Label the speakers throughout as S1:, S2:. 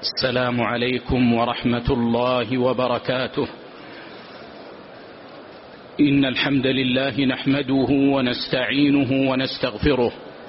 S1: السلام عليكم ورحمة الله وبركاته. إن الحمد لله نحمده ونستعينه ونستغفره،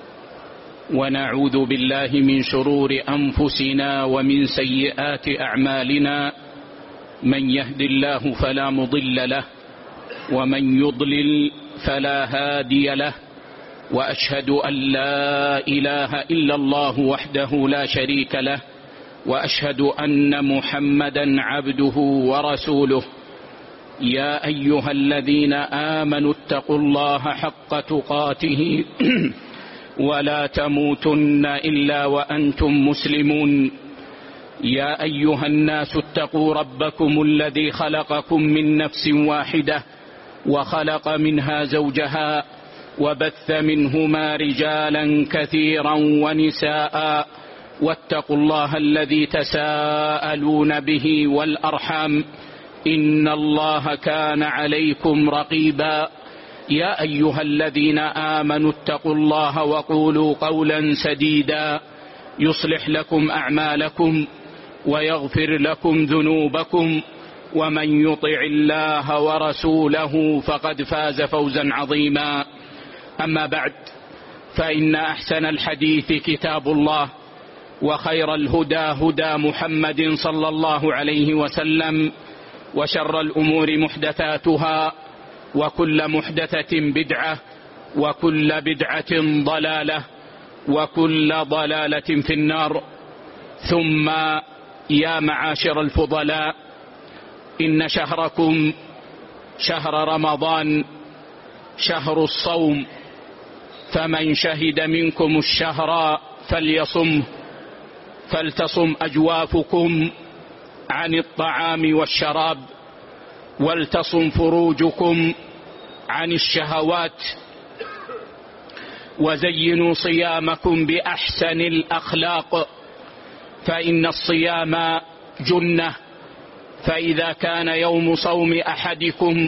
S1: ونعوذ بالله من شرور أنفسنا ومن سيئات أعمالنا. من يهد الله فلا مضل له، ومن يضلل فلا هادي له. وأشهد أن لا إله إلا الله وحده لا شريك له، وأشهد أن محمدا عبده ورسوله. يا أيها الذين آمنوا اتقوا الله حق تقاته ولا تموتن إلا وأنتم مسلمون. يا أيها الناس اتقوا ربكم الذي خلقكم من نفس واحدة، وخلق منها زوجها، وبث منهما رجالا كثيرا ونساء. واتقوا الله الذي تساءلون به والأرحام، إن الله كان عليكم رقيبا. يا أيها الذين آمنوا اتقوا الله وقولوا قولا سديدا يصلح لكم أعمالكم ويغفر لكم ذنوبكم، ومن يطع الله ورسوله فقد فاز فوزا عظيما. أما بعد، فإن أحسن الحديث كتاب الله، وخير الهدى هدى محمد صلى الله عليه وسلم، وشر الأمور محدثاتها، وكل محدثة بدعة، وكل بدعة ضلالة، وكل ضلالة في النار. ثم يا معاشر الفضلاء، إن شهركم شهر رمضان شهر الصوم، فمن شهد منكم الشهر فليصمه. فلتصم أجوافكم عن الطعام والشراب، ولتصم فروجكم عن الشهوات، وزينوا صيامكم بأحسن الأخلاق، فإن الصيام جنة. فإذا كان يوم صوم أحدكم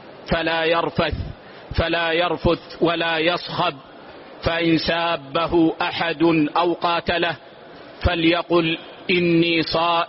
S1: فلا يرفث ولا يصخب، فإن سابه أحد أو قاتله فليقل إني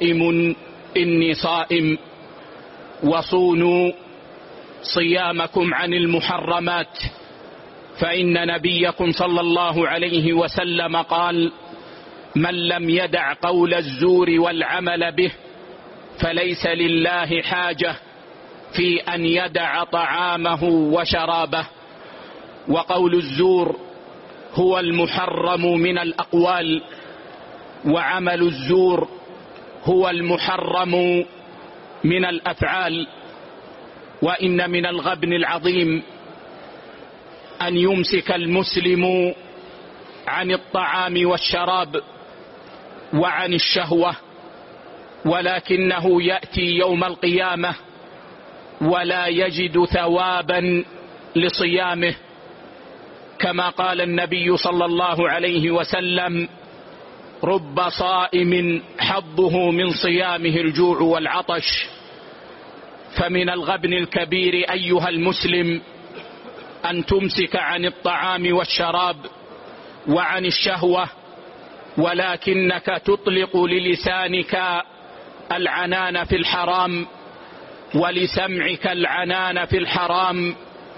S1: صائم. وصونوا صيامكم عن المحرمات، فإن نبيكم صلى الله عليه وسلم قال: من لم يدع قول الزور والعمل به فليس لله حاجة في أن يدع طعامه وشرابه. وقول الزور هو المحرم من الأقوال، وعمل الزور هو المحرم من الأفعال. وإن من الغبن العظيم أن يمسك المسلم عن الطعام والشراب وعن الشهوة، ولكنه يأتي يوم القيامة ولا يجد ثوابا لصيامه، كما قال النبي صلى الله عليه وسلم: رب صائم حظه من صيامه الجوع والعطش. فمن الغبن الكبير أيها المسلم أن تمسك عن الطعام والشراب وعن الشهوة، ولكنك تطلق للسانك العنان في الحرام، ولسمعك العنان في الحرام،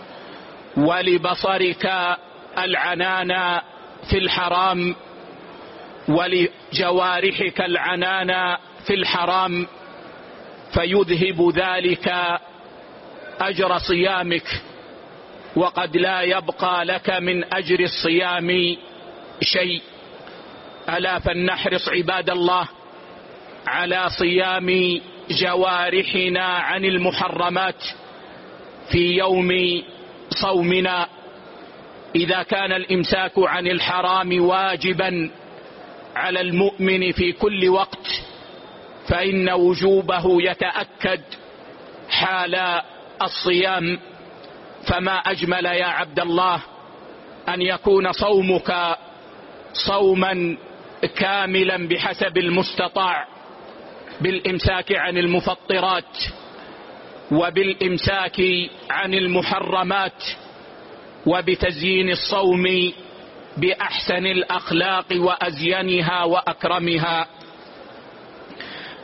S1: ولبصرك العنان في الحرام، ولجوارحك العنان في الحرام، فيذهب ذلك أجر صيامك، وقد لا يبقى لك من أجر الصيام شيء. ألا فلنحرص عباد الله على صيام جوارحنا عن المحرمات في يوم صومنا. إذا كان الإمساك عن الحرام واجبا على المؤمن في كل وقت، فإن وجوبه يتأكد حال الصيام. فما أجمل يا عبد الله أن يكون صومك صوما كاملا بحسب المستطاع، بالإمساك عن المفطرات، وبالإمساك عن المحرمات، وبتزيين الصوم بأحسن الأخلاق وأزينها وأكرمها.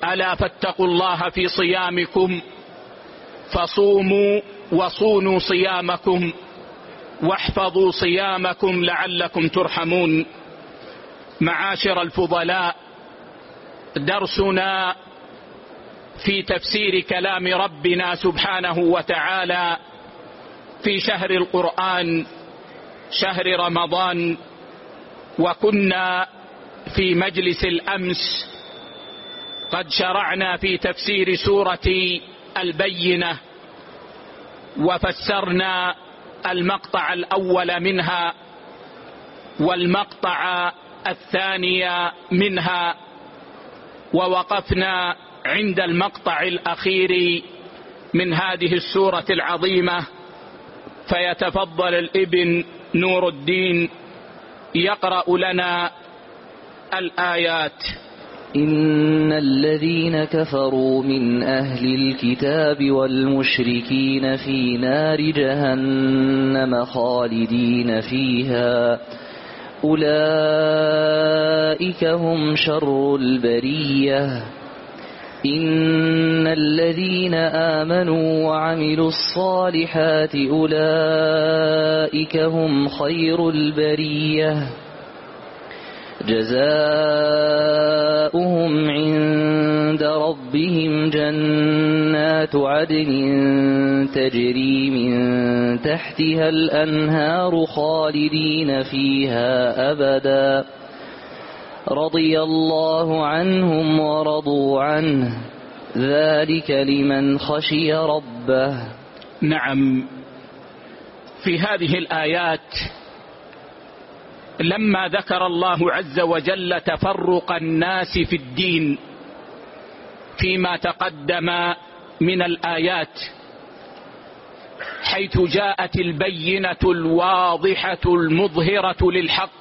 S1: ألا فاتقوا الله في صيامكم فصوموا وصونوا صيامكم واحفظوا صيامكم لعلكم ترحمون. معاشر الفضلاء، درسنا في تفسير كلام ربنا سبحانه وتعالى في شهر القرآن شهر رمضان، وكنا في مجلس الأمس قد شرعنا في تفسير سورة البينة، وفسرنا المقطع الأول منها والمقطع الثاني منها، ووقفنا عند المقطع الأخير من هذه السورة العظيمة. فيتفضل الابن نور الدين يقرأ لنا الآيات.
S2: إن الذين كفروا من أهل الكتاب والمشركين في نار جهنم خالدين فيها أولئك هم شر البرية. إن الذين آمنوا وعملوا الصالحات أولئك هم خير البرية. جزاؤهم عند ربهم جنات عدن تجري من تحتها الأنهار خالدين فيها أبدا رضي الله عنهم ورضوا عنه ذلك لمن خشي ربه.
S1: نعم، في هذه الآيات لما ذكر الله عز وجل تفرق الناس في الدين فيما تقدم من الآيات، حيث جاءت البينة الواضحة المظهرة للحق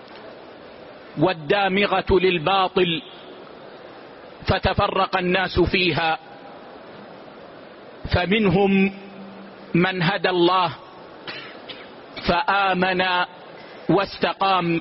S1: والدامغة للباطل، فتفرق الناس فيها، فمنهم من هدى الله فآمن واستقام،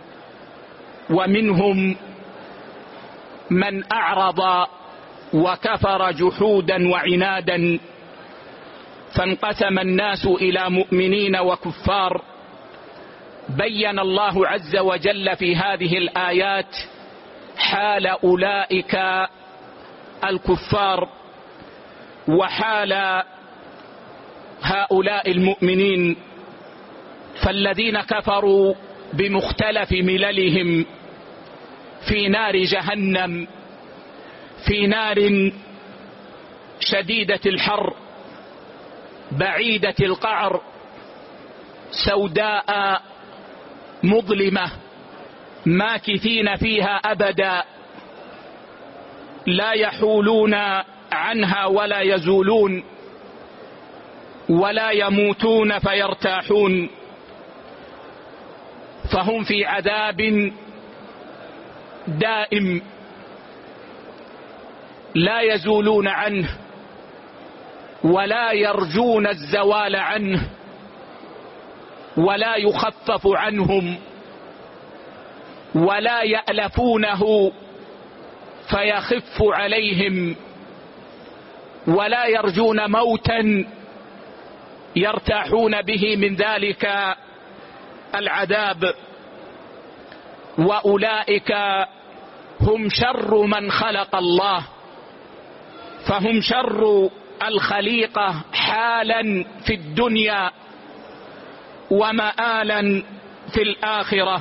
S1: ومنهم من أعرض وكفر جحودا وعنادا، فانقسم الناس إلى مؤمنين وكفار. بين الله عز وجل في هذه الآيات حال أولئك الكفار وحال هؤلاء المؤمنين. فالذين كفروا بمختلف مللهم في نار جهنم، في نار شديدة الحر بعيدة القعر سوداء مظلمة ماكثين فيها أبدا، لا يحولون عنها ولا يزولون ولا يموتون فيرتاحون، فهم في عذاب دائم لا يزولون عنه ولا يرجون الزوال عنه ولا يخفف عنهم ولا يألفونه فيخف عليهم ولا يرجون موتا يرتاحون به من ذلك العذاب. وأولئك هم شر من خلق الله، فهم شر الخليقة حالا في الدنيا ومآلا في الآخرة.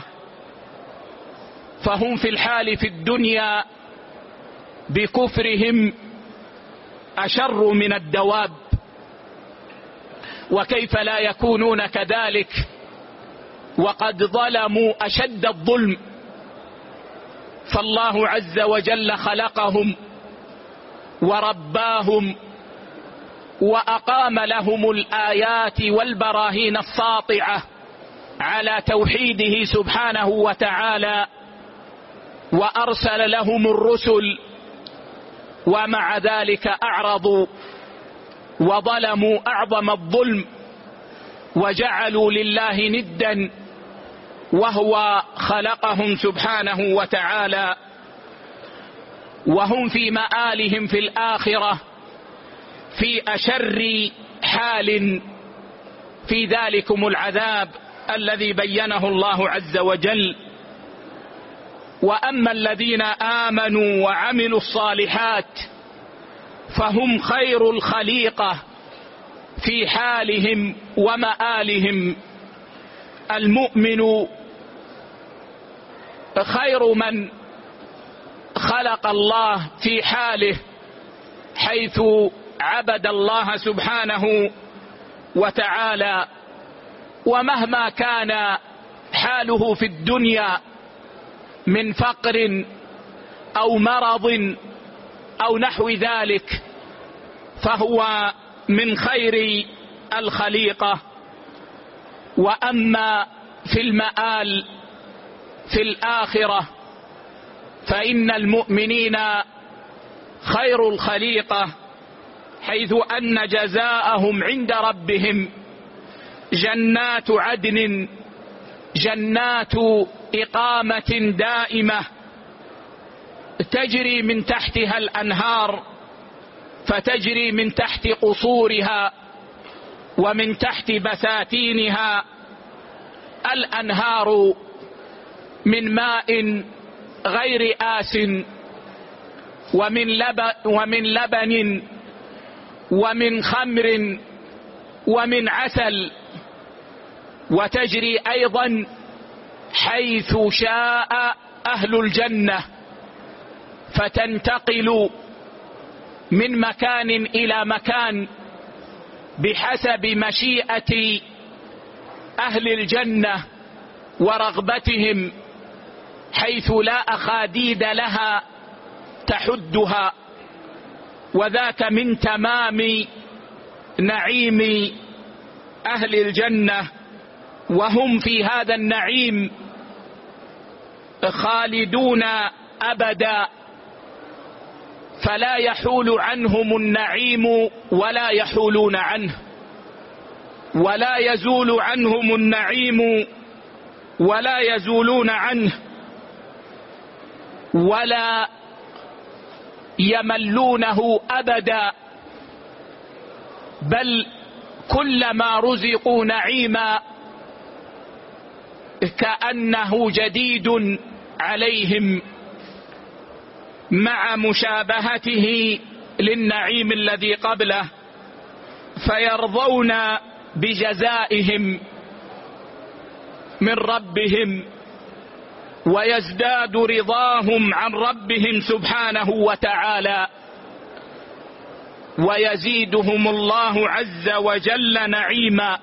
S1: فهم في الحال في الدنيا بكفرهم أشر من الدواب، وكيف لا يكونون كذلك وقد ظلموا أشد الظلم. فالله عز وجل خلقهم ورباهم وأقام لهم الآيات والبراهين الساطعة على توحيده سبحانه وتعالى، وأرسل لهم الرسل، ومع ذلك أعرضوا وظلموا أعظم الظلم وجعلوا لله ندا وهو خلقهم سبحانه وتعالى. وهم في مآلهم في الآخرة في أشر حال، في ذلكم العذاب الذي بينه الله عز وجل. وأما الذين آمنوا وعملوا الصالحات فهم خير الخليقة في حالهم ومآلهم. المؤمن خير من خلق الله في حاله، حيث عبد الله سبحانه وتعالى، ومهما كان حاله في الدنيا من فقر أو مرض أو نحو ذلك فهو من خير الخليقة. وأما في المآل في الآخرة فإن المؤمنين خير الخليقة، حيث أن جزاءهم عند ربهم جنات عدن، جنات إقامة دائمة تجري من تحتها الأنهار، فتجري من تحت قصورها ومن تحت بساتينها الأنهار من ماء غير آس ومن لبن ومن خمر ومن عسل، وتجري أيضا حيث شاء أهل الجنة، فتنتقل من مكان إلى مكان بحسب مشيئة أهل الجنة ورغبتهم، حيث لا أخاديد لها تحدها. وذاك من تمام نعيم أهل الجنة، وهم في هذا النعيم خالدون أبدا، فلا يحول عنهم النعيم ولا يحولون عنه، ولا يزول عنهم النعيم ولا يزولون عنه، ولا يملونه أبدا، بل كلما رزقوا نعيما كأنه جديد عليهم، مع مشابهته للنعيم الذي قبله، فيرضون بجزائهم من ربهم، ويزداد رضاهم عن ربهم سبحانه وتعالى، ويزيدهم الله عز وجل نعيما،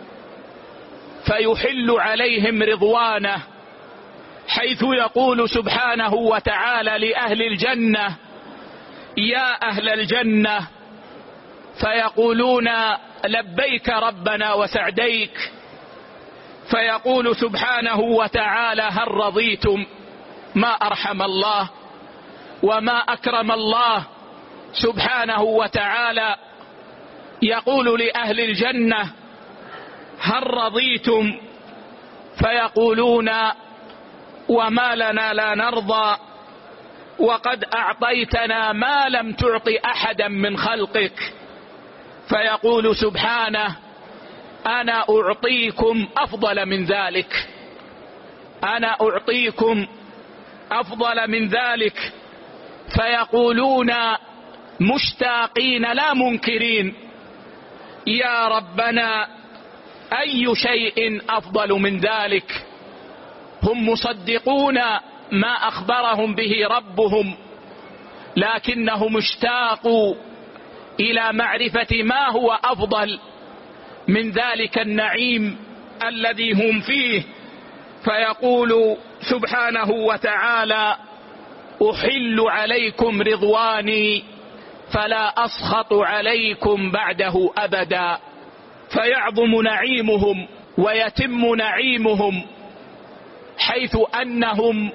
S1: فيحل عليهم رضوانه، حيث يقول سبحانه وتعالى لأهل الجنة: يا أهل الجنة، فيقولون: لبيك ربنا وسعديك، فيقول سبحانه وتعالى: هل رضيتم؟ ما أرحم الله وما أكرم الله سبحانه وتعالى، يقول لأهل الجنة: هل رضيتم؟ فيقولون: وما لنا لا نرضى وقد أعطيتنا ما لم تعط أحدا من خلقك. فيقول سبحانه: أنا أعطيكم أفضل من ذلك، أنا أعطيكم أفضل من ذلك. فيقولون مشتاقين لا منكرين: يا ربنا أي شيء أفضل من ذلك؟ هم مصدقون ما أخبرهم به ربهم، لكنهم اشتاقوا إلى معرفة ما هو أفضل من ذلك النعيم الذي هم فيه. فيقول سبحانه وتعالى: أحل عليكم رضواني فلا أسخط عليكم بعده أبدا. فيعظم نعيمهم ويتم نعيمهم، حيث أنهم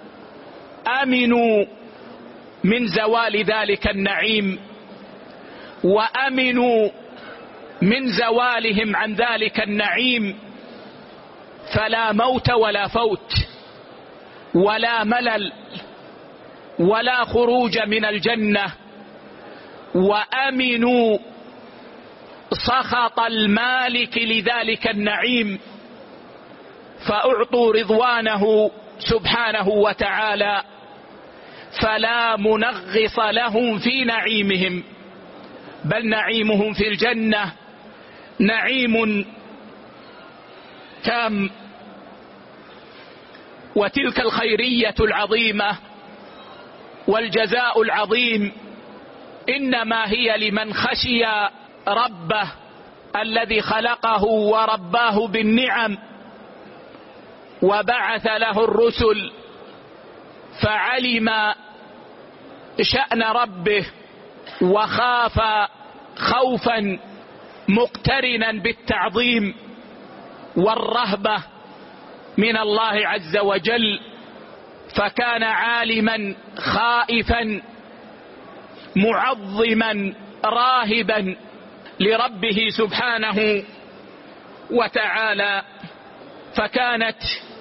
S1: أمنوا من زوال ذلك النعيم، وأمنوا من زوالهم عن ذلك النعيم، فلا موت ولا فوت ولا ملل ولا خروج من الجنة، وأمنوا سخط المالك لذلك النعيم، فأعطوا رضوانه سبحانه وتعالى، فلا منغص لهم في نعيمهم، بل نعيمهم في الجنة نعيم تام. وتلك الخيرية العظيمة والجزاء العظيم إنما هي لمن خشي ربه الذي خلقه ورباه بالنعم وبعث له الرسل، فعلم شأن ربه وخاف خوفا مقترنا بالتعظيم والرهبة من الله عز وجل، فكان عالما خائفا معظما راهبا لربه سبحانه وتعالى. فكانت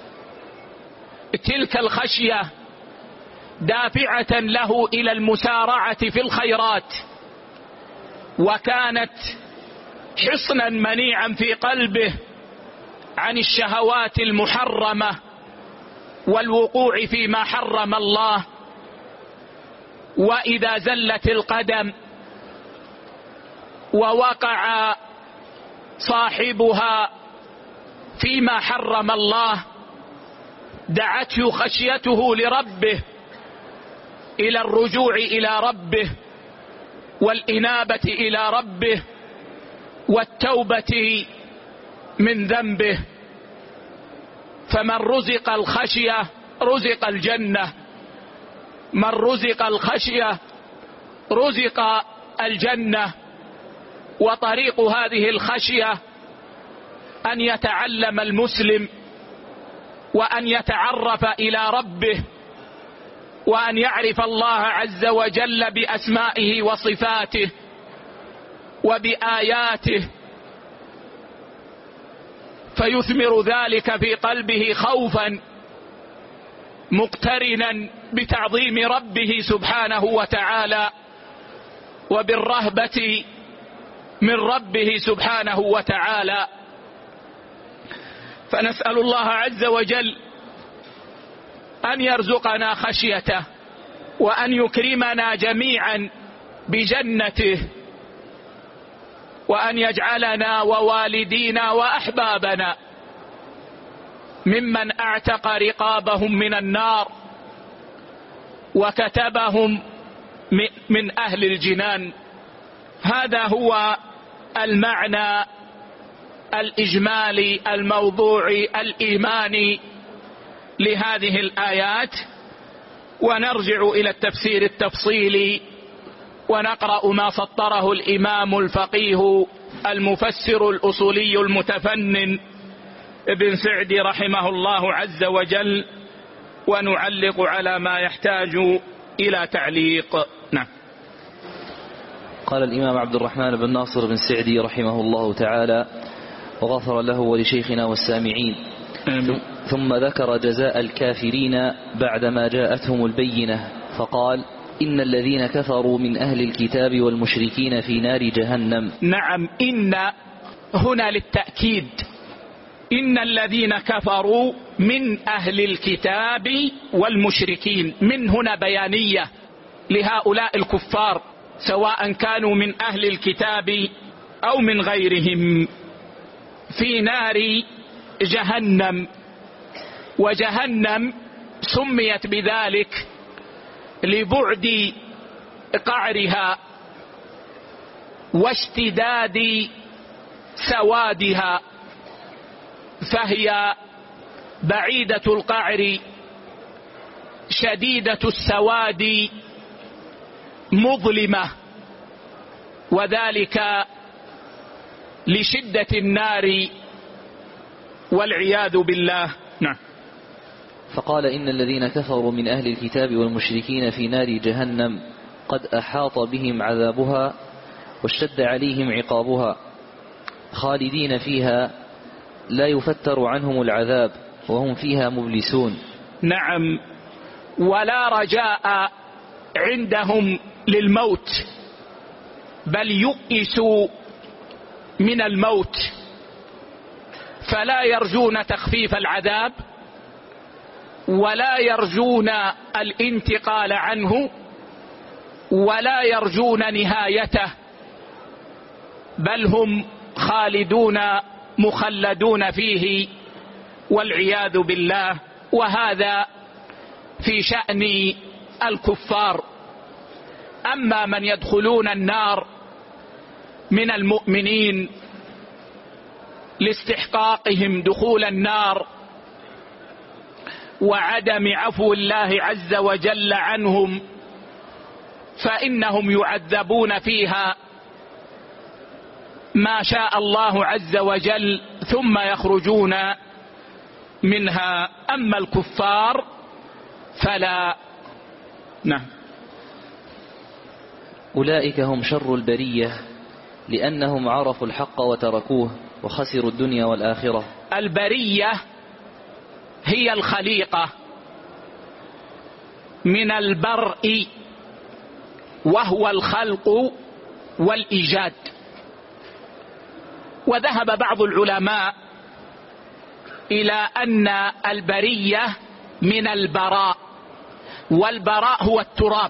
S1: تلك الخشية دافعة له إلى المسارعة في الخيرات، وكانت حصنا منيعا في قلبه عن الشهوات المحرمة والوقوع فيما حرم الله. وإذا زلت القدم ووقع صاحبها فيما حرم الله دعته خشيته لربه إلى الرجوع إلى ربه والإنابة إلى ربه والتوبة من ذنبه. فمن رزق الخشية رزق الجنة، من رزق الخشية رزق الجنة. وطريق هذه الخشية أن يتعلم المسلم وأن يتعرف إلى ربه وأن يعرف الله عز وجل بأسمائه وصفاته وبآياته، فيثمر ذلك في قلبه خوفا مقترنا بتعظيم ربه سبحانه وتعالى وبالرهبة من ربه سبحانه وتعالى. فنسأل الله عز وجل أن يرزقنا خشيته وأن يكرمنا جميعا بجنته، وأن يجعلنا ووالدينا وأحبابنا ممن اعتق رقابهم من النار وكتبهم من أهل الجنان. هذا هو المعنى الإجمالي الموضوعي الإيماني لهذه الآيات. ونرجع إلى التفسير التفصيلي ونقرأ ما سطره الإمام الفقيه المفسر الأصولي المتفنن ابن سعدي رحمه الله عز وجل، ونعلق على ما يحتاج إلى تعليق. نعم.
S2: قال الإمام عبد الرحمن بن ناصر بن سعدي رحمه الله تعالى وغفر له ولشيخنا والسامعين. ثم ذكر جزاء الكافرين بعدما جاءتهم البينة فقال: إن الذين كفروا من أهل الكتاب والمشركين في نار جهنم.
S1: نعم، إن هنا للتأكيد، إن الذين كفروا من أهل الكتاب والمشركين، من هنا بيانية لهؤلاء الكفار سواء كانوا من أهل الكتاب أو من غيرهم، في نار جهنم. وجهنم سميت بذلك لبعد قعرها واشتداد سوادها، فهي بعيدة القعر شديدة السواد مظلمة، وذلك لشدة النار والعياذ بالله. نعم.
S2: فقال: إن الذين كفروا من أهل الكتاب والمشركين في نار جهنم قد أحاط بهم عذابها واشتد عليهم عقابها خالدين فيها لا يفتر عنهم العذاب وهم فيها مبلسون.
S1: نعم، ولا رجاء عندهم للموت، بل يئسوا من الموت، فلا يرجون تخفيف العذاب ولا يرجون الانتقال عنه ولا يرجون نهايته، بل هم خالدون مخلدون فيه والعياذ بالله. وهذا في شأن الكفار. أما من يدخلون النار من المؤمنين لاستحقاقهم دخول النار وعدم عفو الله عز وجل عنهم، فإنهم يعذبون فيها ما شاء الله عز وجل ثم يخرجون منها. أما الكفار فلا. نعم.
S2: أولئك هم شر البرية لأنهم عرفوا الحق وتركوه وخسروا الدنيا والآخرة.
S1: البرية هي الخليقة من البرء وهو الخلق والإيجاد. وذهب بعض العلماء إلى أن البرية من البراء، والبراء هو التراب،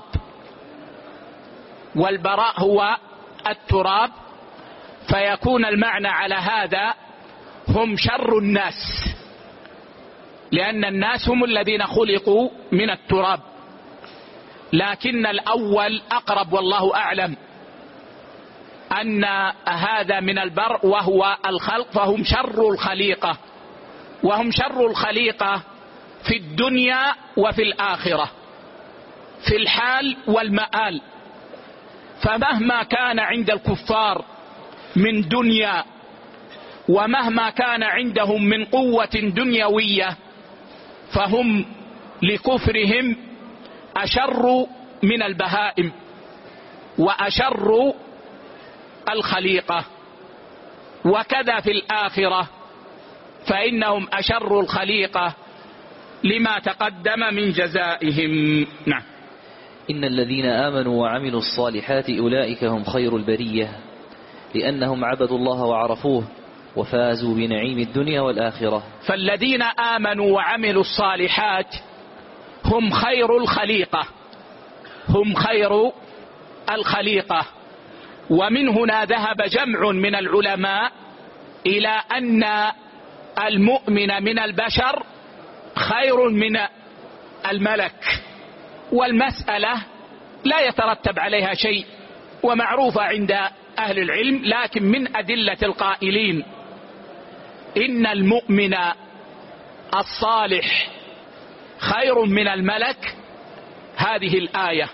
S1: والبراء هو التراب، فيكون المعنى على هذا هم شر الناس، لأن الناس هم الذين خلقوا من التراب، لكن الأول أقرب والله أعلم، أن هذا من البر وهو الخلق، فهم شر الخليقة، وهم شر الخليقة في الدنيا وفي الآخرة، في الحال والمآل. فمهما كان عند الكفار من دنيا ومهما كان عندهم من قوة دنيوية، فهم لكفرهم أشر من البهائم وأشر الخليقة. وكذا في الآخرة فإنهم أشر الخليقة لما تقدم من جزائهم. نعم.
S2: إن الذين آمنوا وعملوا الصالحات أولئك هم خير البرية لأنهم عبدوا الله وعرفوه وفازوا بنعيم الدنيا والآخرة.
S1: فالذين آمنوا وعملوا الصالحات هم خير الخليقة، هم خير الخليقة. ومن هنا ذهب جمع من العلماء إلى أن المؤمن من البشر خير من الملك، والمسألة لا يترتب عليها شيء ومعروفة عند أهل العلم، لكن من أدلة القائلين إن المؤمن الصالح خير من الملك هذه الآية.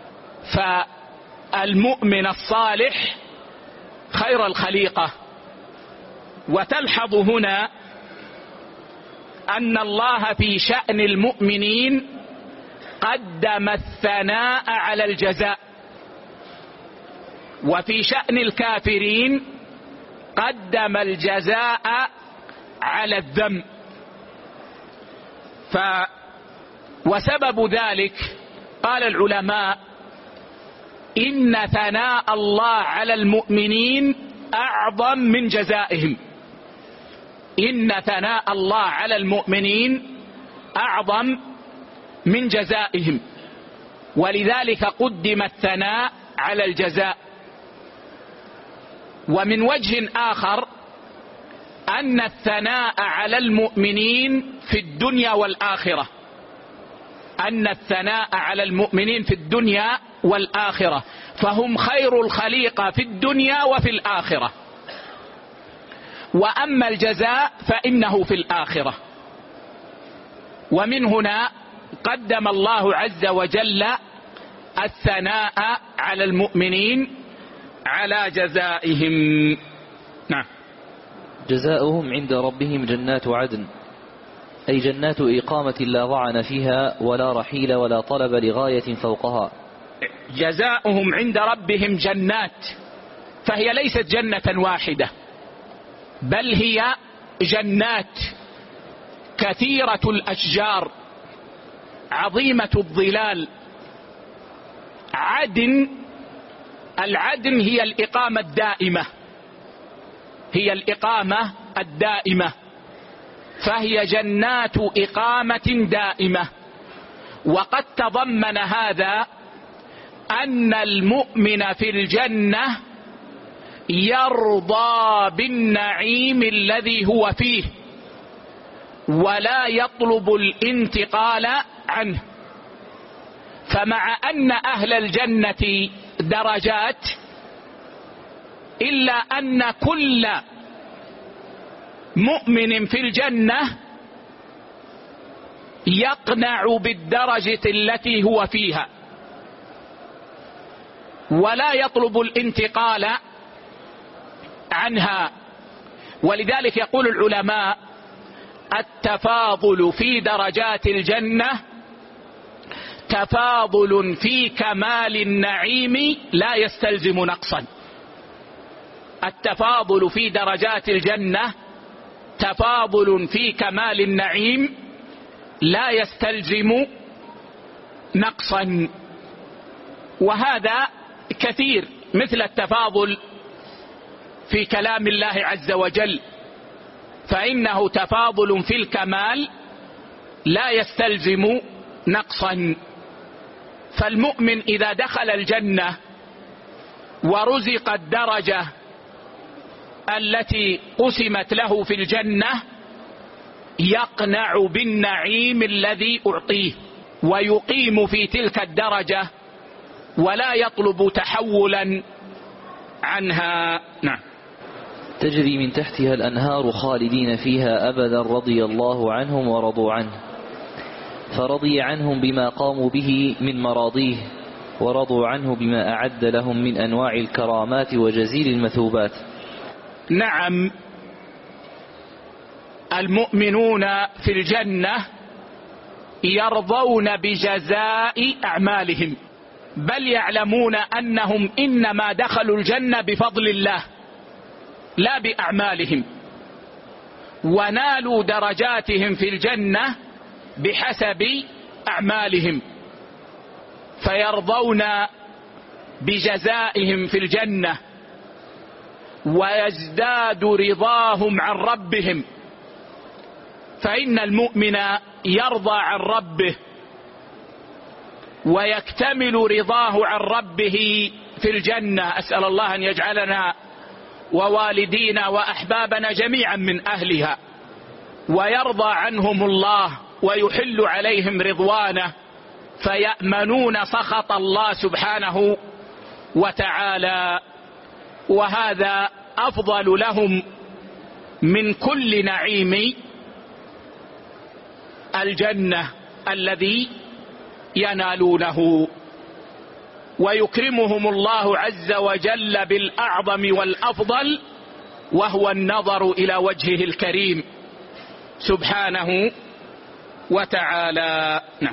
S1: فالمؤمن الصالح خير الخليقة. وتلحظ هنا أن الله في شأن المؤمنين قدم الثناء على الجزاء، وفي شأن الكافرين قدم الجزاء على الذم. وسبب ذلك قال العلماء إن ثناء الله على المؤمنين أعظم من جزائهم، إن ثناء الله على المؤمنين أعظم من جزائهم، ولذلك قدم الثناء على الجزاء. ومن وجه آخر أن الثناء على المؤمنين في الدنيا والآخرة، أن الثناء على المؤمنين في الدنيا والآخرة، فهم خير الخليقة في الدنيا وفي الآخرة. وأما الجزاء فإنه في الآخرة. ومن هنا قدم الله عز وجل الثناء على المؤمنين على جزائهم. نعم.
S2: جزاؤهم عند ربهم جنات عدن، أي جنات إقامة لا ضعن فيها ولا رحيل ولا طلب لغاية فوقها.
S1: جزاؤهم عند ربهم جنات، فهي ليست جنة واحدة، بل هي جنات كثيرة الأشجار عظيمة الظلال، العدن هي الإقامة الدائمة، هي الإقامة الدائمة، فهي جنات إقامة دائمة. وقد تضمن هذا أن المؤمن في الجنة يرضى بالنعيم الذي هو فيه ولا يطلب الانتقال عنه. فمع أن أهل الجنة درجات، إلا أن كل مؤمن في الجنة يقنع بالدرجة التي هو فيها ولا يطلب الانتقال عنها. ولذلك يقول العلماء: التفاضل في درجات الجنة تفاضل في كمال النعيم لا يستلزم نقصا. التفاضل في درجات الجنة تفاضل في كمال النعيم لا يستلزم نقصا. وهذا كثير، مثل التفاضل في كلام الله عز وجل، فإنه تفاضل في الكمال لا يستلزم نقصا. فالمؤمن إذا دخل الجنة ورزق الدرجة التي قسمت له في الجنة يقنع بالنعيم الذي أعطيه ويقيم في تلك الدرجة ولا يطلب تحولا عنها. نعم.
S2: تجري من تحتها الأنهار خالدين فيها أبدا رضي الله عنهم ورضوا عنه، فرضي عنهم بما قاموا به من مراضيه، ورضوا عنه بما أعد لهم من أنواع الكرامات وجزيل المثوبات.
S1: نعم، المؤمنون في الجنة يرضون بجزاء أعمالهم، بل يعلمون أنهم إنما دخلوا الجنة بفضل الله لا بأعمالهم، ونالوا درجاتهم في الجنة بحسب أعمالهم، فيرضون بجزائهم في الجنة ويزداد رضاهم عن ربهم. فإن المؤمن يرضى عن ربه ويكتمل رضاه عن ربه في الجنة. أسأل الله أن يجعلنا ووالدينا وأحبابنا جميعا من أهلها، ويرضى عنهم الله ويحل عليهم رضوانه فيأمنون سخط الله سبحانه وتعالى. وهذا أفضل لهم من كل نعيم الجنة الذي ينالونه. ويكرمهم الله عز وجل بالأعظم والأفضل، وهو النظر إلى وجهه الكريم سبحانه وتعالى. نعم.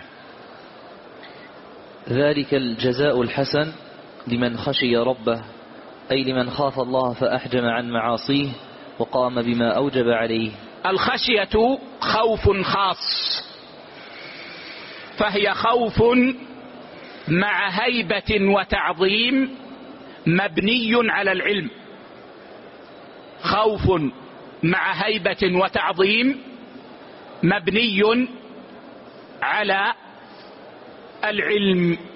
S2: ذلك الجزاء الحسن لمن خشي ربه، أي لمن خاف الله فأحجم عن معاصيه وقام بما أوجب عليه.
S1: الخشية خوف خاص، فهي خوف مع هيبة وتعظيم مبني على العلم. خوف مع هيبة وتعظيم مبني على العلم.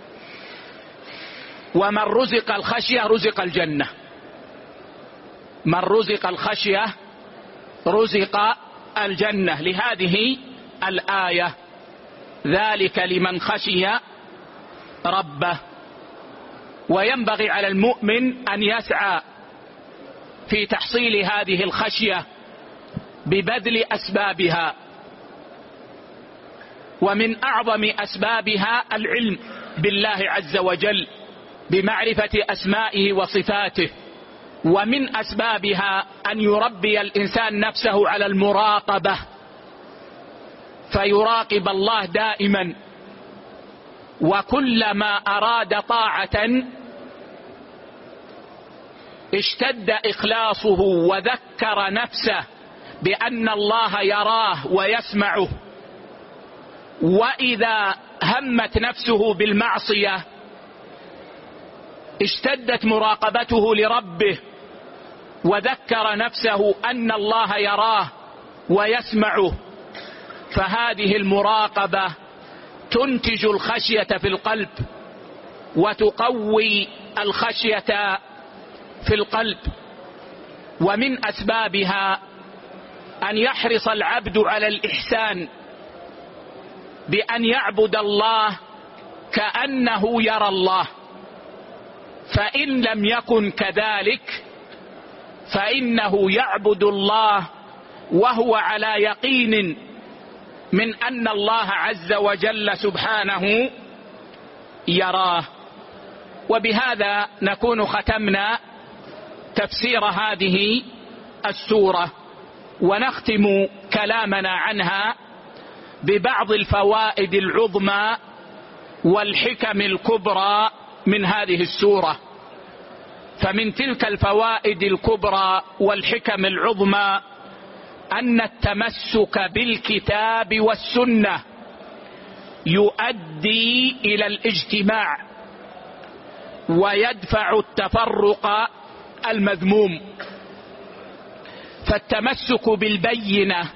S1: ومن رزق الخشية رزق الجنة، من رزق الخشية رزق الجنة، لهذه الآية: ذلك لمن خشي ربه. وينبغي على المؤمن أن يسعى في تحصيل هذه الخشية ببذل أسبابها، ومن أعظم أسبابها العلم بالله عز وجل بمعرفة أسمائه وصفاته. ومن أسبابها أن يربي الإنسان نفسه على المراقبة، فيراقب الله دائما، وكلما أراد طاعة اشتد إخلاصه وذكر نفسه بأن الله يراه ويسمعه. وإذا همت نفسه بالمعصية اشتدت مراقبته لربه وذكر نفسه أن الله يراه ويسمعه، فهذه المراقبة تنتج الخشية في القلب وتقوي الخشية في القلب. ومن أسبابها أن يحرص العبد على الإحسان بأن يعبد الله كأنه يرى الله، فإن لم يكن كذلك فإنه يعبد الله وهو على يقين من أن الله عز وجل سبحانه يراه. وبهذا نكون ختمنا تفسير هذه السورة، ونختم كلامنا عنها ببعض الفوائد العظمى والحكم الكبرى من هذه السورة. فمن تلك الفوائد الكبرى والحكم العظمى أن التمسك بالكتاب والسنة يؤدي إلى الاجتماع ويدفع التفرق المذموم. فالتمسك بالبينة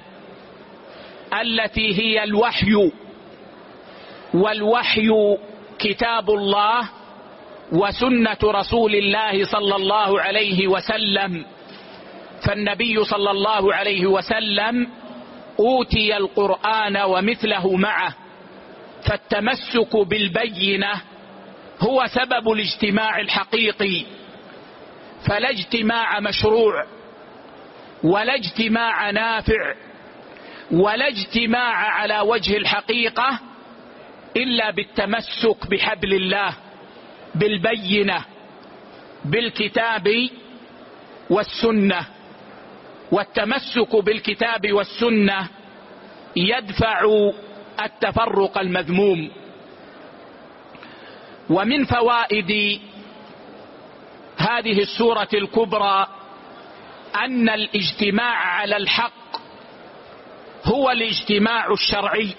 S1: التي هي الوحي، والوحي كتاب الله وسنة رسول الله صلى الله عليه وسلم، فالنبي صلى الله عليه وسلم أوتي القرآن ومثله معه، فالتمسك بالبينة هو سبب الاجتماع الحقيقي. فلا اجتماع مشروع ولا اجتماع نافع ولا اجتماع على وجه الحقيقة إلا بالتمسك بحبل الله بالبينة بالكتاب والسنة. والتمسك بالكتاب والسنة يدفع التفرق المذموم. ومن فوائد هذه السورة الكبرى أن الاجتماع على الحق هو الاجتماع الشرعي،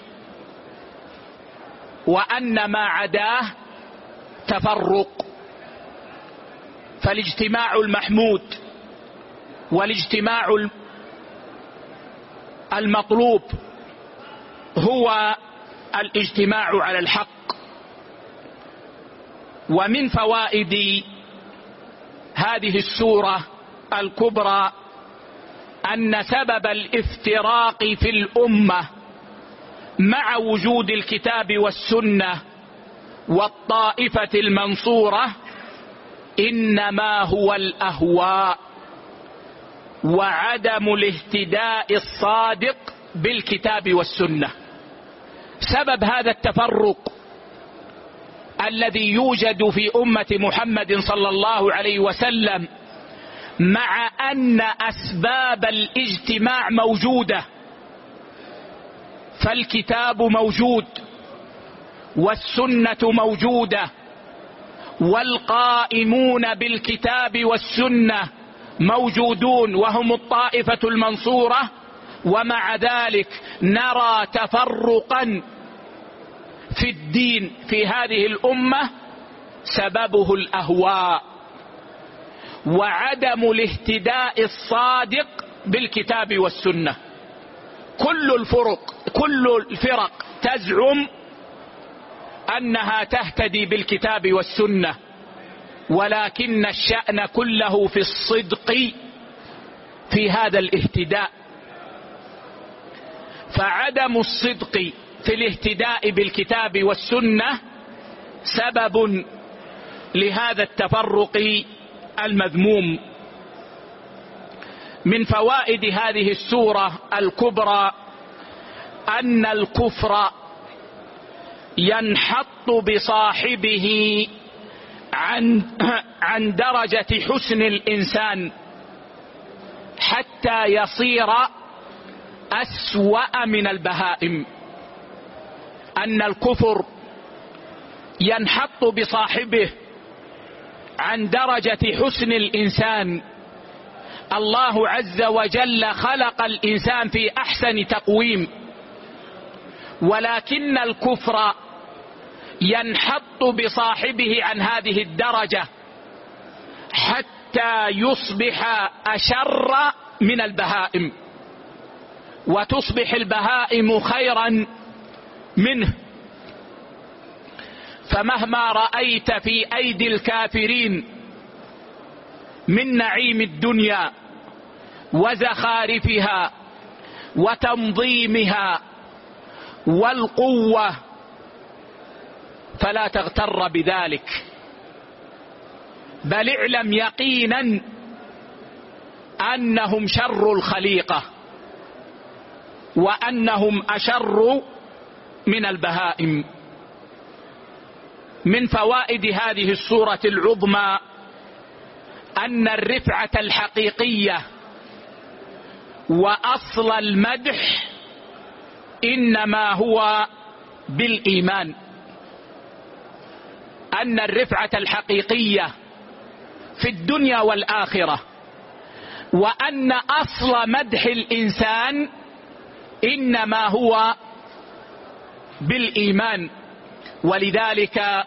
S1: وأن ما عداه تفرق. فالاجتماع المحمود والاجتماع المطلوب هو الاجتماع على الحق. ومن فوائد هذه السورة الكبرى أن سبب الافتراق في الأمة مع وجود الكتاب والسنة والطائفة المنصورة إنما هو الأهواء وعدم الاهتداء الصادق بالكتاب والسنة. سبب هذا التفرق الذي يوجد في أمة محمد صلى الله عليه وسلم، مع أن أسباب الاجتماع موجودة، فالكتاب موجود والسنة موجودة والقائمون بالكتاب والسنة موجودون وهم الطائفة المنصورة، ومع ذلك نرى تفرقا في الدين في هذه الأمة سببه الأهواء وعدم الاهتداء الصادق بالكتاب والسنة. كل الفرق تزعم أنها تهتدي بالكتاب والسنة، ولكن الشأن كله في الصدق في هذا الاهتداء. فعدم الصدق في الاهتداء بالكتاب والسنة سبب لهذا التفرق المذموم. من فوائد هذه السورة الكبرى أن الكفر ينحط بصاحبه عن درجة حسن الإنسان حتى يصير أسوأ من البهائم. أن الكفر ينحط بصاحبه عن درجة حسن الإنسان. الله عز وجل خلق الإنسان في أحسن تقويم، ولكن الكفر ينحط بصاحبه عن هذه الدرجة حتى يصبح أشر من البهائم، وتصبح البهائم خيرا منه. فمهما رأيت في أيدي الكافرين من نعيم الدنيا وزخارفها وتنظيمها والقوة فلا تغتر بذلك، بل اعلم يقينا أنهم شر الخليقة وأنهم أشر من البهائم. من فوائد هذه السورة العظمى أن الرفعة الحقيقية وأصل المدح إنما هو بالإيمان، أن الرفعة الحقيقية في الدنيا والآخرة، وأن أصل مدح الإنسان إنما هو بالإيمان. ولذلك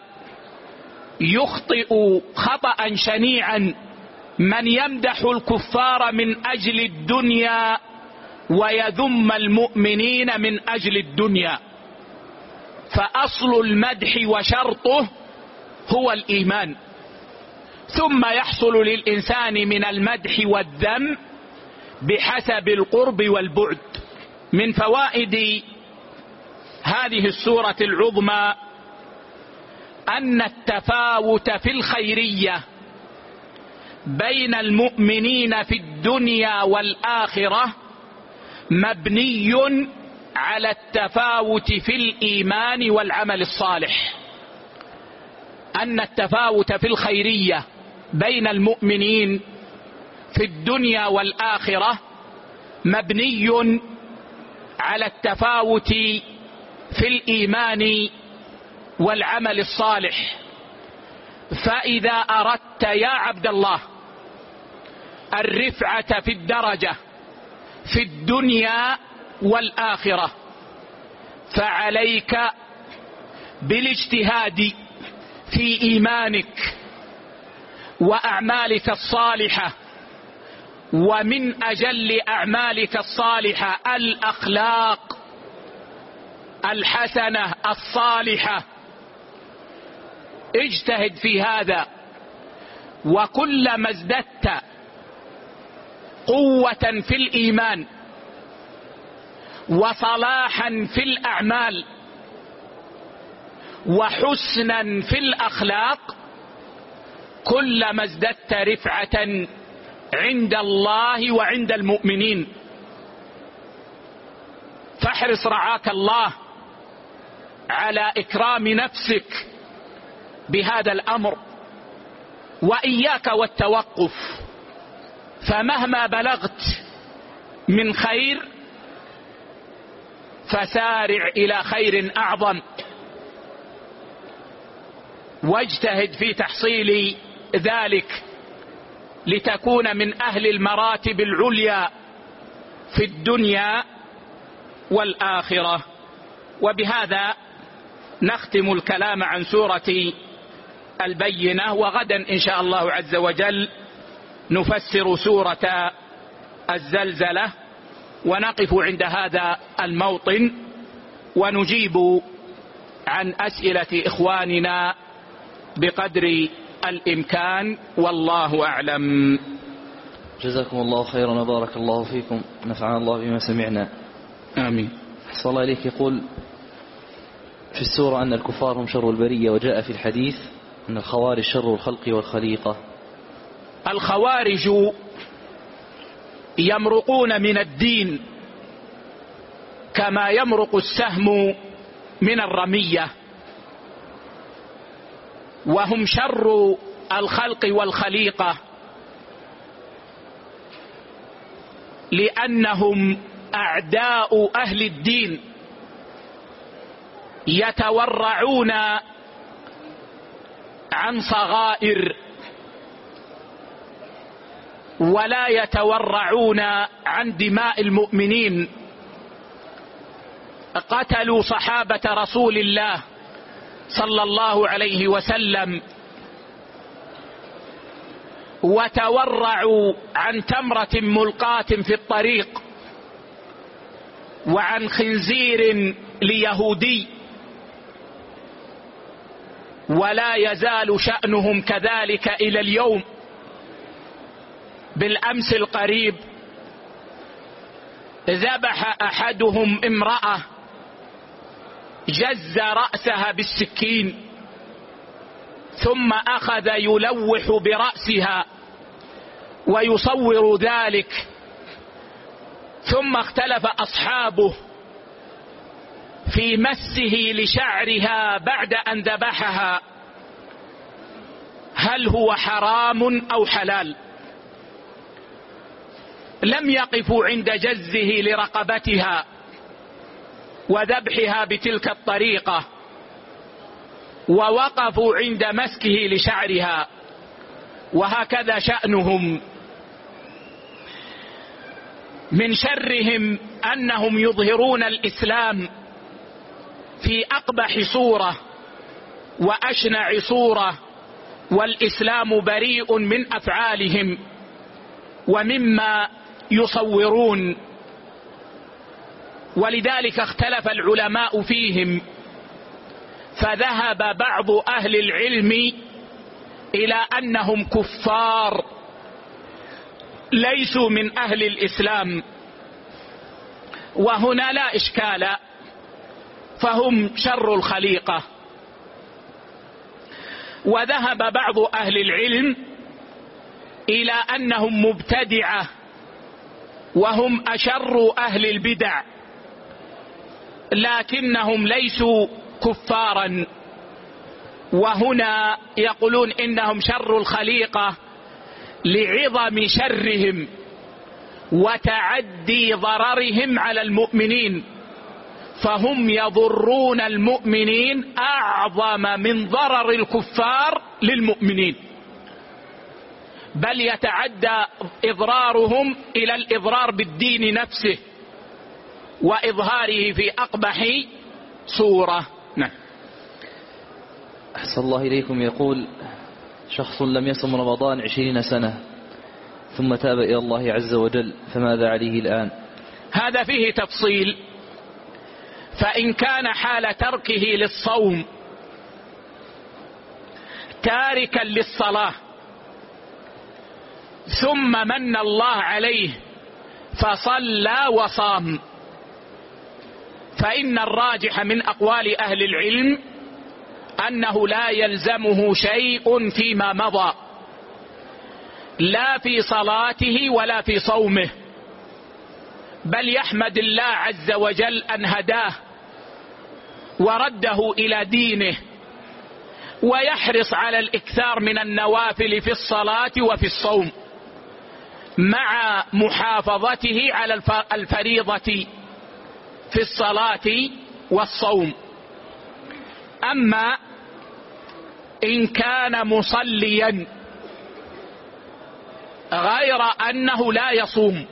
S1: يخطئ خطأ شنيعا من يمدح الكفار من أجل الدنيا ويذم المؤمنين من أجل الدنيا، فأصل المدح وشرطه هو الإيمان، ثم يحصل للإنسان من المدح والذم بحسب القرب والبعد. من فوائد هذه السورة العظمى أن التفاوت في الخيرية بين المؤمنين في الدنيا والآخرة مبني على التفاوت في الإيمان والعمل الصالح. أن التفاوت في الخيرية بين المؤمنين في الدنيا والآخرة مبني على التفاوت في الإيمان والعمل الصالح. فإذا أردت يا عبد الله الرفعة في الدرجة في الدنيا والآخرة فعليك بالاجتهاد في إيمانك وأعمالك الصالحة، ومن أجل أعمالك الصالحة الأخلاق الحسنة الصالحة. اجتهد في هذا، وكلما ازددت قوة في الإيمان وصلاحا في الأعمال وحسنا في الأخلاق كلما ازددت رفعة عند الله وعند المؤمنين. فاحرص رعاك الله على إكرام نفسك بهذا الأمر، وإياك والتوقف، فمهما بلغت من خير فسارع إلى خير أعظم، واجتهد في تحصيل ذلك لتكون من أهل المراتب العليا في الدنيا والآخرة. وبهذا نختم الكلام عن سورة البينة، وغدا إن شاء الله عز وجل نفسر سورة الزلزلة، ونقف عند هذا الموطن ونجيب عن أسئلة إخواننا بقدر الإمكان، والله أعلم.
S2: جزاكم الله خيرا وبارك الله فيكم، نفعنا الله بما سمعنا.
S1: آمين.
S2: صلى الله عليك. يقول في السورة أن الكفار هم شر البرية، وجاء في الحديث أن الخوارج شر الخلق والخليقة.
S1: الخوارج يمرقون من الدين كما يمرق السهم من الرمية، وهم شر الخلق والخليقة لأنهم أعداء أهل الدين، يتورعون عن صغائر ولا يتورعون عن دماء المؤمنين. قتلوا صحابة رسول الله صلى الله عليه وسلم، وتورعوا عن تمرة ملقاة في الطريق وعن خنزير ليهودي، ولا يزال شأنهم كذلك إلى اليوم. بالأمس القريب ذبح أحدهم امرأة، جز رأسها بالسكين ثم أخذ يلوح برأسها ويصور ذلك، ثم اختلف أصحابه في مسه لشعرها بعد أن ذبحها، هل هو حرام أو حلال؟ لم يقفوا عند جزه لرقبتها وذبحها بتلك الطريقة، ووقفوا عند مسكه لشعرها، وهكذا شأنهم. من شرهم أنهم يظهرون الإسلام في أقبح صورة وأشنع صورة، والإسلام بريء من أفعالهم ومما يصورون، ولذلك اختلف العلماء فيهم، فذهب بعض أهل العلم إلى أنهم كفار ليسوا من أهل الإسلام، وهنا لا إشكال، فهم شر الخليقة. وذهب بعض أهل العلم إلى أنهم مبتدعة وهم أشر أهل البدع، لكنهم ليسوا كفارا، وهنا يقولون إنهم شر الخليقة لعظم شرهم وتعدي ضررهم على المؤمنين، فهم يضرون المؤمنين أعظم من ضرر الكفار للمؤمنين، بل يتعدى إضرارهم إلى الإضرار بالدين نفسه وإظهاره في أقبح صورة. نعم.
S2: أحسن الله إليكم. يقول شخص لم يصم رمضان 20 سنة ثم تاب إلى الله عز وجل، فماذا عليه الآن؟
S1: هذا فيه تفصيل. فإن كان حال تركه للصوم تاركا للصلاة ثم من الله عليه فصلى وصام، فإن الراجح من أقوال أهل العلم أنه لا يلزمه شيء فيما مضى، لا في صلاته ولا في صومه، بل يحمد الله عز وجل أن هداه ورده إلى دينه، ويحرص على الإكثار من النوافل في الصلاة وفي الصوم مع محافظته على الفريضة في الصلاة والصوم. أما إن كان مصليا غير أنه لا يصوم،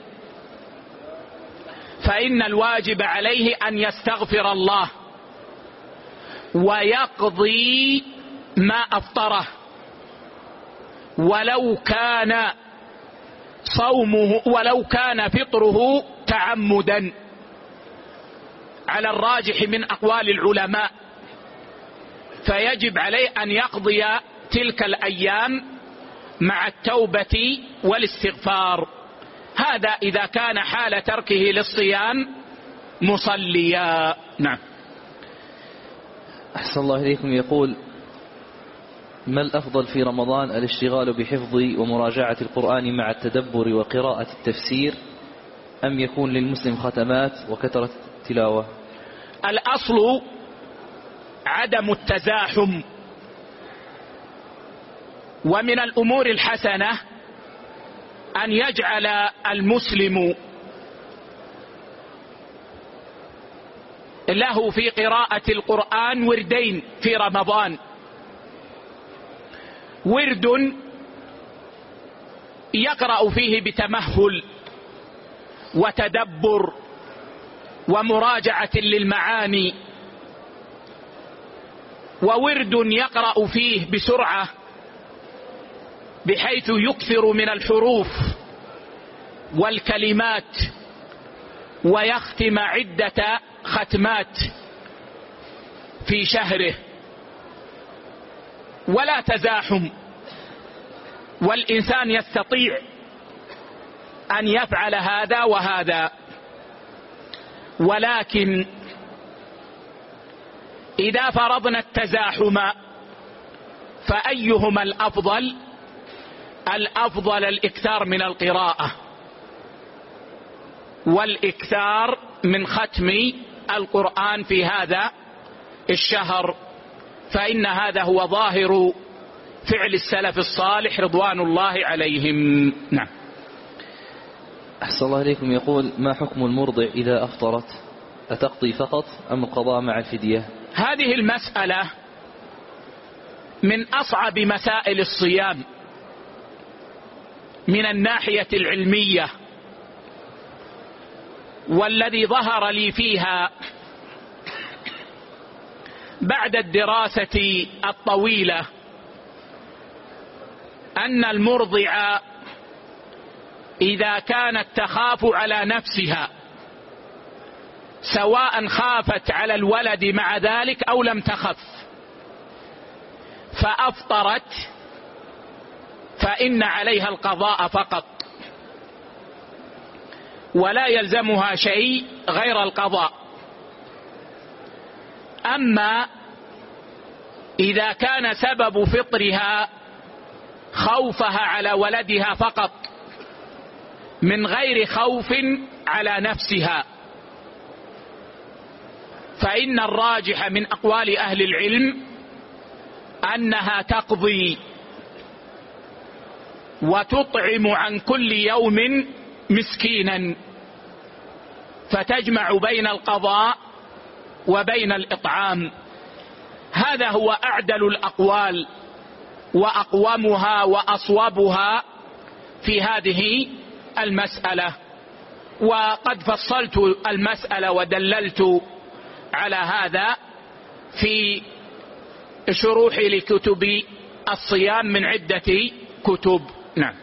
S1: فإن الواجب عليه أن يستغفر الله ويقضي ما أفطره، ولو كان فطره تعمدا، على الراجح من أقوال العلماء، فيجب عليه أن يقضي تلك الأيام مع التوبة والاستغفار. هذا إذا كان حال تركه للصيام مصليا. نعم.
S2: أحسن الله إليكم. يقول ما الأفضل في رمضان، الاشتغال بحفظ ومراجعة القرآن مع التدبر وقراءة التفسير، أم يكون للمسلم ختمات وكثرة التلاوة؟
S1: الأصل عدم التزاحم، ومن الأمور الحسنة أن يجعل المسلم له في قراءة القرآن وردين في رمضان، ورد يقرأ فيه بتمهل وتدبر ومراجعة للمعاني، وورد يقرأ فيه بسرعة بحيث يكثر من الحروف والكلمات ويختم عدة ختمات في شهره، ولا تزاحم، والإنسان يستطيع أن يفعل هذا وهذا. ولكن إذا فرضنا التزاحم فأيهما الأفضل؟ الأفضل الإكثار من القراءة والإكثار من ختم القرآن في هذا الشهر، فإن هذا هو ظاهر فعل السلف الصالح رضوان الله عليهم. نعم.
S2: أحسن الله إليكم. يقول: ما حكم المرضع إذا أفطرت؟ أتقضي فقط أم القضاء مع الفدية؟
S1: هذه المسألة من أصعب مسائل الصيام من الناحية العلمية، والذي ظهر لي فيها بعد الدراسة الطويلة أن المرضع إذا كانت تخاف على نفسها، سواء خافت على الولد مع ذلك أو لم تخف، فأفطرت، فإن عليها القضاء فقط، ولا يلزمها شيء غير القضاء. أما إذا كان سبب فطرها خوفها على ولدها فقط من غير خوف على نفسها، فإن الراجح من أقوال أهل العلم أنها تقضي وتطعم عن كل يوم مسكينا، فتجمع بين القضاء وبين الإطعام. هذا هو أعدل الأقوال وأقومها وأصوبها في هذه المسألة، وقد فصلت المسألة ودللت على هذا في شروح لكتب الصيام من عدة كتب. نعم.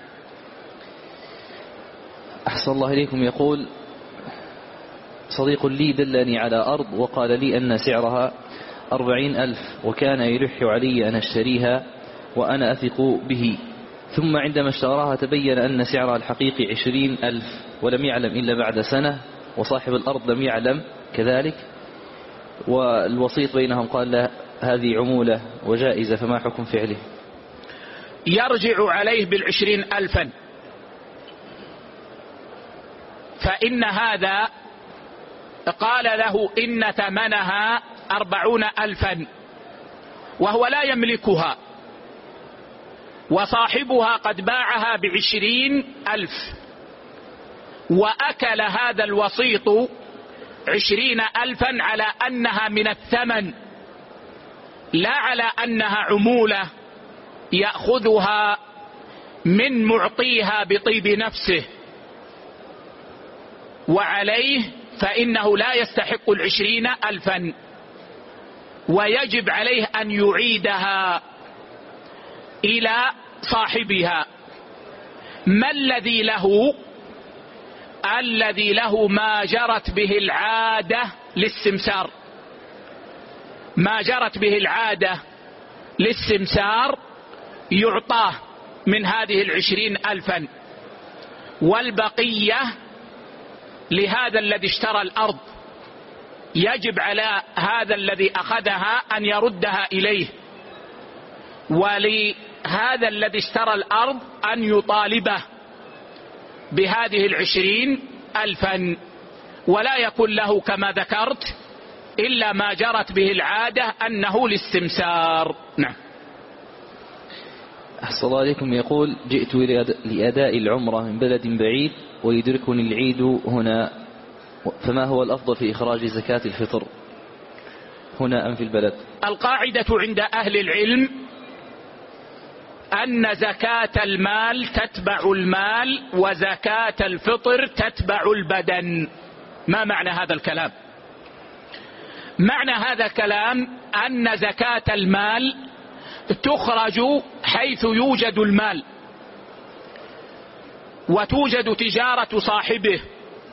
S2: أحسن الله إليكم. يقول: صديق لي دلني على أرض وقال لي أن سعرها 40,000، وكان يلح علي أن أشتريها وأنا أثق به، ثم عندما اشتراها تبين أن سعرها الحقيقي 20,000 ولم يعلم إلا بعد سنة، وصاحب الأرض لم يعلم كذلك، والوسيط بينهم قال له هذه عمولة وجائزة، فما حكم فعله؟
S1: يرجع عليه 20,000، فإن هذا قال له إن ثمنها 40,000 وهو لا يملكها، وصاحبها قد باعها 20,000، وأكل هذا الوسيط 20,000 على أنها من الثمن لا على أنها عمولة يأخذها من معطيها بطيب نفسه، وعليه فإنه لا يستحق 20,000، ويجب عليه أن يعيدها إلى صاحبها. ما الذي له؟ الذي له ما جرت به العادة للسمسار، ما جرت به العادة للسمسار يعطاه من هذه 20,000، والبقية لهذا الذي اشترى الأرض. يجب على هذا الذي أخذها أن يردها إليه، ولهذا الذي اشترى الأرض أن يطالبه بهذه 20,000، ولا يكون له كما ذكرت إلا ما جرت به العادة أنه للسمسار. نعم.
S2: أحسن الله عليكم. يقول: جئت لأداء العمرة من بلد بعيد ويدركني العيد هنا، فما هو الأفضل في إخراج زكاة الفطر هنا أم في البلد؟
S1: القاعدة عند أهل العلم أن زكاة المال تتبع المال وزكاة الفطر تتبع البدن. ما معنى هذا الكلام؟ معنى هذا الكلام أن زكاة المال تخرج حيث يوجد المال، وتوجد تجارة صاحبه.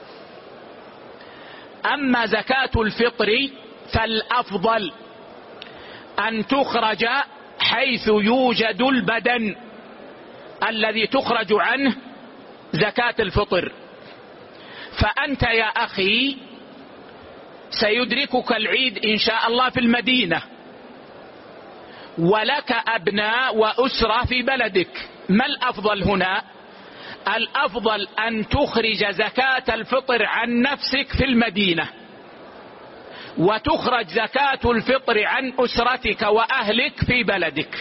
S1: أما زكاة الفطر فالأفضل أن تخرج حيث يوجد البدن الذي تخرج عنه زكاة الفطر. فأنت يا أخي سيدركك العيد إن شاء الله في المدينة، ولك أبناء وأسرة في بلدك، ما الأفضل هنا؟ الأفضل أن تخرج زكاة الفطر عن نفسك في المدينة، وتخرج زكاة الفطر عن أسرتك وأهلك في بلدك.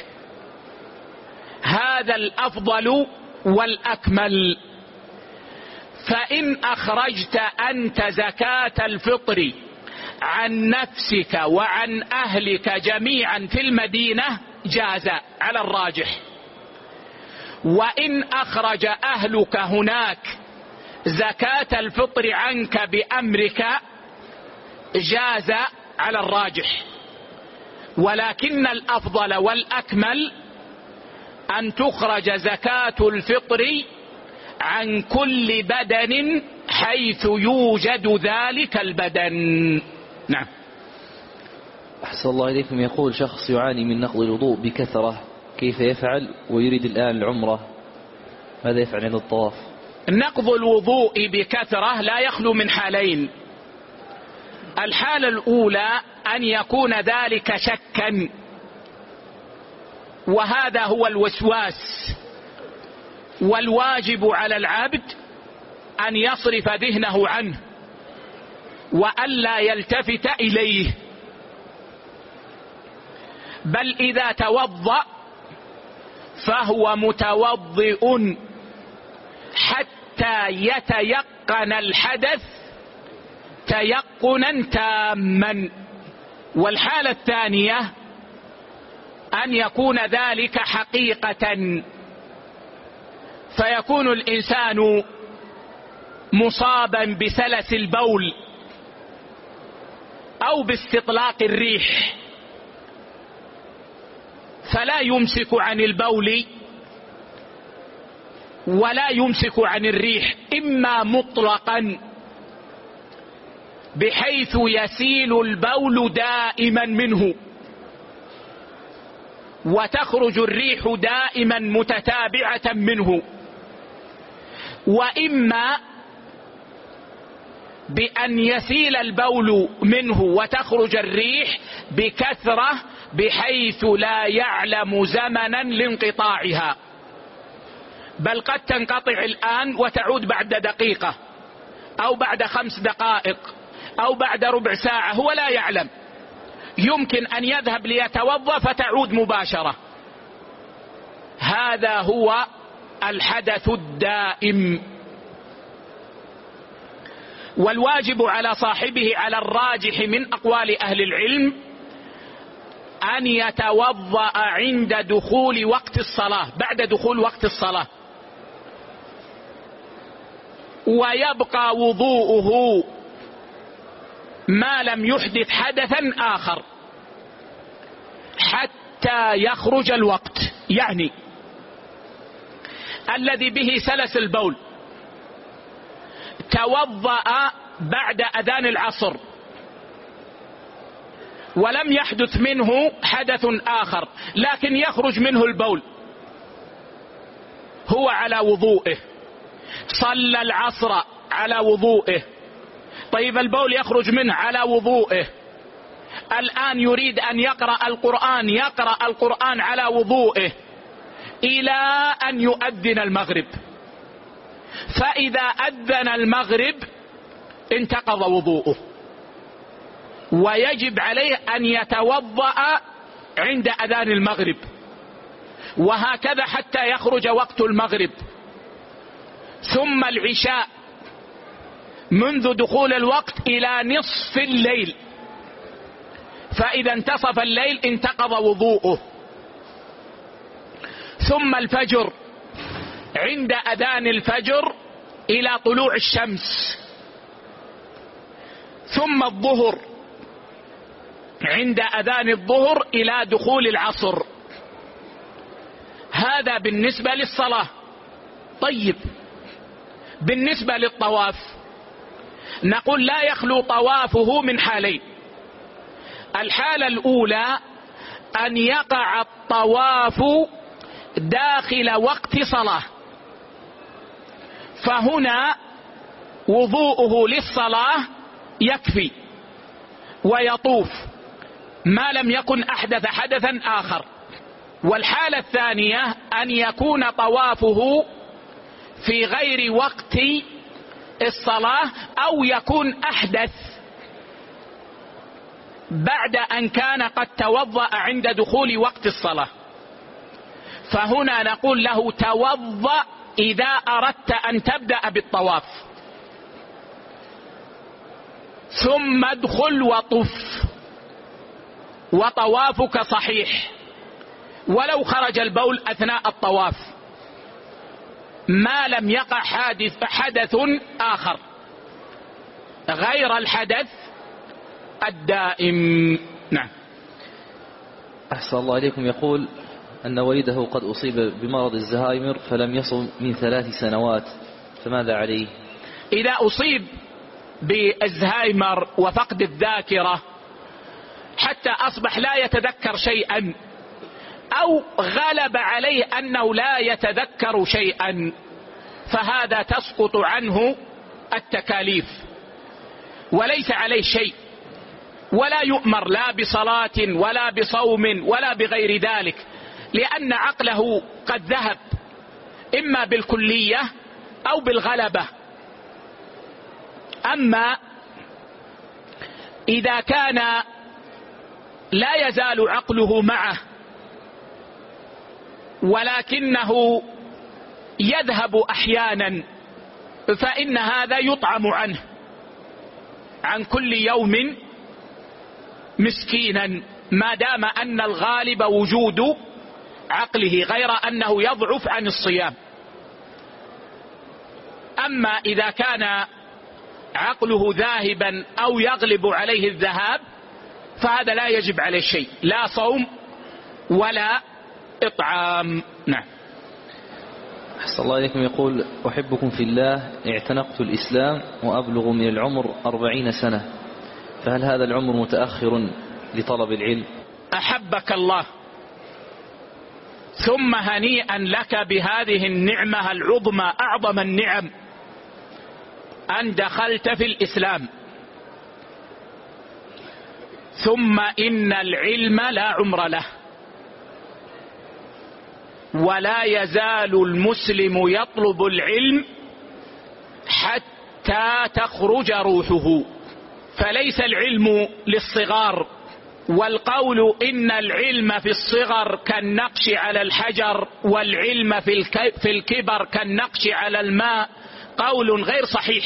S1: هذا الأفضل والأكمل. فإن أخرجت أنت زكاة الفطر عن نفسك وعن أهلك جميعا في المدينة جاز على الراجح، وإن أخرج أهلك هناك زكاة الفطر عنك بأمرك جاز على الراجح، ولكن الأفضل والأكمل أن تخرج زكاة الفطر عن كل بدن حيث يوجد ذلك البدن. نعم.
S2: أحسن الله إليكم. يقول شخص يعاني من نقض الوضوء بكثرة، كيف يفعل ويريد الآن العمرة، ماذا يفعل عند الطواف؟
S1: نقض الوضوء بكثرة لا يخلو من حالين. الحالة الأولى أن يكون ذلك شكا، وهذا هو الوسواس، والواجب على العبد أن يصرف ذهنه عنه وألا يلتفت إليه، بل إذا توضأ فهو متوضئ حتى يتيقن الحدث تيقنا تاما. والحالة الثانية أن يكون ذلك حقيقة، فيكون الإنسان مصابا بسلس البول أو باستطلاق الريح، فلا يمسك عن البول ولا يمسك عن الريح، إما مطلقا بحيث يسيل البول دائما منه وتخرج الريح دائما متتابعة منه، وإما بأن يسيل البول منه وتخرج الريح بكثرة بحيث لا يعلم زمنا لانقطاعها، بل قد تنقطع الآن وتعود بعد دقيقة أو بعد 5 دقائق أو بعد ربع ساعة، هو لا يعلم. يمكن أن يذهب ليتوضأ فتعود مباشرة. هذا هو الحدث الدائم. والواجب على صاحبه على الراجح من أقوال أهل العلم أن يتوضأ عند دخول وقت الصلاة، بعد دخول وقت الصلاة، ويبقى وضوءه ما لم يحدث حدثا آخر حتى يخرج الوقت. يعني الذي به سلس البول توضأ بعد أذان العصر ولم يحدث منه حدث آخر، لكن يخرج منه البول، هو على وضوئه، صلى العصر على وضوئه، طيب البول يخرج منه على وضوئه، الآن يريد أن يقرأ القرآن، يقرأ القرآن على وضوئه إلى أن يؤذن المغرب، فإذا أذن المغرب انتقض وضوءه، ويجب عليه أن يتوضأ عند أذان المغرب، وهكذا حتى يخرج وقت المغرب. ثم العشاء منذ دخول الوقت إلى نصف الليل، فإذا انتصف الليل انتقض وضوءه. ثم الفجر عند أذان الفجر إلى طلوع الشمس. ثم الظهر عند أذان الظهر إلى دخول العصر. هذا بالنسبة للصلاة. طيب بالنسبة للطواف نقول لا يخلو طوافه من حالين. الحالة الأولى أن يقع الطواف داخل وقت صلاة، فهنا وضوءه للصلاة يكفي ويطوف ما لم يكن أحدث حدثا آخر. والحالة الثانية أن يكون طوافه في غير وقت الصلاة أو يكون أحدث بعد أن كان قد توضأ عند دخول وقت الصلاة، فهنا نقول له توضأ إذا أردت أن تبدأ بالطواف، ثم ادخل وطف وطوافك صحيح ولو خرج البول أثناء الطواف ما لم يقع حدث آخر غير الحدث الدائم. نعم.
S2: أحسن الله إليكم. يقول أن والده قد أصيب بمرض الزهايمر فلم يصم من 3 سنوات، فماذا عليه؟
S1: إذا أصيب بالزهايمر وفقد الذاكرة حتى أصبح لا يتذكر شيئا أو غلب عليه أنه لا يتذكر شيئا، فهذا تسقط عنه التكاليف وليس عليه شيء، ولا يؤمر لا بصلاة ولا بصوم ولا بغير ذلك، لأن عقله قد ذهب إما بالكلية أو بالغلبة. أما إذا كان لا يزال عقله معه ولكنه يذهب أحيانا، فإن هذا يطعم عنه عن كل يوم مسكينا ما دام أن الغالب وجود عقله، غير أنه يضعف عن الصيام. أما إذا كان عقله ذاهبا أو يغلب عليه الذهاب فهذا لا يجب عليه شيء، لا صوم ولا إطعام. نعم.
S2: أحسن الله إليكم. يقول أحبكم في الله، اعتنقت الإسلام وأبلغ من العمر 40 سنة، فهل هذا العمر متأخر لطلب العلم؟
S1: أحبك الله، ثم هنيئا لك بهذه النعمة العظمى أعظم النعم أن دخلت في الإسلام. ثم إن العلم لا عمر له، ولا يزال المسلم يطلب العلم حتى تخرج روحه، فليس العلم للصغار. والقول إن العلم في الصغر كالنقش على الحجر والعلم في الكبر كالنقش على الماء قول غير صحيح،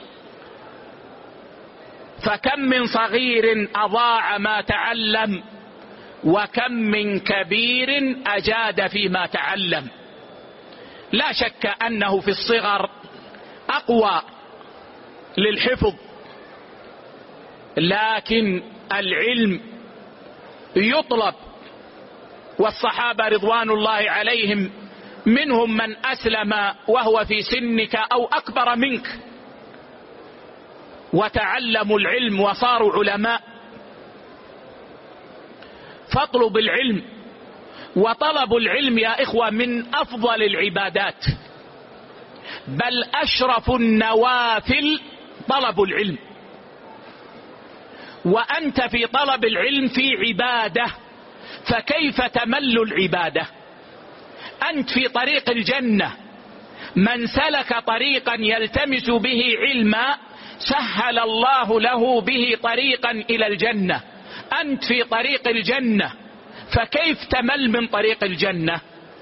S1: فكم من صغير أضاع ما تعلم وكم من كبير أجاد فيما تعلم. لا شك أنه في الصغر أقوى للحفظ، لكن العلم يطلب، والصحابة رضوان الله عليهم منهم من أسلم وهو في سنك أو أكبر منك وتعلموا العلم وصاروا علماء. فاطلب العلم، وطلب العلم يا إخوة من أفضل العبادات، بل أشرف النوافل طلب العلم. وأنت في طلب العلم في عبادة، فكيف تمل العبادة؟ أنت في طريق الجنة، من سلك طريقا يلتمس به علما سهل الله له به طريقا إلى الجنة. أنت في طريق الجنة، فكيف تمل من طريق الجنة؟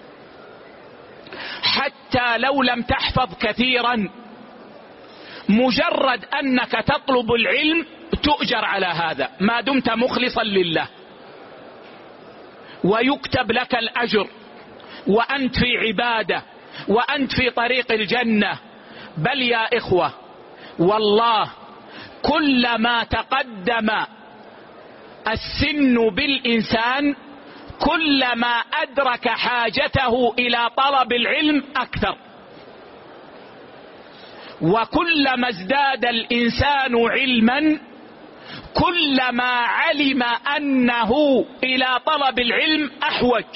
S1: حتى لو لم تحفظ كثيرا، مجرد أنك تطلب العلم تؤجر على هذا ما دمت مخلصا لله، ويكتب لك الأجر، وأنت في عبادة، وأنت في طريق الجنة. بل يا إخوة والله كلما تقدم السن بالإنسان كلما أدرك حاجته إلى طلب العلم أكثر، وكلما ازداد الإنسان علما كلما علم أنه إلى طلب العلم أحوج،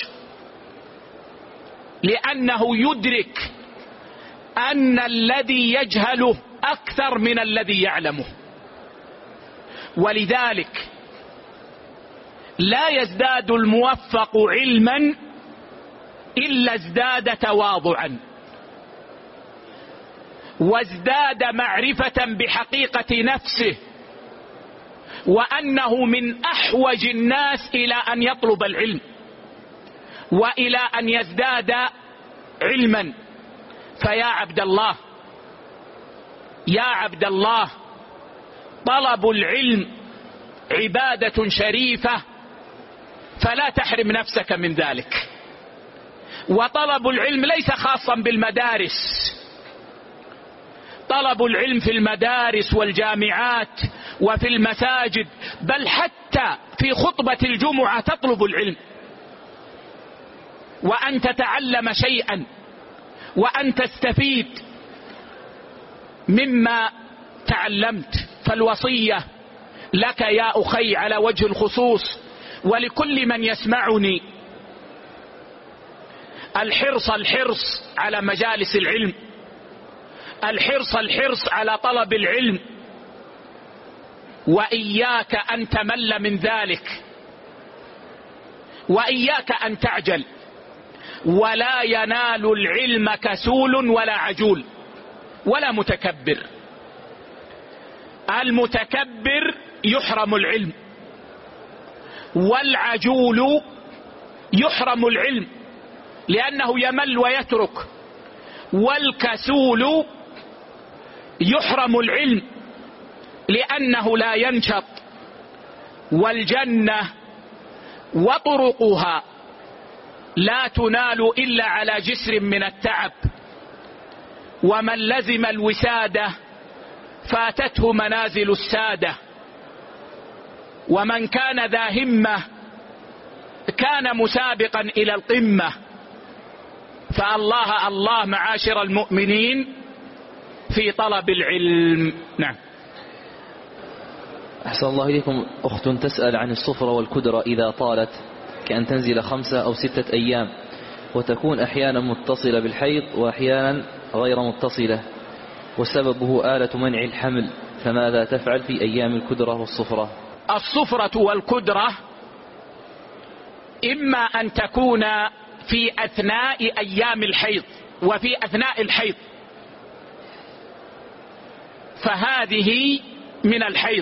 S1: لأنه يدرك أن الذي يجهله أكثر من الذي يعلمه. ولذلك لا يزداد الموفق علما إلا ازداد تواضعا، وازداد معرفة بحقيقة نفسه، وأنه من أحوج الناس إلى أن يطلب العلم وإلى أن يزداد علما. فيا عبد الله، يا عبد الله، طلب العلم عبادة شريفة، فلا تحرم نفسك من ذلك. وطلب العلم ليس خاصا بالمدارس، طلب العلم في المدارس والجامعات وفي المساجد، بل حتى في خطبة الجمعة تطلب العلم، وأن تتعلم شيئا، وأن تستفيد مما تعلمت. فالوصية لك يا أخي على وجه الخصوص ولكل من يسمعني الحرص على مجالس العلم، الحرص على طلب العلم، وإياك أن تمل من ذلك، وإياك أن تعجل. ولا ينال العلم كسول ولا عجول ولا متكبر. المتكبر يحرم العلم، والعجول يحرم العلم لأنه يمل ويترك، والكسول يحرم العلم لأنه لا ينشط. والجنة وطرقها لا تنال إلا على جسر من التعب، ومن لزم الوسادة فاتته منازل السادة، ومن كان ذا همة كان مسابقا إلى القمة. فالله الله معاشر المؤمنين في طلب العلم. نعم.
S2: أحسن الله إليكم. أخت تسأل عن الصفرة والكدرة إذا طالت، كأن تنزل 5 أو 6 أيام، وتكون أحيانا متصلة بالحيض وأحيانا غير متصلة، وسببه آلة منع الحمل، فماذا تفعل في أيام الكدرة والصفرة؟
S1: الصفرة والكدرة إما أن تكون في أثناء أيام الحيض وفي أثناء الحيض، فهذه من الحيض،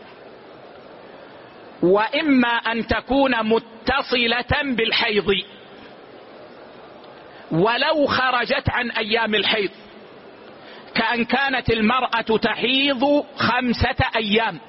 S1: وإما أن تكون متصلة بالحيض ولو خرجت عن أيام الحيض، كأن كانت المرأة تحيض 5 أيام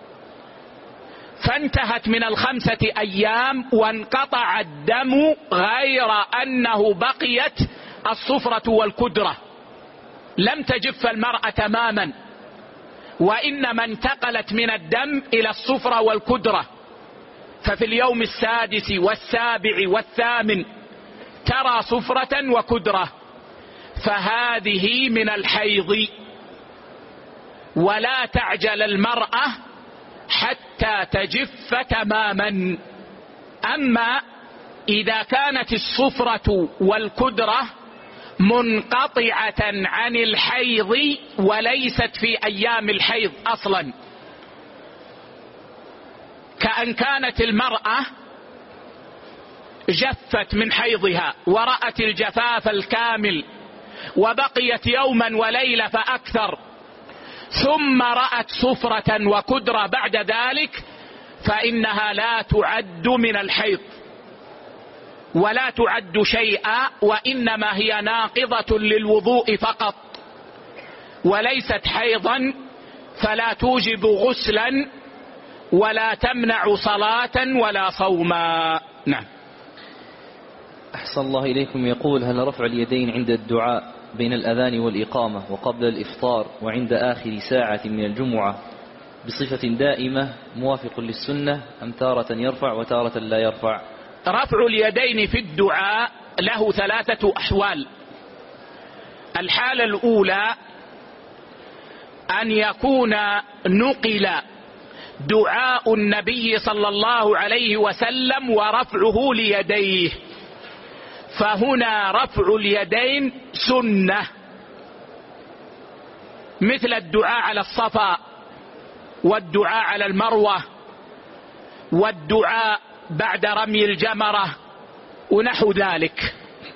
S1: فانتهت من 5 أيام وانقطع الدم، غير أنه بقيت الصفرة والكدرة، لم تجف المرأة تماما، وإنما انتقلت من الدم إلى الصفرة والكدرة، ففي اليوم 6 و7 و8 ترى صفرة وكدرة، فهذه من الحيض. ولا تعجل المرأة حتى تجف تماما. أما إذا كانت الصفرة والكدرة منقطعة عن الحيض وليست في أيام الحيض أصلا، كأن كانت المرأة جفت من حيضها ورأت الجفاف الكامل وبقيت يوما وليلة فأكثر، ثم رأت صفرة وكدرة بعد ذلك، فإنها لا تعد من الحيض ولا تعد شيئا، وإنما هي ناقضة للوضوء فقط وليست حيضا، فلا توجب غسلا ولا تمنع صلاة ولا صوما. نعم.
S2: أحسن الله إليكم. يقول: هل رفع اليدين عند الدعاء بين الأذان والإقامة وقبل الإفطار وعند آخر ساعة من الجمعة بصفة دائمة موافق للسنة، أم تارة يرفع وتارة لا يرفع؟
S1: رفع اليدين في الدعاء له 3 أحوال. الحالة الأولى أن يكون نقل دعاء النبي صلى الله عليه وسلم ورفعه ليديه، فهنا رفع اليدين سنة، مثل الدعاء على الصفا والدعاء على المروة والدعاء بعد رمي الجمرة ونحو ذلك،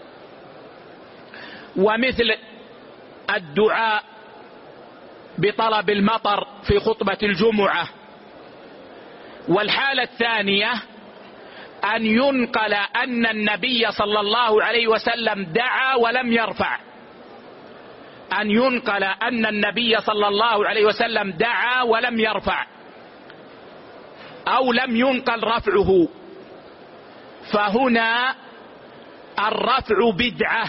S1: ومثل الدعاء بطلب المطر في خطبة الجمعة. والحالة الثانية أن ينقل أن النبي صلى الله عليه وسلم دعا ولم يرفع، أن ينقل أن النبي صلى الله عليه وسلم دعا ولم يرفع أو لم ينقل رفعه، فهنا الرفع بدعة،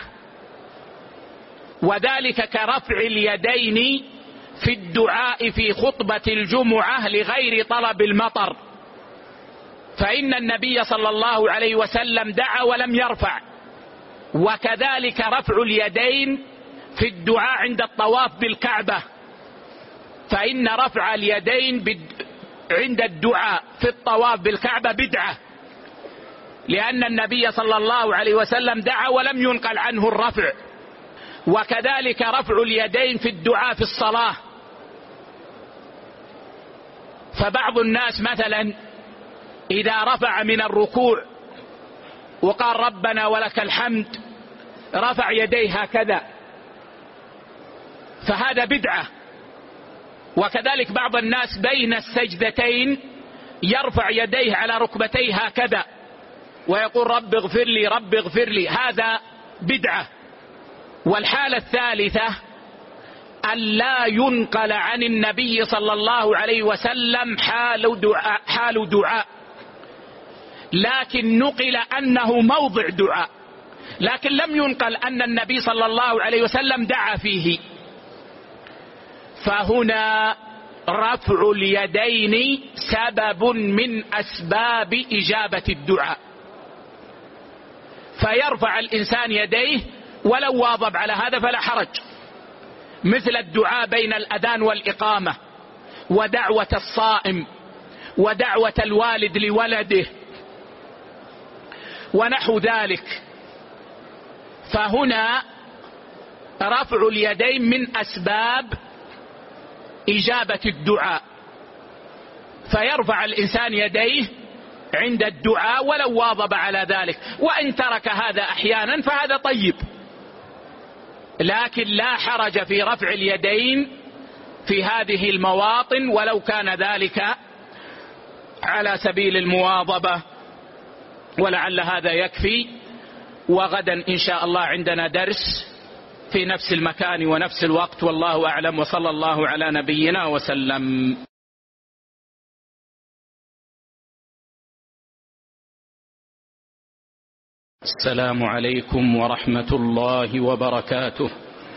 S1: وذلك كرفع اليدين في الدعاء في خطبة الجمعة لغير طلب المطر، فإن النبي صلى الله عليه وسلم دعا ولم يرفع. وكذلك رفع اليدين في الدعاء عند الطواف بالكعبة، فإن رفع اليدين عند الدعاء في الطواف بالكعبة بدعة، لأن النبي صلى الله عليه وسلم دعا ولم ينقل عنه الرفع. وكذلك رفع اليدين في الدعاء في الصلاة، فبعض الناس مثلا إذا رفع من الركوع وقال ربنا ولك الحمد رفع يديه هكذا، فهذا بدعة. وكذلك بعض الناس بين السجدتين يرفع يديه على ركبتيه هكذا ويقول رب اغفر لي رب اغفر لي، هذا بدعة. والحالة الثالثة أن لا ينقل عن النبي صلى الله عليه وسلم حال دعاء، لكن نقل أنه موضع دعاء، لكن لم ينقل أن النبي صلى الله عليه وسلم دعا فيه، فهنا رفع اليدين سبب من أسباب إجابة الدعاء، فيرفع الإنسان يديه ولو واظب على هذا فلا حرج، مثل الدعاء بين الأذان والإقامة، ودعوة الصائم، ودعوة الوالد لولده ونحو ذلك. فهنا رفع اليدين من أسباب إجابة الدعاء، فيرفع الإنسان يديه عند الدعاء ولو واظب على ذلك، وإن ترك هذا أحيانا فهذا طيب، لكن لا حرج في رفع اليدين في هذه المواطن ولو كان ذلك على سبيل المواظبة. ولعل هذا يكفي، وغدا إن شاء الله عندنا درس في نفس المكان ونفس الوقت، والله أعلم، وصلى الله على نبينا وسلم. السلام عليكم ورحمة الله وبركاته.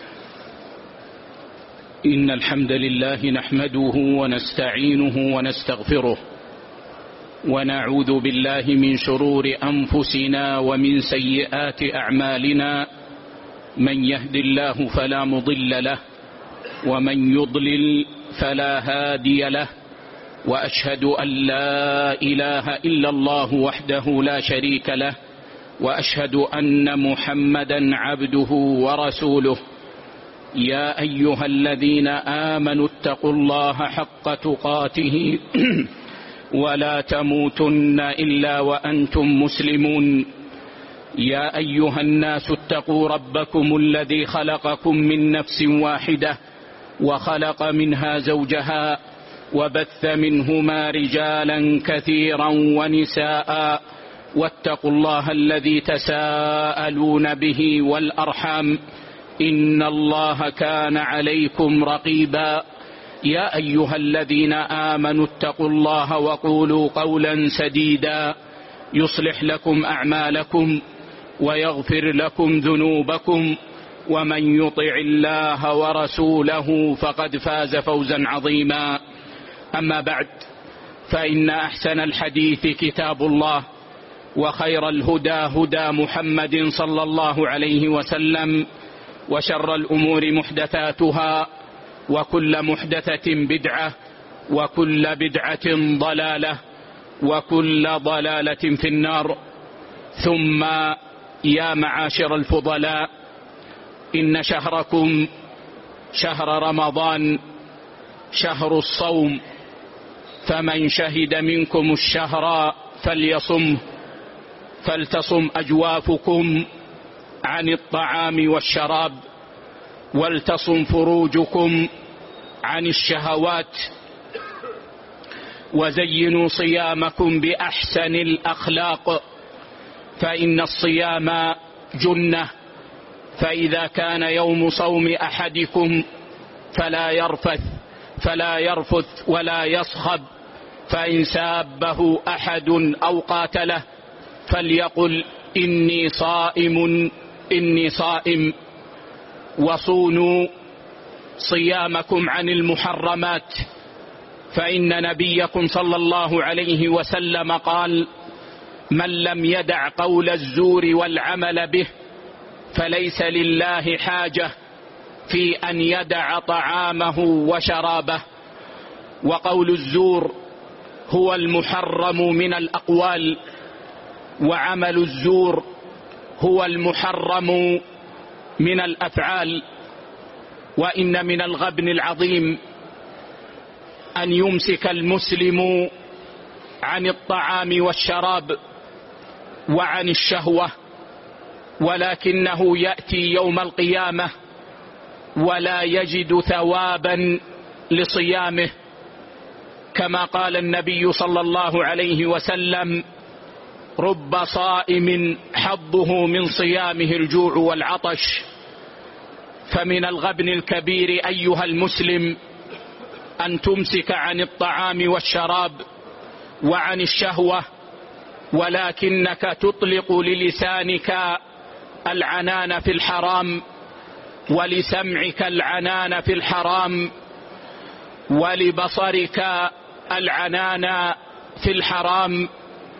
S1: إن الحمد لله نحمده ونستعينه ونستغفره، ونعوذ بالله من شرور أنفسنا ومن سيئات أعمالنا، من يهد الله فلا مضل له ومن يضلل فلا هادي له، وأشهد أن لا إله إلا الله وحده لا شريك له، وأشهد أن محمدا عبده ورسوله. يا أيها الذين آمنوا اتقوا الله حق تقاته ولا تموتن إلا وأنتم مسلمون. يا أيها الناس اتقوا ربكم الذي خلقكم من نفس واحدة وخلق منها زوجها وبث منهما رجالا كثيرا ونساء، واتقوا الله الذي تساءلون به والأرحام، إن الله كان عليكم رقيبا. يا أيها الذين آمنوا اتقوا الله وقولوا قولا سديدا يصلح لكم أعمالكم ويغفر لكم ذنوبكم، ومن يطع الله ورسوله فقد فاز فوزا عظيما. أما بعد، فإن أحسن الحديث كتاب الله، وخير الهدى هدى محمد صلى الله عليه وسلم، وشر الأمور محدثاتها، وكل محدثة بدعة، وكل بدعة ضلالة، وكل ضلالة في النار. ثم يا معاشر الفضلاء، إن شهركم شهر رمضان شهر الصوم، فمن شهد منكم الشهر فليصمه، فلتصم أجوافكم عن الطعام والشراب، ولتصم فروجكم عن الشهوات، وزينوا صيامكم بأحسن الأخلاق، فإن الصيام جنة. فإذا كان يوم صوم أحدكم فلا يرفث ولا يصخب، فإن سابه أحد أو قاتله فليقل إني صائم. وصونوا صيامكم عن المحرمات، فإن نبيكم صلى الله عليه وسلم قال: من لم يدع قول الزور والعمل به فليس لله حاجة في أن يدع طعامه وشرابه. وقول الزور هو المحرم من الأقوال، وعمل الزور هو المحرم من الأفعال. وإن من الغبن العظيم أن يمسك المسلم عن الطعام والشراب وعن الشهوة، ولكنه يأتي يوم القيامة ولا يجد ثوابا لصيامه، كما قال النبي صلى الله عليه وسلم: رب صائم حظه من صيامه الجوع والعطش. فمن الغبن الكبير أيها المسلم أن تمسك عن الطعام والشراب وعن الشهوة، ولكنك تطلق للسانك العنان في الحرام، ولسمعك العنان في الحرام، ولبصرك العنان في الحرام،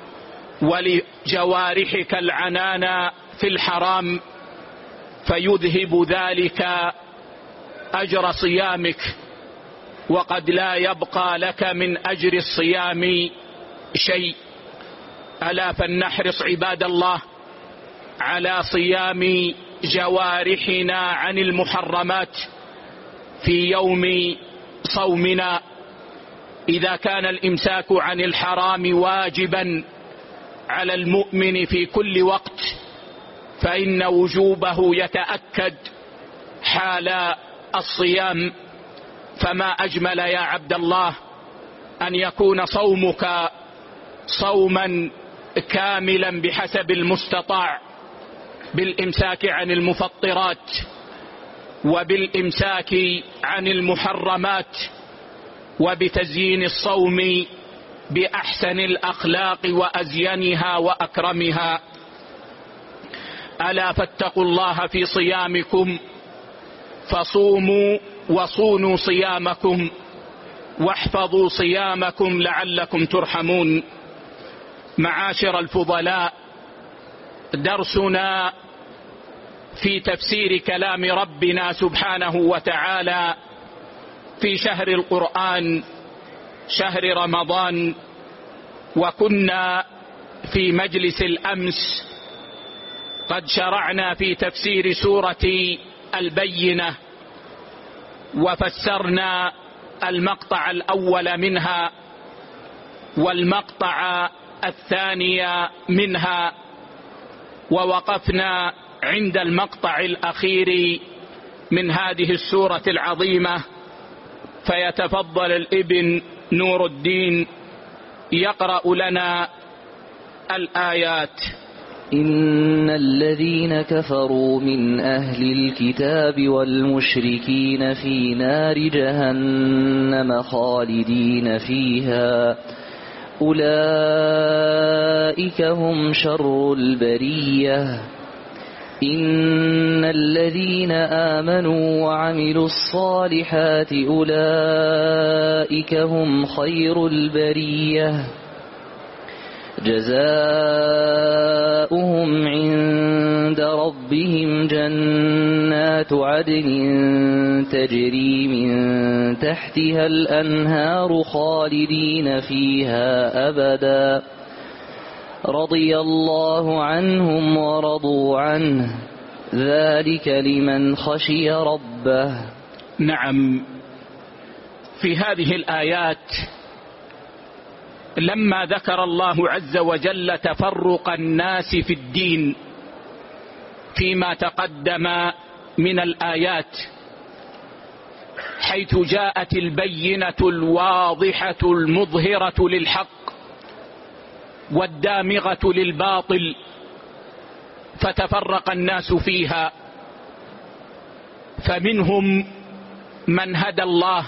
S1: ولجوارحك العنان في الحرام، فيذهب ذلك أجر صيامك، وقد لا يبقى لك من أجر الصيام شيء. ألا فلنحرص عباد الله على صيام جوارحنا عن المحرمات في يوم صومنا. إذا كان الإمساك عن الحرام واجبا على المؤمن في كل وقت، فإن وجوبه يتأكد حال الصيام. فما أجمل يا عبد الله أن يكون صومك صوما كاملا بحسب المستطاع، بالإمساك عن المفطرات، وبالإمساك عن المحرمات، وبتزيين الصوم بأحسن الأخلاق وأزينها وأكرمها. ألا فاتقوا الله في صيامكم، فصوموا وصونوا صيامكم، واحفظوا صيامكم لعلكم ترحمون. معاشر الفضلاء، درسنا في تفسير كلام ربنا سبحانه وتعالى في شهر القرآن، شهر رمضان. وكنا في مجلس الأمس قد شرعنا في تفسير سورة البينة، وفسرنا المقطع الأول منها والمقطع الثاني منها، ووقفنا عند المقطع الأخير من هذه السورة العظيمة. فيتفضل الابن نور الدين يقرأ لنا الآيات.
S2: إن الذين كفروا من أهل الكتاب والمشركين في نار جهنم خالدين فيها أولئك هم شر البرية. إن الذين آمنوا وعملوا الصالحات أولئك هم خير البرية، جزاؤهم عند ربهم ربهم جنات عدن تجري من تحتها الأنهار خالدين فيها أبدا رضي الله عنهم ورضوا عنه ذلك لمن خشي ربه.
S1: نعم، في هذه الآيات لما ذكر الله عز وجل تفرق الناس في الدين فيما تقدم من الآيات، حيث جاءت البينة الواضحة المظهرة للحق والدامغة للباطل، فتفرق الناس فيها، فمنهم من هدى الله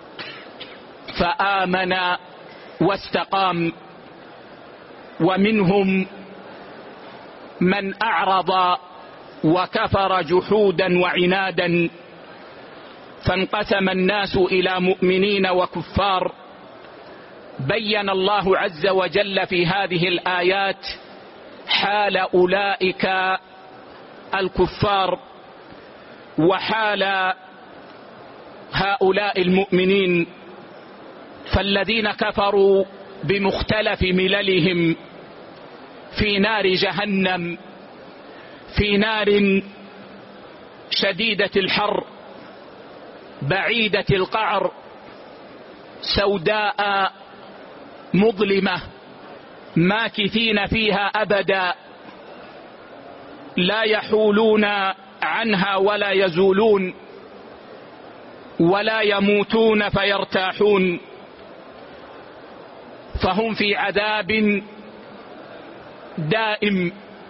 S1: فآمن واستقام، ومنهم من أعرض وكفر جحودا وعنادا، فانقسم الناس إلى مؤمنين وكفار. بين الله عز وجل في هذه الآيات حال أولئك الكفار وحال هؤلاء المؤمنين. فالذين كفروا بمختلف مللهم في نار جهنم، في نار شديدة الحر بعيدة القعر سوداء مظلمة ماكثين فيها أبدا، لا يحولون عنها ولا يزولون ولا يموتون فيرتاحون، فهم في عذاب دائم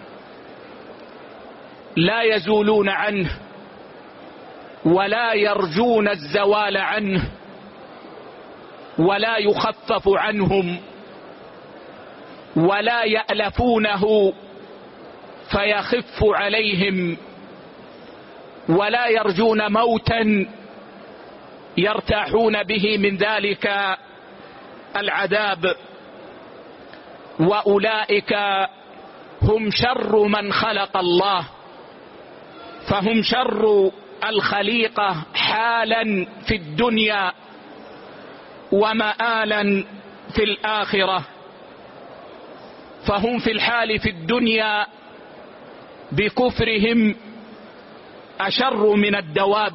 S1: لا يزولون عنه ولا يرجون الزوال عنه ولا يخفف عنهم ولا يألفونه فيخف عليهم ولا يرجون موتا يرتاحون به من ذلك العذاب. وأولئك هم شر من خلق الله، فهم شر الخليقة حالا في الدنيا ومآلا في الآخرة. فهم في الحال في الدنيا بكفرهم أشر من الدواب،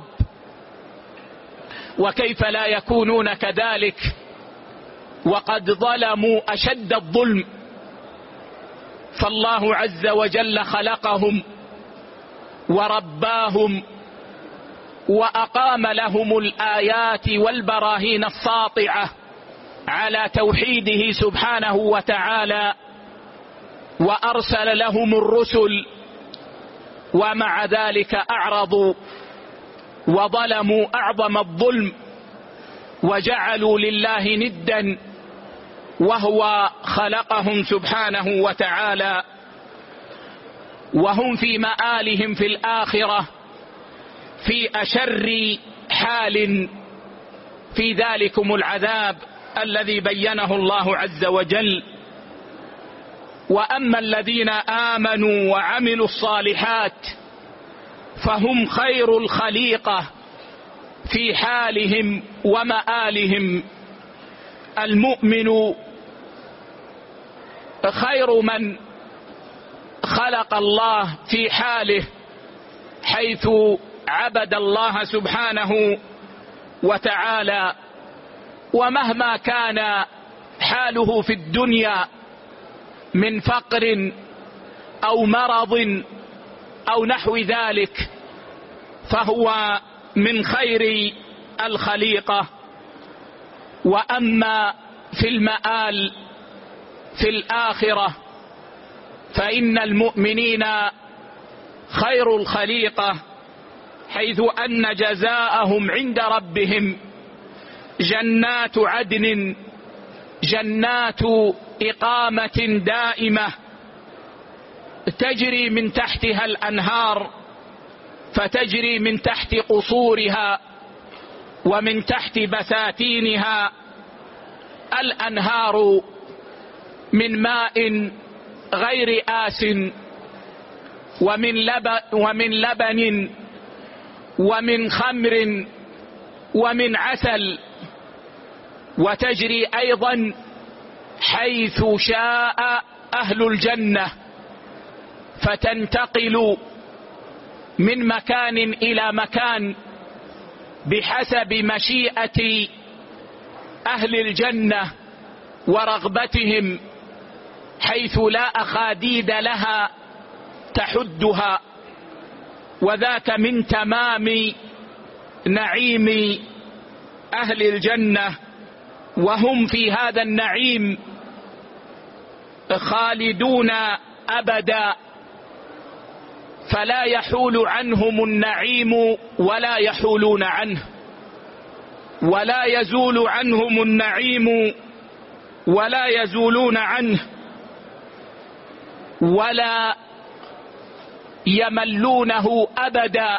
S1: وكيف لا يكونون كذلك وقد ظلموا أشد الظلم. فالله عز وجل خلقهم ورباهم وأقام لهم الآيات والبراهين الساطعة على توحيده سبحانه وتعالى، وأرسل لهم الرسل، ومع ذلك أعرضوا وظلموا أعظم الظلم وجعلوا لله ندا وهو خلقهم سبحانه وتعالى. وهم في مآلهم في الآخرة في أشر حال في ذلكم العذاب الذي بينه الله عز وجل. وأما الذين آمنوا وعملوا الصالحات فهم خير الخليقة في حالهم ومآلهم. المؤمن خير من خلق الله في حاله، حيث عبد الله سبحانه وتعالى، ومهما كان حاله في الدنيا من فقر أو مرض أو نحو ذلك فهو من خير الخليقة. وأما في المآل في الآخرة فإن المؤمنين خير الخليقة، حيث أن جزاءهم عند ربهم جنات عدن، جنات إقامة دائمة تجري من تحتها الأنهار، فتجري من تحت قصورها ومن تحت بساتينها الأنهار من ماء غير آس، ومن لبن ومن خمر ومن عسل، وتجري أيضا حيث شاء أهل الجنة، فتنتقل من مكان إلى مكان بحسب مشيئة أهل الجنة ورغبتهم، حيث لا أخاديد لها تحدها. وذاك من تمام نعيم أهل الجنة، وهم في هذا النعيم خالدون أبدا، فلا يحول عنهم النعيم ولا يحولون عنه، ولا يزول عنهم النعيم ولا يزولون عنه، ولا يملونه أبدا،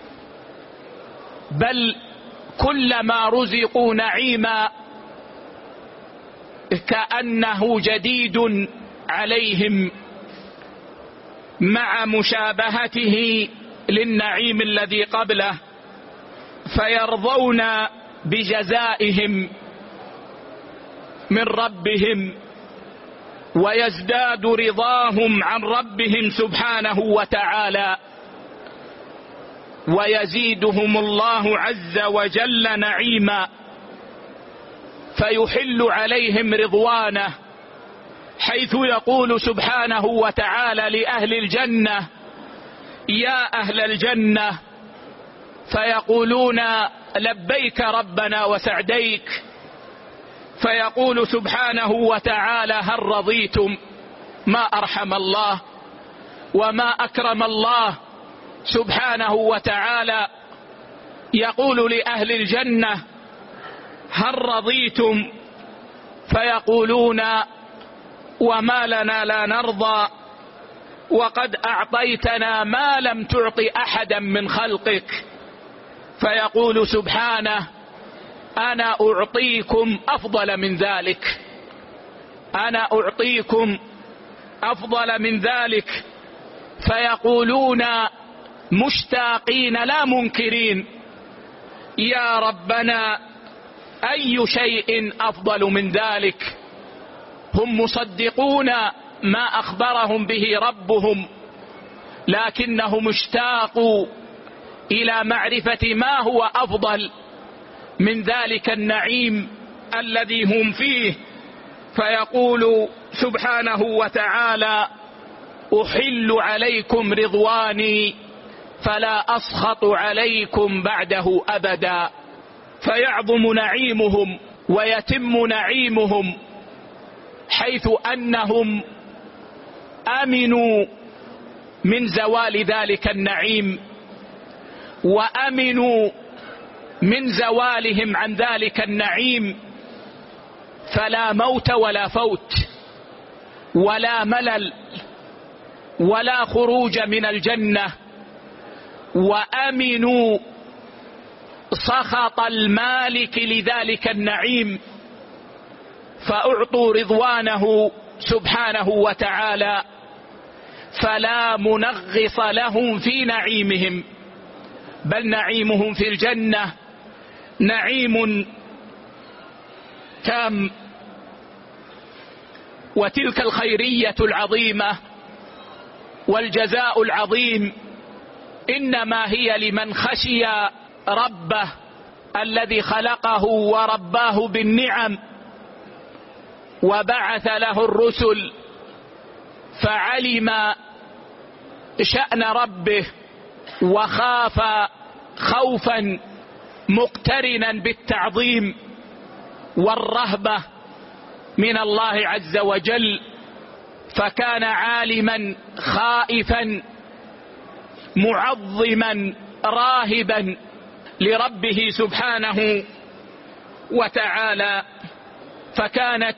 S1: بل كلما رزقوا نعيما كأنه جديد عليهم مع مشابهته للنعيم الذي قبله، فيرضون بجزائهم من ربهم، ويزداد رضاهم عن ربهم سبحانه وتعالى، ويزيدهم الله عز وجل نعيما، فيحل عليهم رضوانه، حيث يقول سبحانه وتعالى لأهل الجنة: يا أهل الجنة، فيقولون: لبيك ربنا وسعديك، فيقول سبحانه وتعالى: هل رضيتم؟ ما أرحم الله وما أكرم الله سبحانه وتعالى، يقول لأهل الجنة: هل رضيتم؟ فيقولون: وما لنا لا نرضى وقد أعطيتنا ما لم تعط أحدا من خلقك. فيقول سبحانه: أنا أعطيكم أفضل من ذلك، أنا أعطيكم أفضل من ذلك. فيقولون مشتاقين لا منكرين: يا ربنا أي شيء أفضل من ذلك؟ هم مصدقون ما أخبرهم به ربهم، لكنهم اشتاقوا إلى معرفة ما هو أفضل من ذلك النعيم الذي هم فيه. فيقول سبحانه وتعالى: أحل عليكم رضواني فلا أسخط عليكم بعده أبدا. فيعظم نعيمهم ويتم نعيمهم، حيث أنهم أمنوا من زوال ذلك النعيم، وأمنوا من زوالهم عن ذلك النعيم، فلا موت ولا فوت ولا ملل ولا خروج من الجنة، وأمنوا سخط المالك لذلك النعيم، فأعطوا رضوانه سبحانه وتعالى، فلا منغص لهم في نعيمهم، بل نعيمهم في الجنة نعيم تام. وتلك الخيرية العظيمة والجزاء العظيم إنما هي لمن خشي ربه الذي خلقه ورباه بالنعم، وبعث له الرسل، فعلم شأن ربه وخاف خوفا مقترنا بالتعظيم والرهبة من الله عز وجل، فكان عالما خائفا معظما راهبا لربه سبحانه وتعالى. فكانت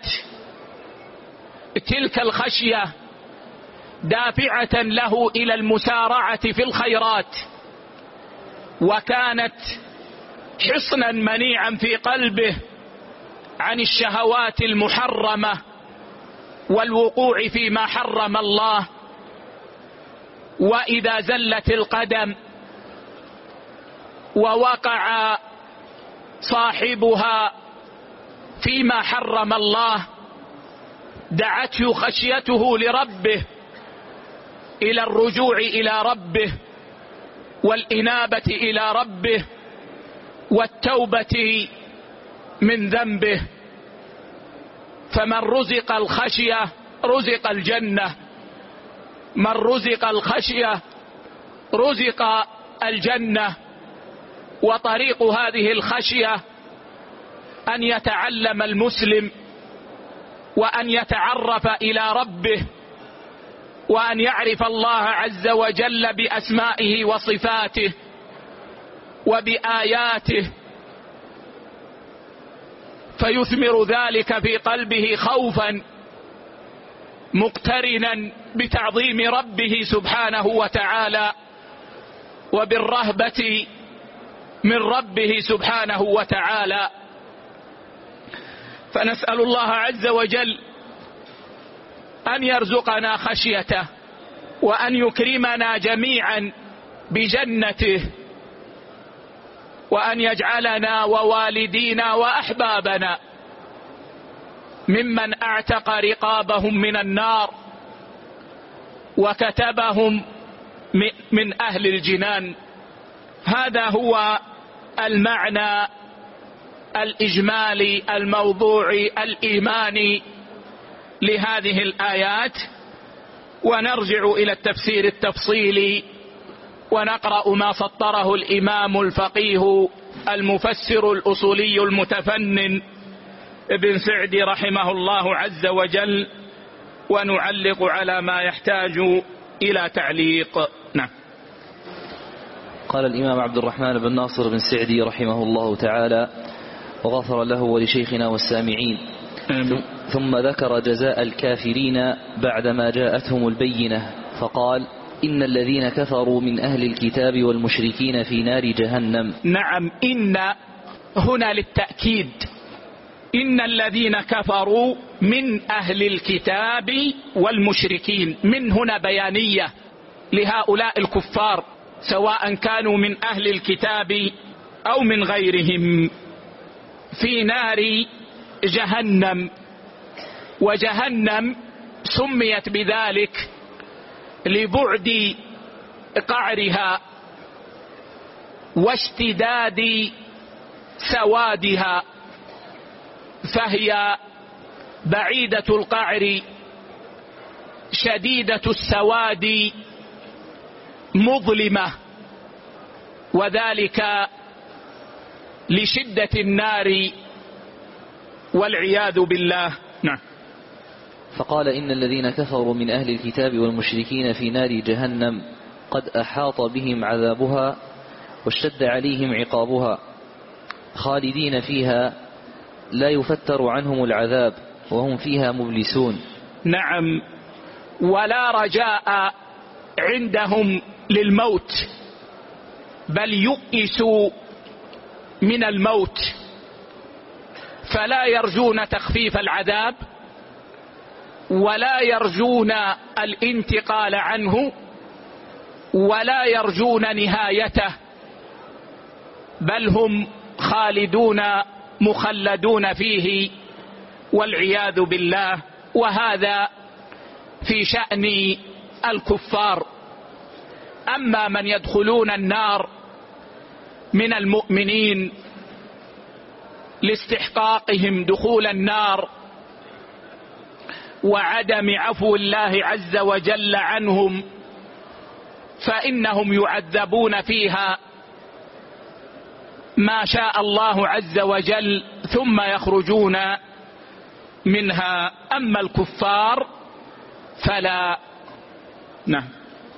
S1: تلك الخشية دافعة له إلى المسارعة في الخيرات، وكانت حصنا منيعا في قلبه عن الشهوات المحرمة والوقوع فيما حرم الله. وإذا زلت القدم ووقع صاحبها فيما حرم الله دعته خشيته لربه إلى الرجوع إلى ربه والإنابة إلى ربه والتوبة من ذنبه. فمن رزق الخشية رزق الجنة، من رزق الخشية رزق الجنة. وطريق هذه الخشية أن يتعلم المسلم وأن يتعرف إلى ربه وأن يعرف الله عز وجل بأسمائه وصفاته وبآياته، فيثمر ذلك في قلبه خوفا مقترنا بتعظيم ربه سبحانه وتعالى وبالرهبة من ربه سبحانه وتعالى. فنسأل الله عز وجل أن يرزقنا خشيته وأن يكرمنا جميعا بجنته، وأن يجعلنا ووالدينا وأحبابنا ممن اعتق رقابهم من النار وكتبهم من أهل الجنان. هذا هو المعنى الإجمالي الموضوعي الإيماني لهذه الآيات. ونرجع إلى التفسير التفصيلي ونقرأ ما سطره الإمام الفقيه المفسر الأصولي المتفنن ابن سعدي رحمه الله عز وجل، ونعلق على ما يحتاج إلى تعليق. نعم.
S2: قال الإمام عبد الرحمن بن ناصر بن سعدي رحمه الله تعالى وغفر له ولشيخنا والسامعين. ثم ذكر جزاء الكافرين بعدما جاءتهم البينة فقال: إن الذين كفروا من أهل الكتاب والمشركين في نار جهنم.
S1: نعم، إن هنا للتأكيد، إن الذين كفروا من أهل الكتاب والمشركين، من هنا بيانية لهؤلاء الكفار سواء كانوا من أهل الكتاب أو من غيرهم، في نار جهنم. وجهنم سميت بذلك لبعد قعرها واشتداد سوادها، فهي بعيدة القعر شديدة السواد مظلمة، وذلك لشدة النار والعياذ بالله. نعم.
S2: فقال: إن الذين كفروا من أهل الكتاب والمشركين في نار جهنم قد أحاط بهم عذابها واشتد عليهم عقابها خالدين فيها لا يفتر عنهم العذاب وهم فيها مبلسون.
S1: نعم، ولا رجاء عندهم للموت، بل يئسوا من الموت، فلا يرجون تخفيف العذاب ولا يرجون الانتقال عنه ولا يرجون نهايته، بل هم خالدون مخلدون فيه والعياذ بالله. وهذا في شأن الكفار. أما من يدخلون النار من المؤمنين لاستحقاقهم دخول النار وعدم عفو الله عز وجل عنهم، فإنهم يعذبون فيها ما شاء الله عز وجل ثم يخرجون منها. أما الكفار فلا. نعم.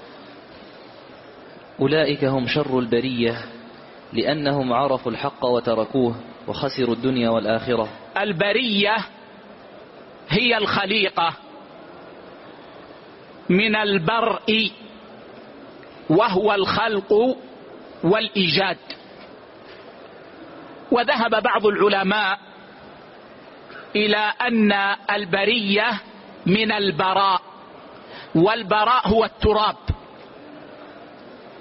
S2: أولئك هم شر البرية لأنهم عرفوا الحق وتركوه وخسروا الدنيا والآخرة.
S1: البرية هي الخليقة من البرء وهو الخلق والإيجاد. وذهب بعض العلماء إلى أن البرية من البراء، والبراء هو التراب،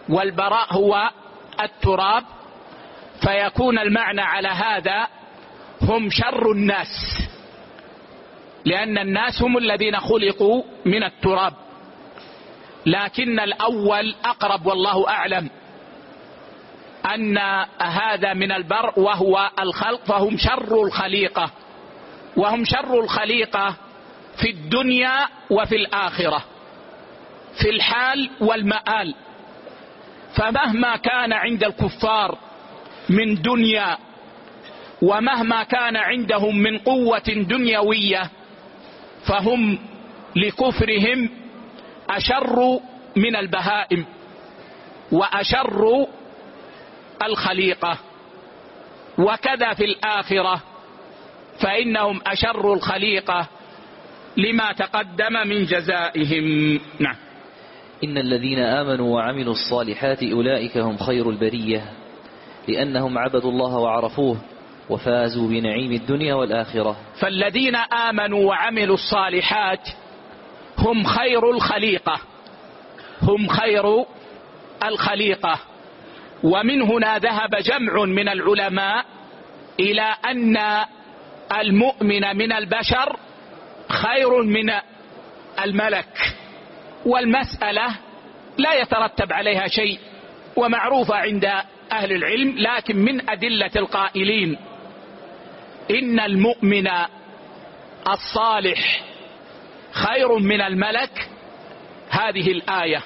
S1: والبراء هو التراب، فيكون المعنى على هذا هم شر الناس، لأن الناس هم الذين خلقوا من التراب، لكن الأول أقرب والله أعلم، أن هذا من البر وهو الخلق، فهم شر الخليقة، وهم شر الخليقة في الدنيا وفي الآخرة، في الحال والمآل. فمهما كان عند الكفار من دنيا، ومهما كان عندهم من قوة دنيوية، فهم لكفرهم أشر من البهائم وأشر الخليقة. وكذا في الآخرة، فإنهم أشر الخليقة لما تقدم من جزائهم. نعم.
S2: إن الذين آمنوا وعملوا الصالحات أولئك هم خير البرية، لأنهم عبدوا الله وعرفوه وفازوا بنعيم الدنيا والآخرة.
S1: فالذين آمنوا وعملوا الصالحات هم خير الخليقة، هم خير الخليقة. ومن هنا ذهب جمع من العلماء إلى أن المؤمن من البشر خير من الملك، والمسألة لا يترتب عليها شيء، ومعروفة عند أهل العلم، لكن من أدلة القائلين إن المؤمن الصالح خير من الملك هذه الآية.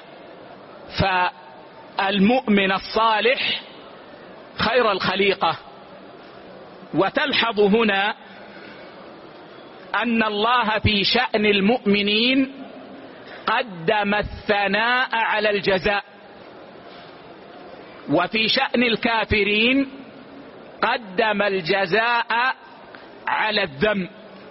S1: فالمؤمن الصالح خير الخليقة. وتلحظ هنا أن الله في شأن المؤمنين قدم الثناء على الجزاء، وفي شأن الكافرين قدم الجزاء على الذم.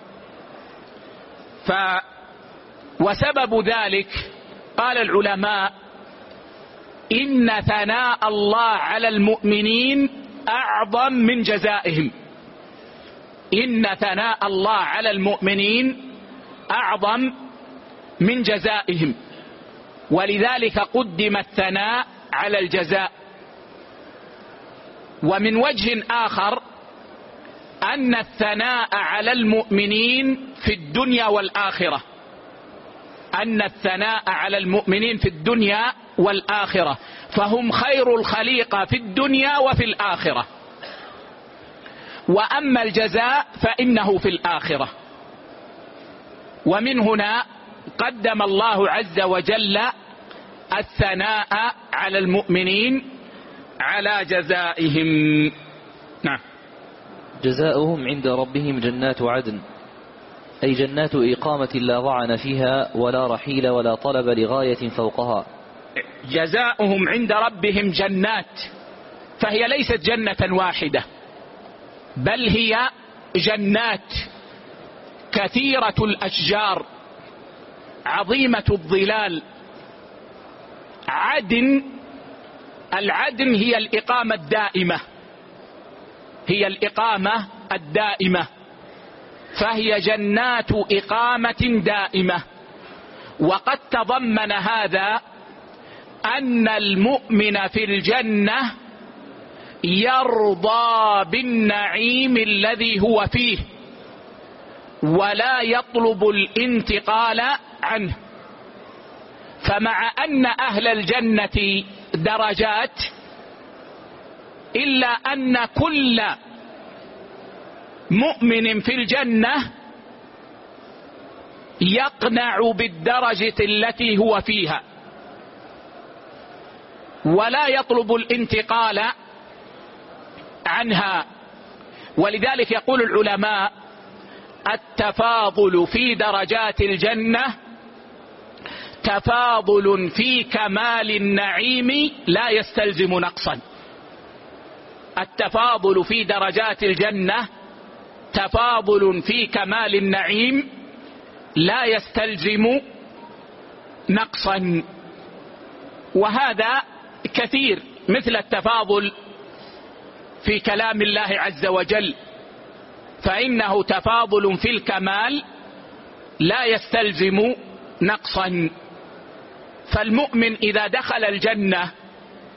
S1: وسبب ذلك قال العلماء إن ثناء الله على المؤمنين أعظم من جزائهم، إن ثناء الله على المؤمنين أعظم من جزائهم، ولذلك قدم الثناء على الجزاء. ومن وجه آخر أن الثناء على المؤمنين في الدنيا والآخرة، أن الثناء على المؤمنين في الدنيا والآخرة، فهم خير الخليقة في الدنيا وفي الآخرة. وأما الجزاء فإنه في الآخرة. ومن هنا قدم الله عز وجل الثناء على المؤمنين على جزائهم. نعم.
S2: جزاؤهم عند ربهم جنات عدن، أي جنات إقامة لا ضعن فيها ولا رحيل ولا طلب لغاية فوقها.
S1: جزاؤهم عند ربهم جنات، فهي ليست جنة واحدة، بل هي جنات كثيرة الأشجار عظيمة الظلال. عدن، العدن هي الإقامة الدائمة، هي الإقامة الدائمة، فهي جنات إقامة دائمة. وقد تضمن هذا أن المؤمن في الجنة يرضى بالنعيم الذي هو فيه ولا يطلب الانتقال عنه. فمع أن أهل الجنة درجات، إلا أن كل مؤمن في الجنة يقنع بالدرجة التي هو فيها ولا يطلب الانتقال عنها. ولذلك يقول العلماء التفاضل في درجات الجنة تفاضل في كمال النعيم لا يستلزم نقصا. التفاضل في درجات الجنة تفاضل في كمال النعيم لا يستلزم نقصا. وهذا كثير، مثل التفاضل في كلام الله عز وجل، فإنه تفاضل في الكمال لا يستلزم نقصا. فالمؤمن إذا دخل الجنة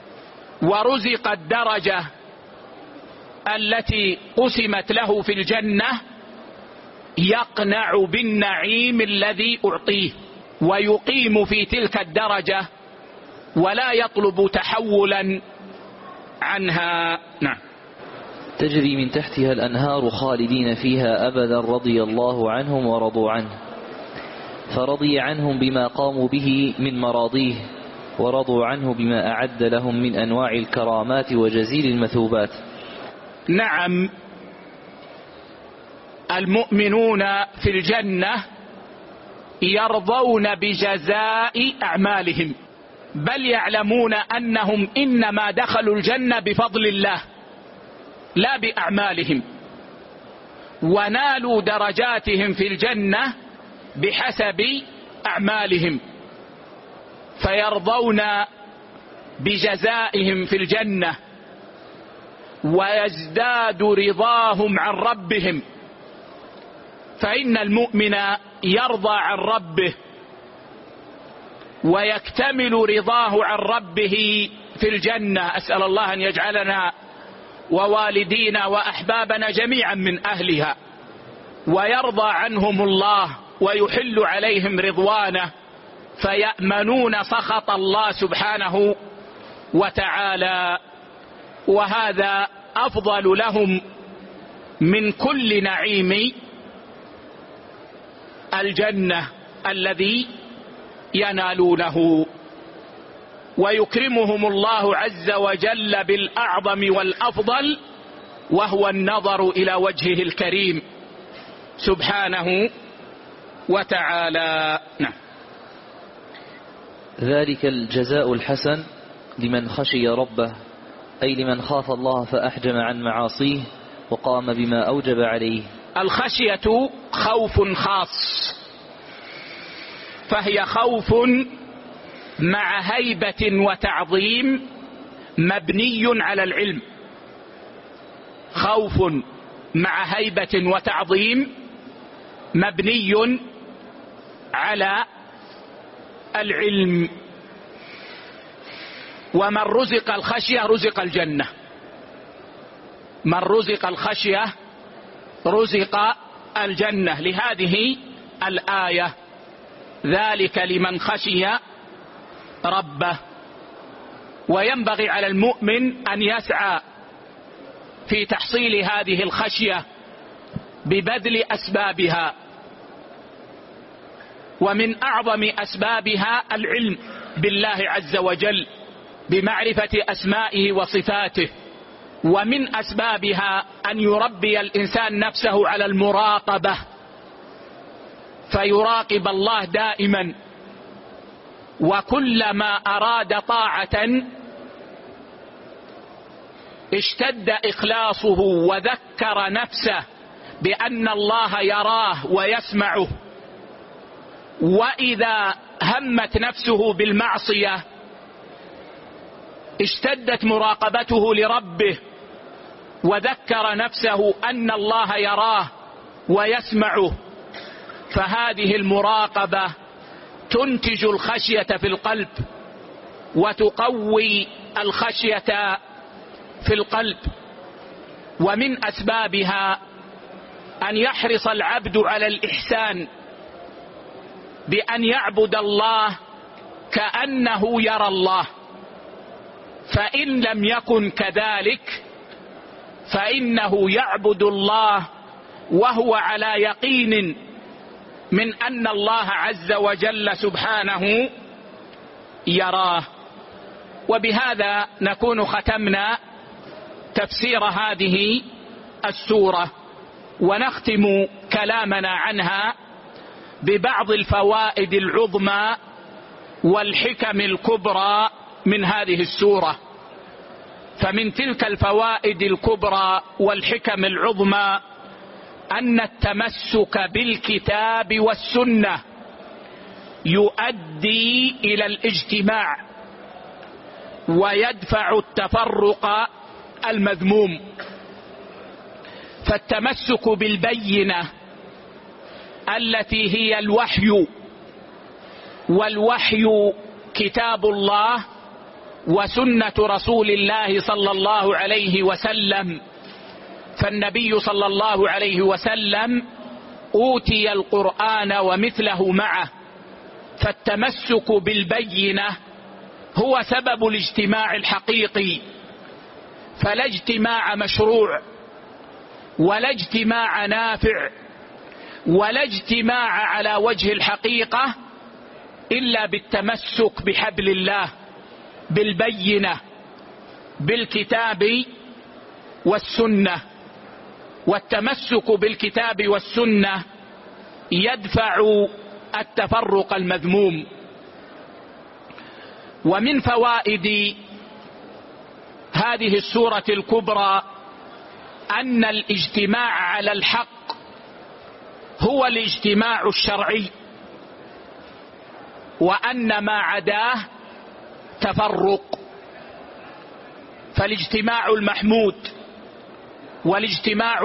S1: ورزق الدرجة التي قسمت له في الجنة يقنع بالنعيم الذي أعطيه ويقيم في تلك الدرجة ولا يطلب تحولا عنها. نعم.
S2: تجري من تحتها الأنهار خالدين فيها أبدا رضي الله عنهم ورضوا عنه، فرضي عنهم بما قاموا به من مراضيه، ورضوا عنه بما أعد لهم من أنواع الكرامات وجزيل المثوبات.
S1: نعم، المؤمنون في الجنة يرضون بجزاء أعمالهم، بل يعلمون أنهم إنما دخلوا الجنة بفضل الله لا بأعمالهم، ونالوا درجاتهم في الجنة بحسب أعمالهم، فيرضون بجزائهم في الجنة ويزداد رضاهم عن ربهم. فإن المؤمن يرضى عن ربه ويكتمل رضاه عن ربه في الجنة. أسأل الله أن يجعلنا ووالدينا وأحبابنا جميعا من أهلها، ويرضى عنهم الله ويحل عليهم رضوانه، فيأمنون سخط الله سبحانه وتعالى، وهذا أفضل لهم من كل نعيم الجنة الذي ينالونه. ويكرمهم الله عز وجل بالأعظم والأفضل، وهو النظر إلى وجهه الكريم سبحانه وتعالى. نعم.
S2: ذلك الجزاء الحسن لمن خشي ربه، أي لمن خاف الله فأحجم عن معاصيه وقام بما أوجب عليه.
S1: الخشية خوف خاص، فهي خوف مع هيبة وتعظيم مبني على العلم. خوف مع هيبة وتعظيم مبني على العلم. ومن رزق الخشية رزق الجنة، من رزق الخشية رزق الجنة، لهذه الآية ذلك لمن خشي ربه. وينبغي على المؤمن أن يسعى في تحصيل هذه الخشية ببذل أسبابها، ومن أعظم أسبابها العلم بالله عز وجل بمعرفة أسمائه وصفاته، ومن أسبابها أن يربي الإنسان نفسه على المراقبة، فيراقب الله دائما، وكلما أراد طاعة اشتد إخلاصه وذكر نفسه بأن الله يراه ويسمعه. وإذا همت نفسه بالمعصية اشتدت مراقبته لربه وذكر نفسه أن الله يراه ويسمعه، فهذه المراقبة تنتج الخشية في القلب وتقوي الخشية في القلب. ومن أسبابها أن يحرص العبد على الإحسان بأن يعبد الله كأنه يرى الله، فإن لم يكن كذلك فإنه يعبد الله وهو على يقين من أن الله عز وجل سبحانه يراه. وبهذا نكون ختمنا تفسير هذه السورة، ونختم كلامنا عنها ببعض الفوائد العظمى والحكم الكبرى من هذه السورة. فمن تلك الفوائد الكبرى والحكم العظمى أن التمسك بالكتاب والسنة يؤدي إلى الاجتماع ويدفع التفرق المذموم. فالتمسك بالبينة التي هي الوحي، والوحي كتاب الله وسنة رسول الله صلى الله عليه وسلم. فالنبي صلى الله عليه وسلم أوتي القرآن ومثله معه، فالتمسك بالبينة هو سبب الاجتماع الحقيقي، فلا اجتماع مشروع ولا اجتماع نافع ولا اجتماع على وجه الحقيقة إلا بالتمسك بحبل الله بالبينة بالكتاب والسنة. والتمسك بالكتاب والسنة يدفع التفرق المذموم. ومن فوائد هذه السورة الكبرى أن الاجتماع على الحق هو الاجتماع الشرعي، وأن ما عداه تفرق. فالاجتماع المحمود والاجتماع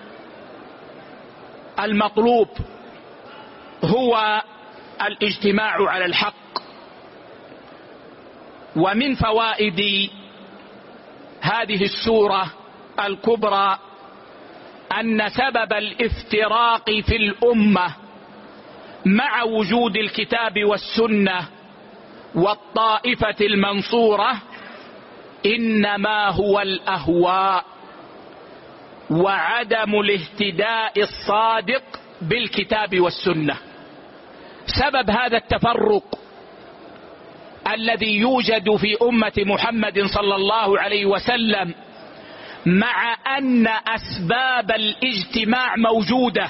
S1: المطلوب هو الاجتماع على الحق. ومن فوائد هذه السورة الكبرى أن سبب الافتراق في الأمة مع وجود الكتاب والسنة والطائفة المنصورة إنما هو الأهواء وعدم الاهتداء الصادق بالكتاب والسنة. سبب هذا التفرق الذي يوجد في أمة محمد صلى الله عليه وسلم، مع أن أسباب الاجتماع موجودة،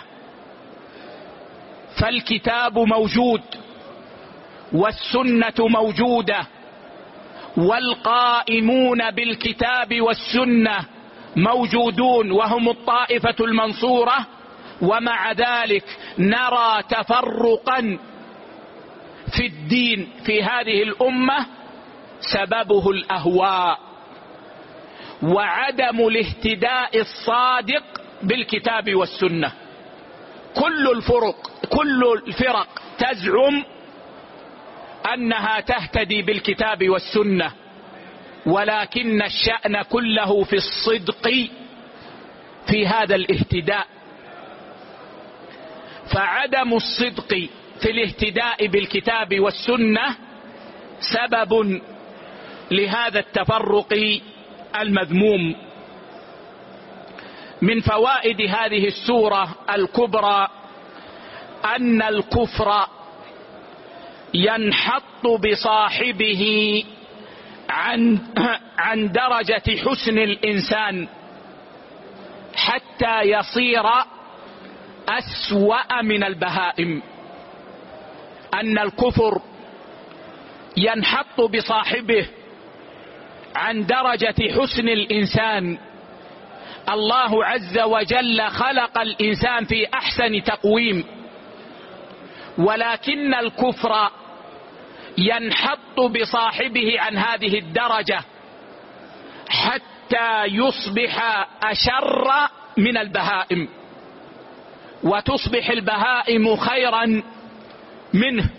S1: فالكتاب موجود والسنة موجودة والقائمون بالكتاب والسنة موجودون وهم الطائفة المنصورة، ومع ذلك نرى تفرقا في الدين في هذه الأمة سببه الأهواء وعدم الاهتداء الصادق بالكتاب والسنة. كل الفرق تزعم أنها تهتدي بالكتاب والسنة، ولكن الشأن كله في الصدق في هذا الاهتداء. فعدم الصدق في الاهتداء بالكتاب والسنة سبب لهذا التفرق المذموم. من فوائد هذه السورة الكبرى أن الكفر ينحط بصاحبه عن درجة حسن الإنسان حتى يصير أسوأ من البهائم. أن الكفر ينحط بصاحبه عن درجة حسن الإنسان. الله عز وجل خلق الإنسان في أحسن تقويم، ولكن الكفر ينحط بصاحبه عن هذه الدرجة حتى يصبح أشر من البهائم، وتصبح البهائم خيرا منه.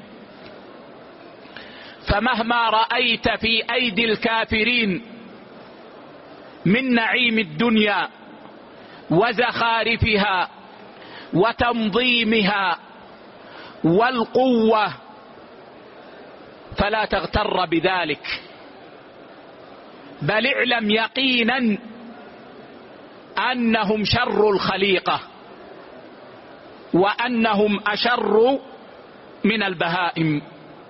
S1: فمهما رأيت في أيدي الكافرين من نعيم الدنيا وزخارفها وتنظيمها والقوة فلا تغتر بذلك، بل اعلم يقينا أنهم شر الخليقة وأنهم أشر من البهائم.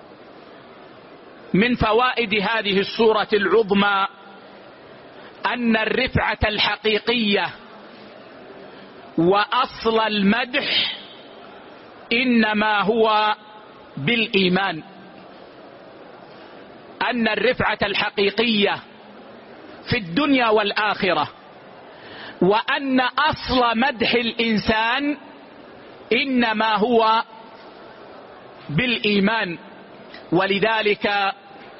S1: من فوائد هذه السورة العظمى أن الرفعة الحقيقية وأصل المدح إنما هو بالإيمان. أن الرفعة الحقيقية في الدنيا والآخرة وأن أصل مدح الإنسان إنما هو بالإيمان. ولذلك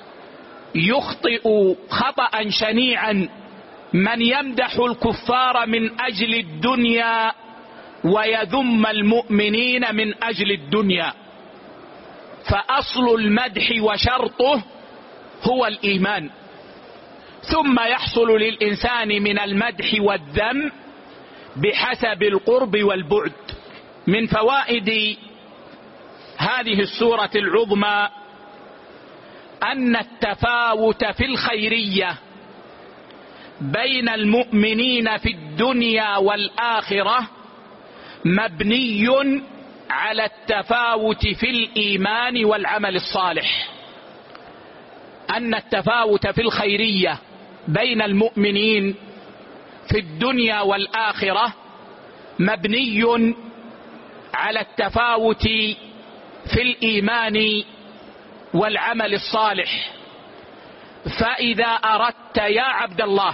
S1: يخطئ خطأ شنيعا من يمدح الكفار من أجل الدنيا ويذم المؤمنين من أجل الدنيا. فأصل المدح وشرطه هو الإيمان. ثم يحصل للإنسان من المدح والذم بحسب القرب والبعد. من فوائد هذه السورة العظمى أن التفاوت في الخيرية بين المؤمنين في الدنيا والآخرة مبني على التفاوت في الإيمان والعمل الصالح. أن التفاوت في الخيرية بين المؤمنين في الدنيا والآخرة مبني على التفاوت في الإيمان والعمل الصالح. فإذا أردت يا عبد الله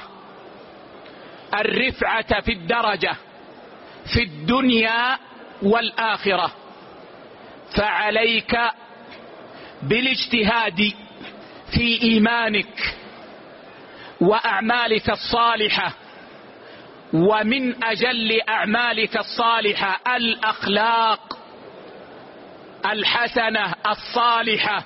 S1: الرفعة في الدرجة في الدنيا والآخرة فعليك بالاجتهاد في إيمانك وأعمالك الصالحة، ومن أجل أعمالك الصالحة الأخلاق الحسنة الصالحة.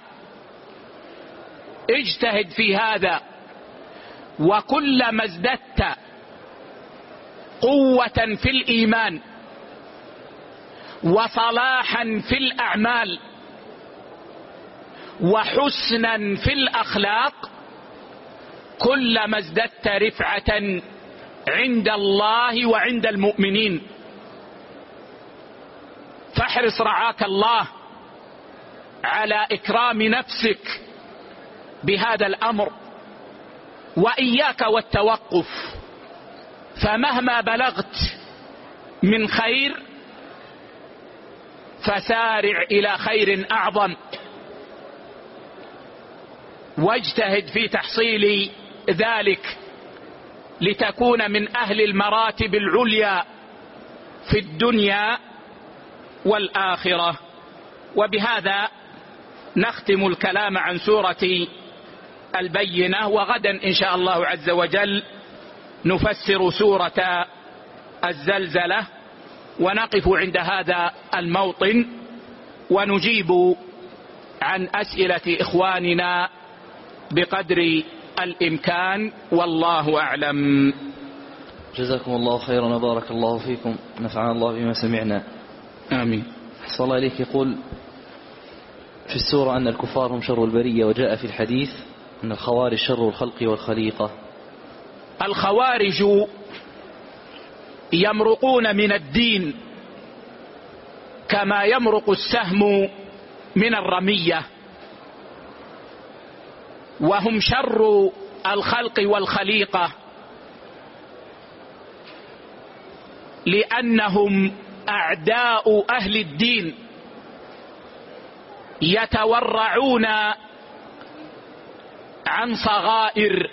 S1: اجتهد في هذا، وكلما ازددت قوة في الإيمان وصلاحا في الأعمال وحسنا في الأخلاق كلما ازددت رفعة عند الله وعند المؤمنين. فاحرص رعاك الله على إكرام نفسك بهذا الأمر، وإياك والتوقف، فمهما بلغت من خير فسارع إلى خير أعظم، واجتهد في تحصيل ذلك لتكون من أهل المراتب العليا في الدنيا والآخرة. وبهذا نختم الكلام عن سورة البينة، وغدا إن شاء الله عز وجل نفسر سورة الزلزلة، ونقف عند هذا الموطن ونجيب عن أسئلة إخواننا بقدر الإمكان، والله أعلم.
S2: جزاكم الله خيرا وبارك الله فيكم، نفعنا الله بما سمعنا.
S1: آمين.
S2: أحسن الله إليك. يقول في السورة أن الكفار هم شر البرية، وجاء في الحديث أن الخوارج شر الخلق والخليقة.
S1: الخوارج يمرقون من الدين كما يمرق السهم من الرمية، وهم شر الخلق والخليقة لأنهم أعداء أهل الدين، يتورعون عن صغائر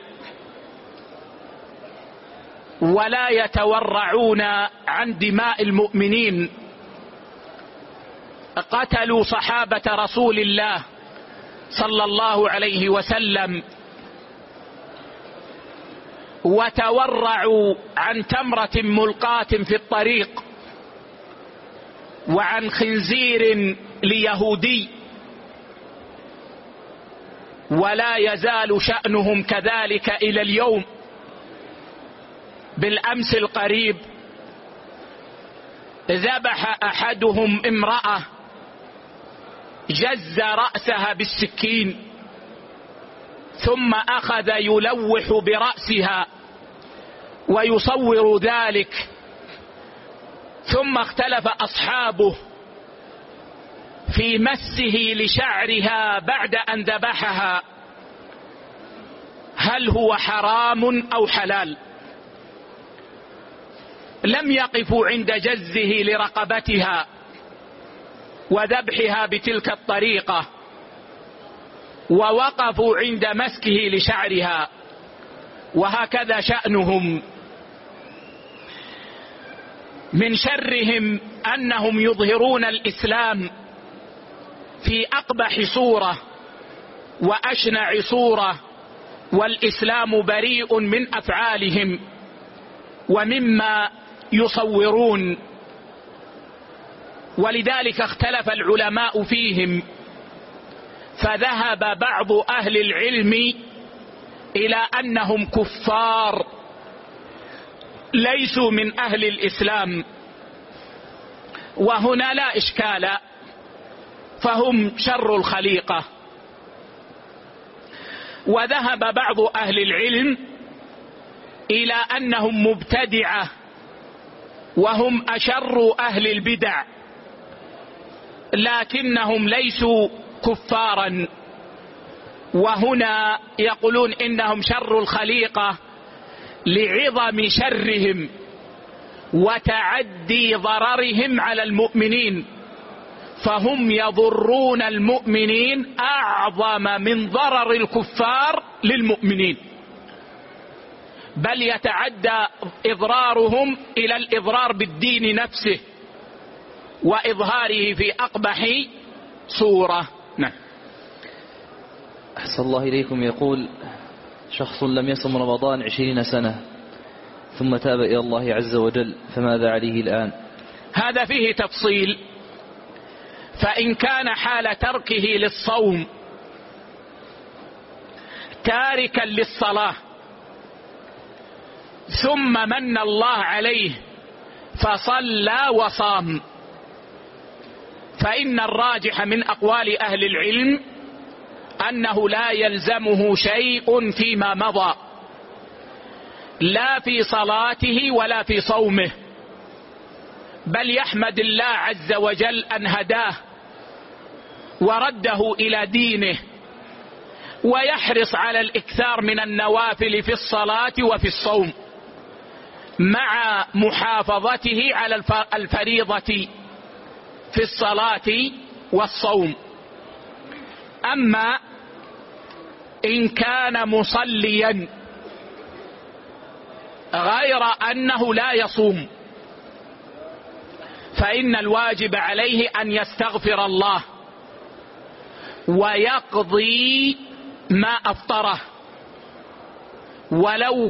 S1: ولا يتورعون عن دماء المؤمنين. قتلوا صحابة رسول الله صلى الله عليه وسلم، وتورعوا عن تمرة ملقاة في الطريق، وعن خنزير ليهودي، ولا يزال شأنهم كذلك إلى اليوم. بالأمس القريب ذبح أحدهم امرأة، جز رأسها بالسكين، ثم أخذ يلوح برأسها ويصور ذلك، ثم اختلف أصحابه في مسه لشعرها بعد أن ذبحها، هل هو حرام أو حلال؟ لم يقفوا عند جزه لرقبتها وذبحها بتلك الطريقة، ووقفوا عند مسكه لشعرها، وهكذا شأنهم. من شرهم أنهم يظهرون الإسلام في أقبح صورة وأشنع صورة، والإسلام بريء من أفعالهم ومما يصورون، ولذلك اختلف العلماء فيهم، فذهب بعض أهل العلم إلى أنهم كفار ليسوا من أهل الإسلام، وهنا لا إشكال، فهم شر الخليقة. وذهب بعض أهل العلم إلى أنهم مبتدعة وهم أشر أهل البدع، لكنهم ليسوا كفارا. وهنا يقولون إنهم شر الخليقة لعظم شرهم وتعدي ضررهم على المؤمنين، فهم يضرون المؤمنين أعظم من ضرر الكفار للمؤمنين، بل يتعدى إضرارهم إلى الإضرار بالدين نفسه وإظهاره في أقبح صورة. نعم.
S2: أحسن الله إليكم. يقول شخص لم يصم رمضان 20 سنة ثم تاب إلى الله عز وجل، فماذا عليه الآن؟
S1: هذا فيه تفصيل. فإن كان حال تركه للصوم تاركا للصلاة ثم من الله عليه فصلى وصام، فإن الراجح من أقوال أهل العلم أنه لا يلزمه شيء فيما مضى، لا في صلاته ولا في صومه، بل يحمد الله عز وجل أن هداه ورده إلى دينه، ويحرص على الإكثار من النوافل في الصلاة وفي الصوم مع محافظته على الفريضة في الصلاة والصوم. أما إن كان مصليا غير أنه لا يصوم، فإن الواجب عليه أن يستغفر الله ويقضي ما أفطره، ولو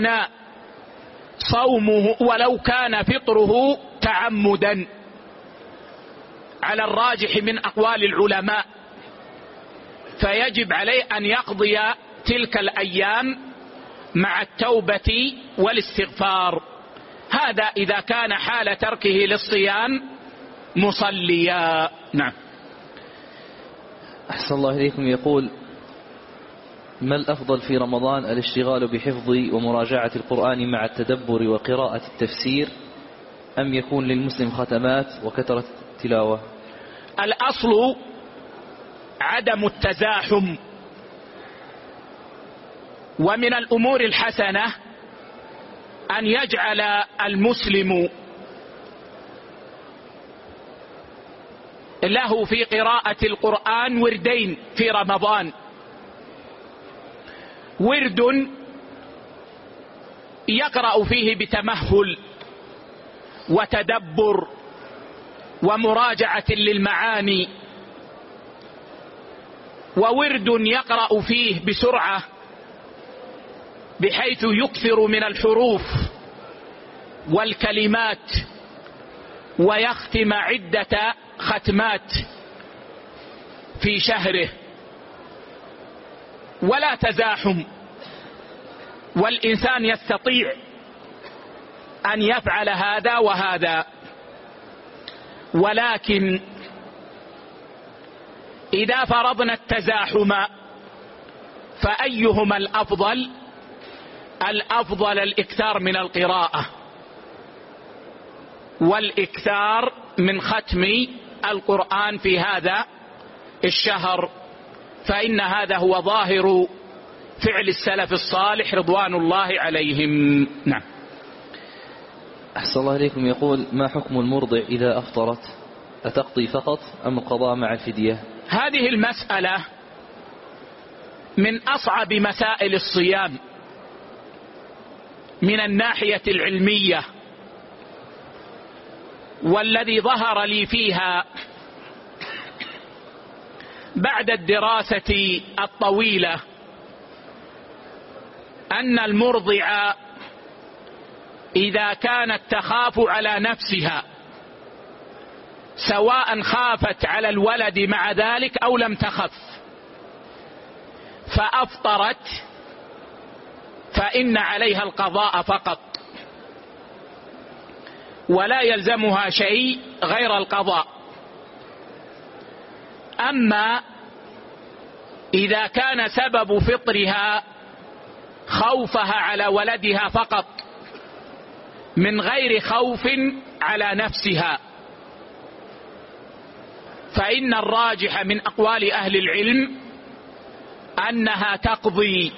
S1: كان فطره تعمدا على الراجح من أقوال العلماء، فيجب عليه أن يقضي تلك الأيام مع التوبة والاستغفار. هذا إذا كان حال تركه للصيام مصليا. نعم.
S2: أحسن الله إليكم. يقول ما الأفضل في رمضان، الاشتغال بحفظ ومراجعة القرآن مع التدبر وقراءة التفسير، أم يكون للمسلم ختمات وكثرة تلاوة؟
S1: الأصل عدم التزاحم، ومن الأمور الحسنة أن يجعل المسلم له في قراءة القرآن وردين في رمضان: ورد يقرأ فيه بتمهل وتدبر ومراجعة للمعاني، وورد يقرأ فيه بسرعة بحيث يكثر من الحروف والكلمات ويختم عدة ختمات في شهره، ولا تزاحم، والإنسان يستطيع أن يفعل هذا وهذا. ولكن إذا فرضنا التزاحم فأيهما الأفضل؟ الأفضل الإكثار من القراءة والإكثار من ختم القرآن في هذا الشهر، فإن هذا هو ظاهر فعل السلف الصالح رضوان الله عليهم. نعم.
S2: أحسن الله إليكم. يقول ما حكم المرضع إذا أفطرت، أتقضي فقط أم القضاء مع الفدية؟
S1: هذه المسألة من أصعب مسائل الصيام من الناحية العلمية، والذي ظهر لي فيها بعد الدراسة الطويلة أن المرضع إذا كانت تخاف على نفسها، سواء خافت على الولد مع ذلك أو لم تخف، فأفطرت، فإن عليها القضاء فقط، ولا يلزمها شيء غير القضاء. أما إذا كان سبب فطرها خوفها على ولدها فقط من غير خوف على نفسها، فإن الراجح من أقوال أهل العلم أنها تقضي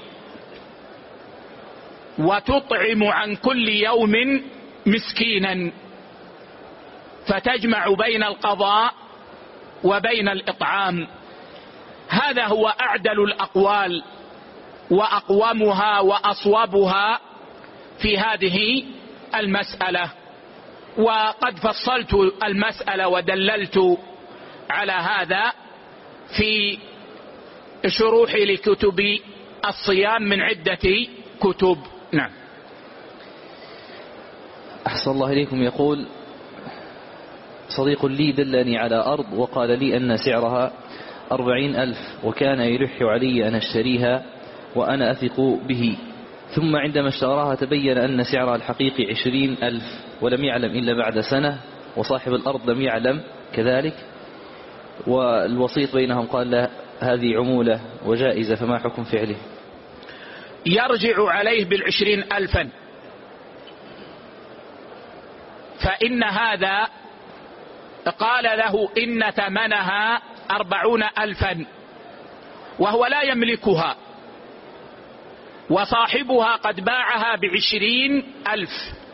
S1: وتطعم عن كل يوم مسكينا، فتجمع بين القضاء وبين الإطعام. هذا هو أعدل الأقوال وأقومها وأصوبها في هذه المسألة. وقد فصلت المسألة ودللت على هذا في شروح لكتب الصيام من عدة كتب. نعم.
S2: أحسن الله إليكم. يقول: صديق لي دلني على أرض وقال لي أن سعرها 40,000 وكان يلح علي أن أشتريها وأنا أثق به، ثم عندما اشتراها تبين أن سعرها الحقيقي 20,000 ولم يعلم إلا بعد سنة، وصاحب الأرض لم يعلم كذلك، والوسيط بينهم قال له هذه عمولة وجائزة، فما حكم فعله؟
S1: يرجع عليه ب20,000، فإن هذا قال له إن ثمنها 40,000 وهو لا يملكها، وصاحبها قد باعها ب20,000،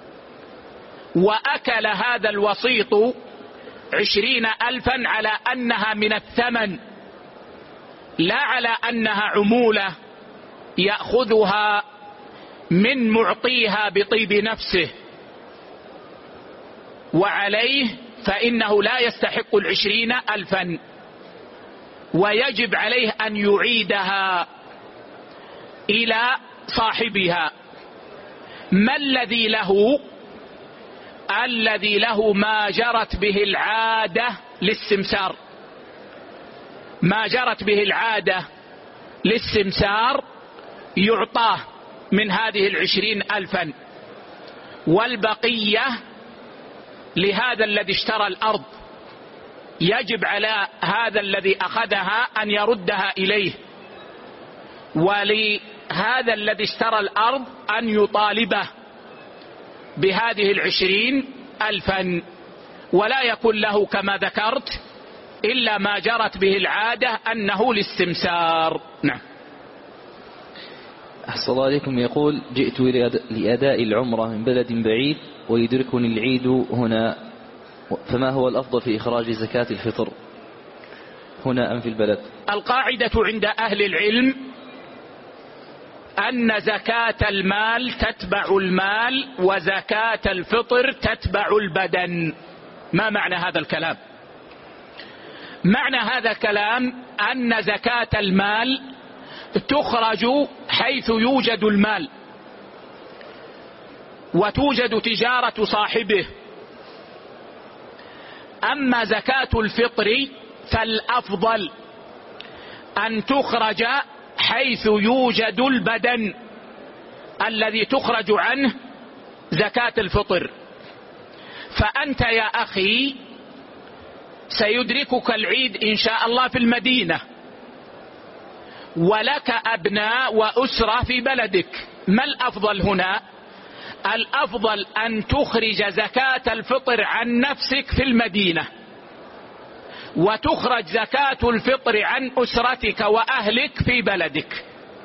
S1: وأكل هذا الوسيط 20,000 على أنها من الثمن لا على أنها عمولة يأخذها من معطيها بطيب نفسه، وعليه فإنه لا يستحق 20,000 ويجب عليه أن يعيدها إلى صاحبها. ما الذي له؟ الذي له ما جرت به العادة للسمسار، ما جرت به العادة للسمسار يعطاه من هذه 20,000، والبقية لهذا الذي اشترى الأرض. يجب على هذا الذي أخذها أن يردها إليه، ولهذا الذي اشترى الأرض أن يطالبه بهذه 20,000، ولا يكون له كما ذكرت إلا ما جرت به العادة أنه للسمسار. نعم.
S2: أحسن الله عليكم. يقول: جئت لأداء العمرة من بلد بعيد ويدركني العيد هنا، فما هو الأفضل في إخراج زكاة الفطر هنا أم في البلد؟
S1: القاعدة عند أهل العلم أن زكاة المال تتبع المال وزكاة الفطر تتبع البدن. ما معنى هذا الكلام؟ معنى هذا الكلام أن زكاة المال تخرج حيث يوجد المال وتوجد تجارة صاحبه. أما زكاة الفطر فالأفضل أن تخرج حيث يوجد البدن الذي تخرج عنه زكاة الفطر. فأنت يا أخي سيدركك العيد إن شاء الله في المدينة، ولك أبناء وأسرة في بلدك. ما الأفضل هنا؟ الأفضل أن تخرج زكاة الفطر عن نفسك في المدينة، وتخرج زكاة الفطر عن أسرتك وأهلك في بلدك.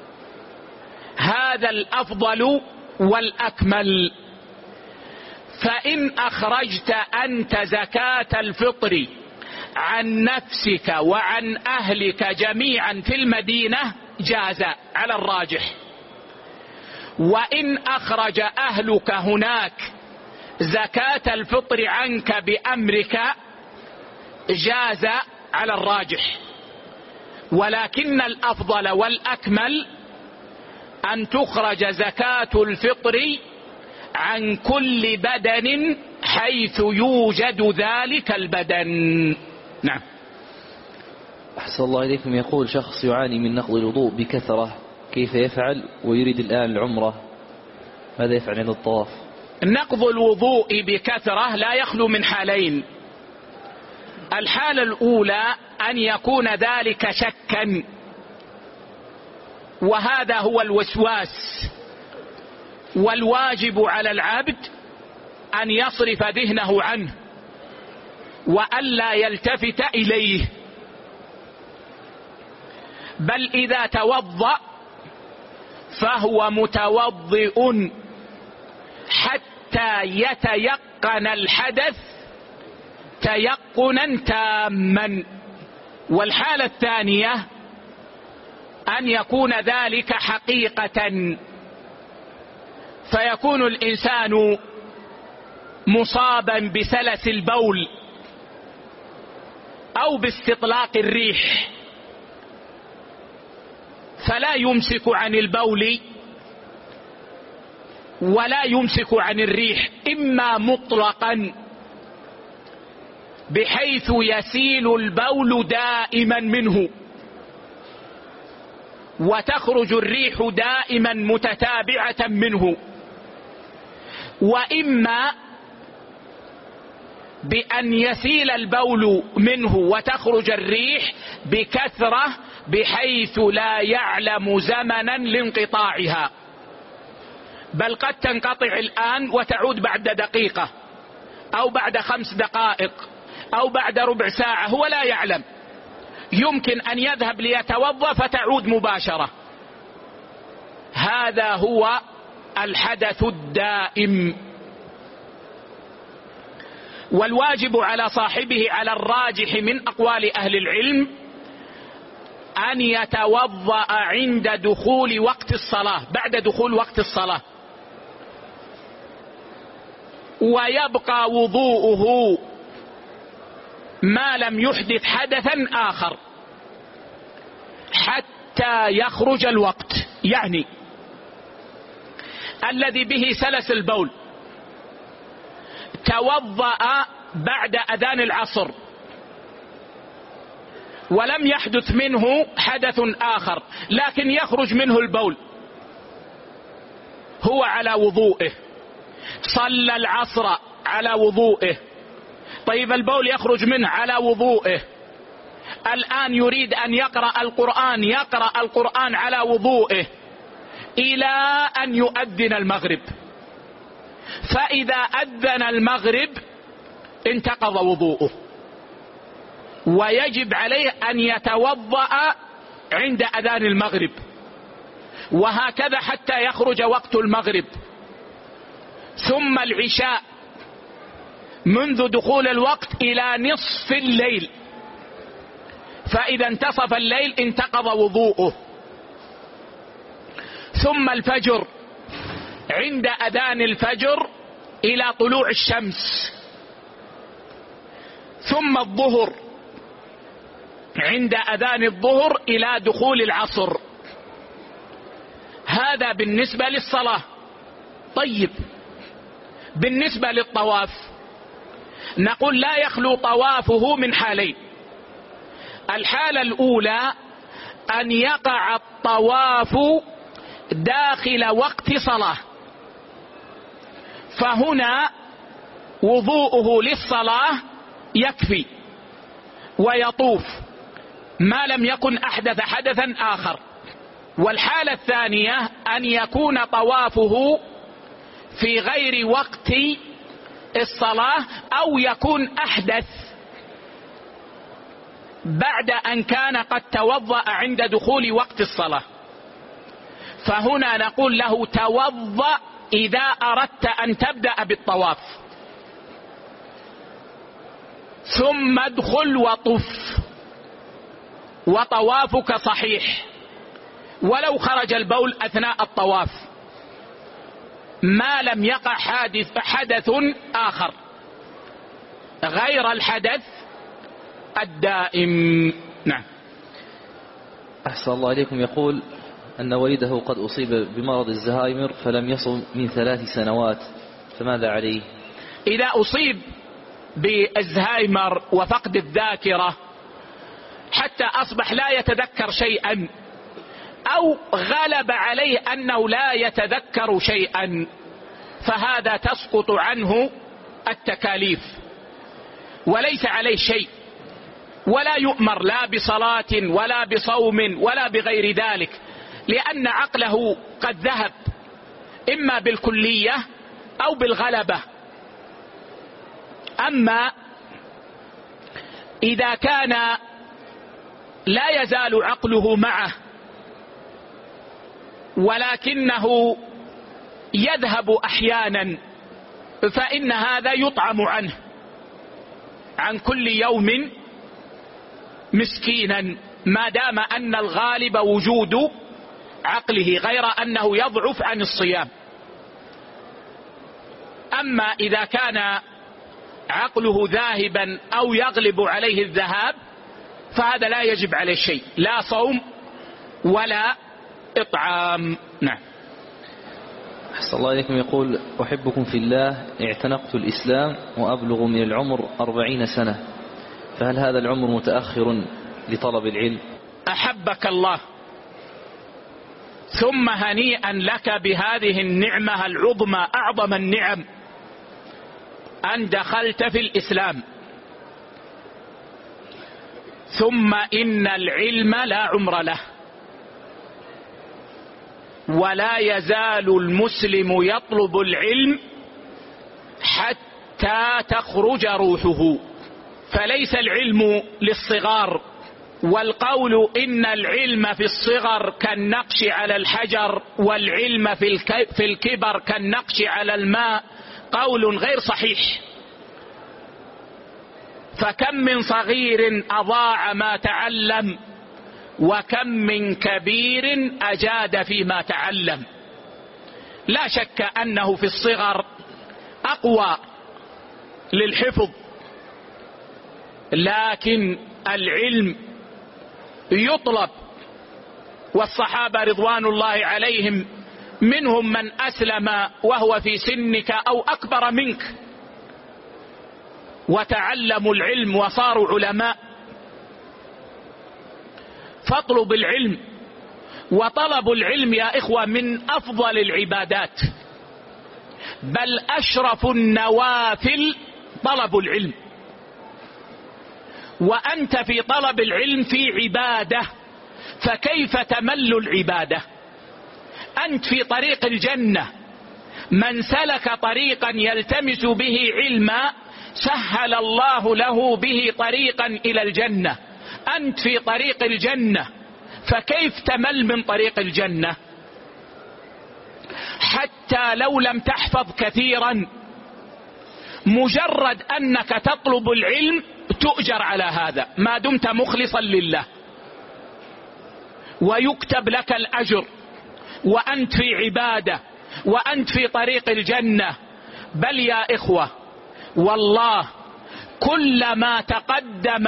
S1: هذا الأفضل والأكمل. فإن أخرجت أنت زكاة الفطر عن نفسك وعن أهلك جميعا في المدينة جاز على الراجح، وإن أخرج أهلك هناك زكاة الفطر عنك بأمرك جاز على الراجح. ولكن الأفضل والأكمل أن تخرج زكاة الفطر عن كل بدن حيث يوجد ذلك البدن. نعم.
S2: أحسن الله إليكم. يقول: شخص يعاني من نقض الوضوء بكثرة، كيف يفعل ويريد الآن العمرة ماذا يفعل عند الطواف؟
S1: نقض الوضوء بكثرة لا يخلو من حالين. الحالة الأولى أن يكون ذلك شكا، وهذا هو الوسواس، والواجب على العبد أن يصرف ذهنه عنه وألا يلتفت إليه، بل إذا توضأ فهو متوضئ حتى يتيقن الحدث تيقنا تاما. والحالة الثانية أن يكون ذلك حقيقة، فيكون الإنسان مصابا بسلس البول أو باستطلاق الريح، فلا يمسك عن البول ولا يمسك عن الريح، إما مطلقا بحيث يسيل البول دائما منه وتخرج الريح دائما متتابعة منه، وإما بأن يسيل البول منه وتخرج الريح بكثرة بحيث لا يعلم زمنا لانقطاعها، بل قد تنقطع الآن وتعود بعد دقيقة أو بعد 5 دقائق أو بعد ربع ساعة، هو لا يعلم. يمكن أن يذهب ليتوضأ فتعود مباشرة. هذا هو الحدث الدائم. والواجب على صاحبه على الراجح من أقوال أهل العلم أن يتوضأ عند دخول وقت الصلاة، بعد دخول وقت الصلاة، ويبقى وضوءه ما لم يحدث حدثا آخر حتى يخرج الوقت. يعني الذي به سلس البول توضأ بعد أذان العصر ولم يحدث منه حدث آخر، لكن يخرج منه البول، هو على وضوئه، صلى العصر على وضوئه، طيب البول يخرج منه على وضوئه، الآن يريد أن يقرأ القرآن، يقرأ القرآن على وضوئه إلى أن يؤذن المغرب، فإذا أذن المغرب انتقض وضوءه، ويجب عليه أن يتوضأ عند أذان المغرب، وهكذا حتى يخرج وقت المغرب. ثم العشاء منذ دخول الوقت إلى نصف الليل، فإذا انتصف الليل انتقض وضوءه. ثم الفجر عند أذان الفجر إلى طلوع الشمس. ثم الظهر عند أذان الظهر إلى دخول العصر. هذا بالنسبة للصلاة. طيب بالنسبة للطواف نقول لا يخلو طوافه من حالين. الحالة الأولى أن يقع الطواف داخل وقت صلاة، فهنا وضوءه للصلاة يكفي ويطوف ما لم يكن أحدث حدثا آخر. والحالة الثانية أن يكون طوافه في غير وقت الصلاة أو يكون أحدث بعد أن كان قد توضأ عند دخول وقت الصلاة، فهنا نقول له توضأ إذا أردت أن تبدأ بالطواف، ثم ادخل وطف وطوافك صحيح ولو خرج البول أثناء الطواف ما لم يقع حدث آخر غير الحدث الدائم. نعم.
S2: أحسن الله إليكم. يقول أن والده قد أصيب بمرض الزهايمر فلم يصم من 3 سنوات، فماذا عليه؟
S1: إذا أصيب بالزهايمر وفقد الذاكرة حتى أصبح لا يتذكر شيئا أو غلب عليه أنه لا يتذكر شيئا، فهذا تسقط عنه التكاليف وليس عليه شيء، ولا يؤمر لا بصلاة ولا بصوم ولا بغير ذلك، لأن عقله قد ذهب إما بالكلية أو بالغلبة. أما إذا كان لا يزال عقله معه ولكنه يذهب أحيانا، فإن هذا يطعم عنه عن كل يوم مسكينا، ما دام أن الغالب وجود عقله، غير أنه يضعف عن الصيام. أما إذا كان عقله ذاهبا أو يغلب عليه الذهاب فهذا لا يجب عليه شيء، لا صوم ولا إطعام. نعم.
S2: أحسن الله إليكم. يقول: أحبكم في الله، اعتنقت الإسلام وأبلغ من العمر 40 سنة، فهل هذا العمر متأخر لطلب العلم؟
S1: أحبك الله، ثم هنيئا لك بهذه النعمة العظمى، أعظم النعم، أن دخلت في الإسلام. ثم إن العلم لا عمر له، ولا يزال المسلم يطلب العلم حتى تخرج روحه، فليس العلم للصغار. والقول إن العلم في الصغر كالنقش على الحجر والعلم في الكبر كالنقش على الماء قول غير صحيح، فكم من صغير أضاع ما تعلم وكم من كبير أجاد فيما تعلم. لا شك أنه في الصغر أقوى للحفظ، لكن العلم يطلب، والصحابة رضوان الله عليهم منهم من أسلم وهو في سنك أو أكبر منك وتعلموا العلم وصاروا علماء. فاطلب العلم، وطلب العلم يا إخوة من أفضل العبادات، بل أشرف النوافل طلب العلم. وأنت في طلب العلم في عبادة، فكيف تمل العبادة؟ أنت في طريق الجنة، من سلك طريقا يلتمس به علما سهل الله له به طريقا إلى الجنة. أنت في طريق الجنة، فكيف تمل من طريق الجنة؟ حتى لو لم تحفظ كثيرا، مجرد أنك تطلب العلم تؤجر على هذا ما دمت مخلصا لله، ويكتب لك الأجر، وأنت في عبادة، وأنت في طريق الجنة. بل يا إخوة والله كلما تقدم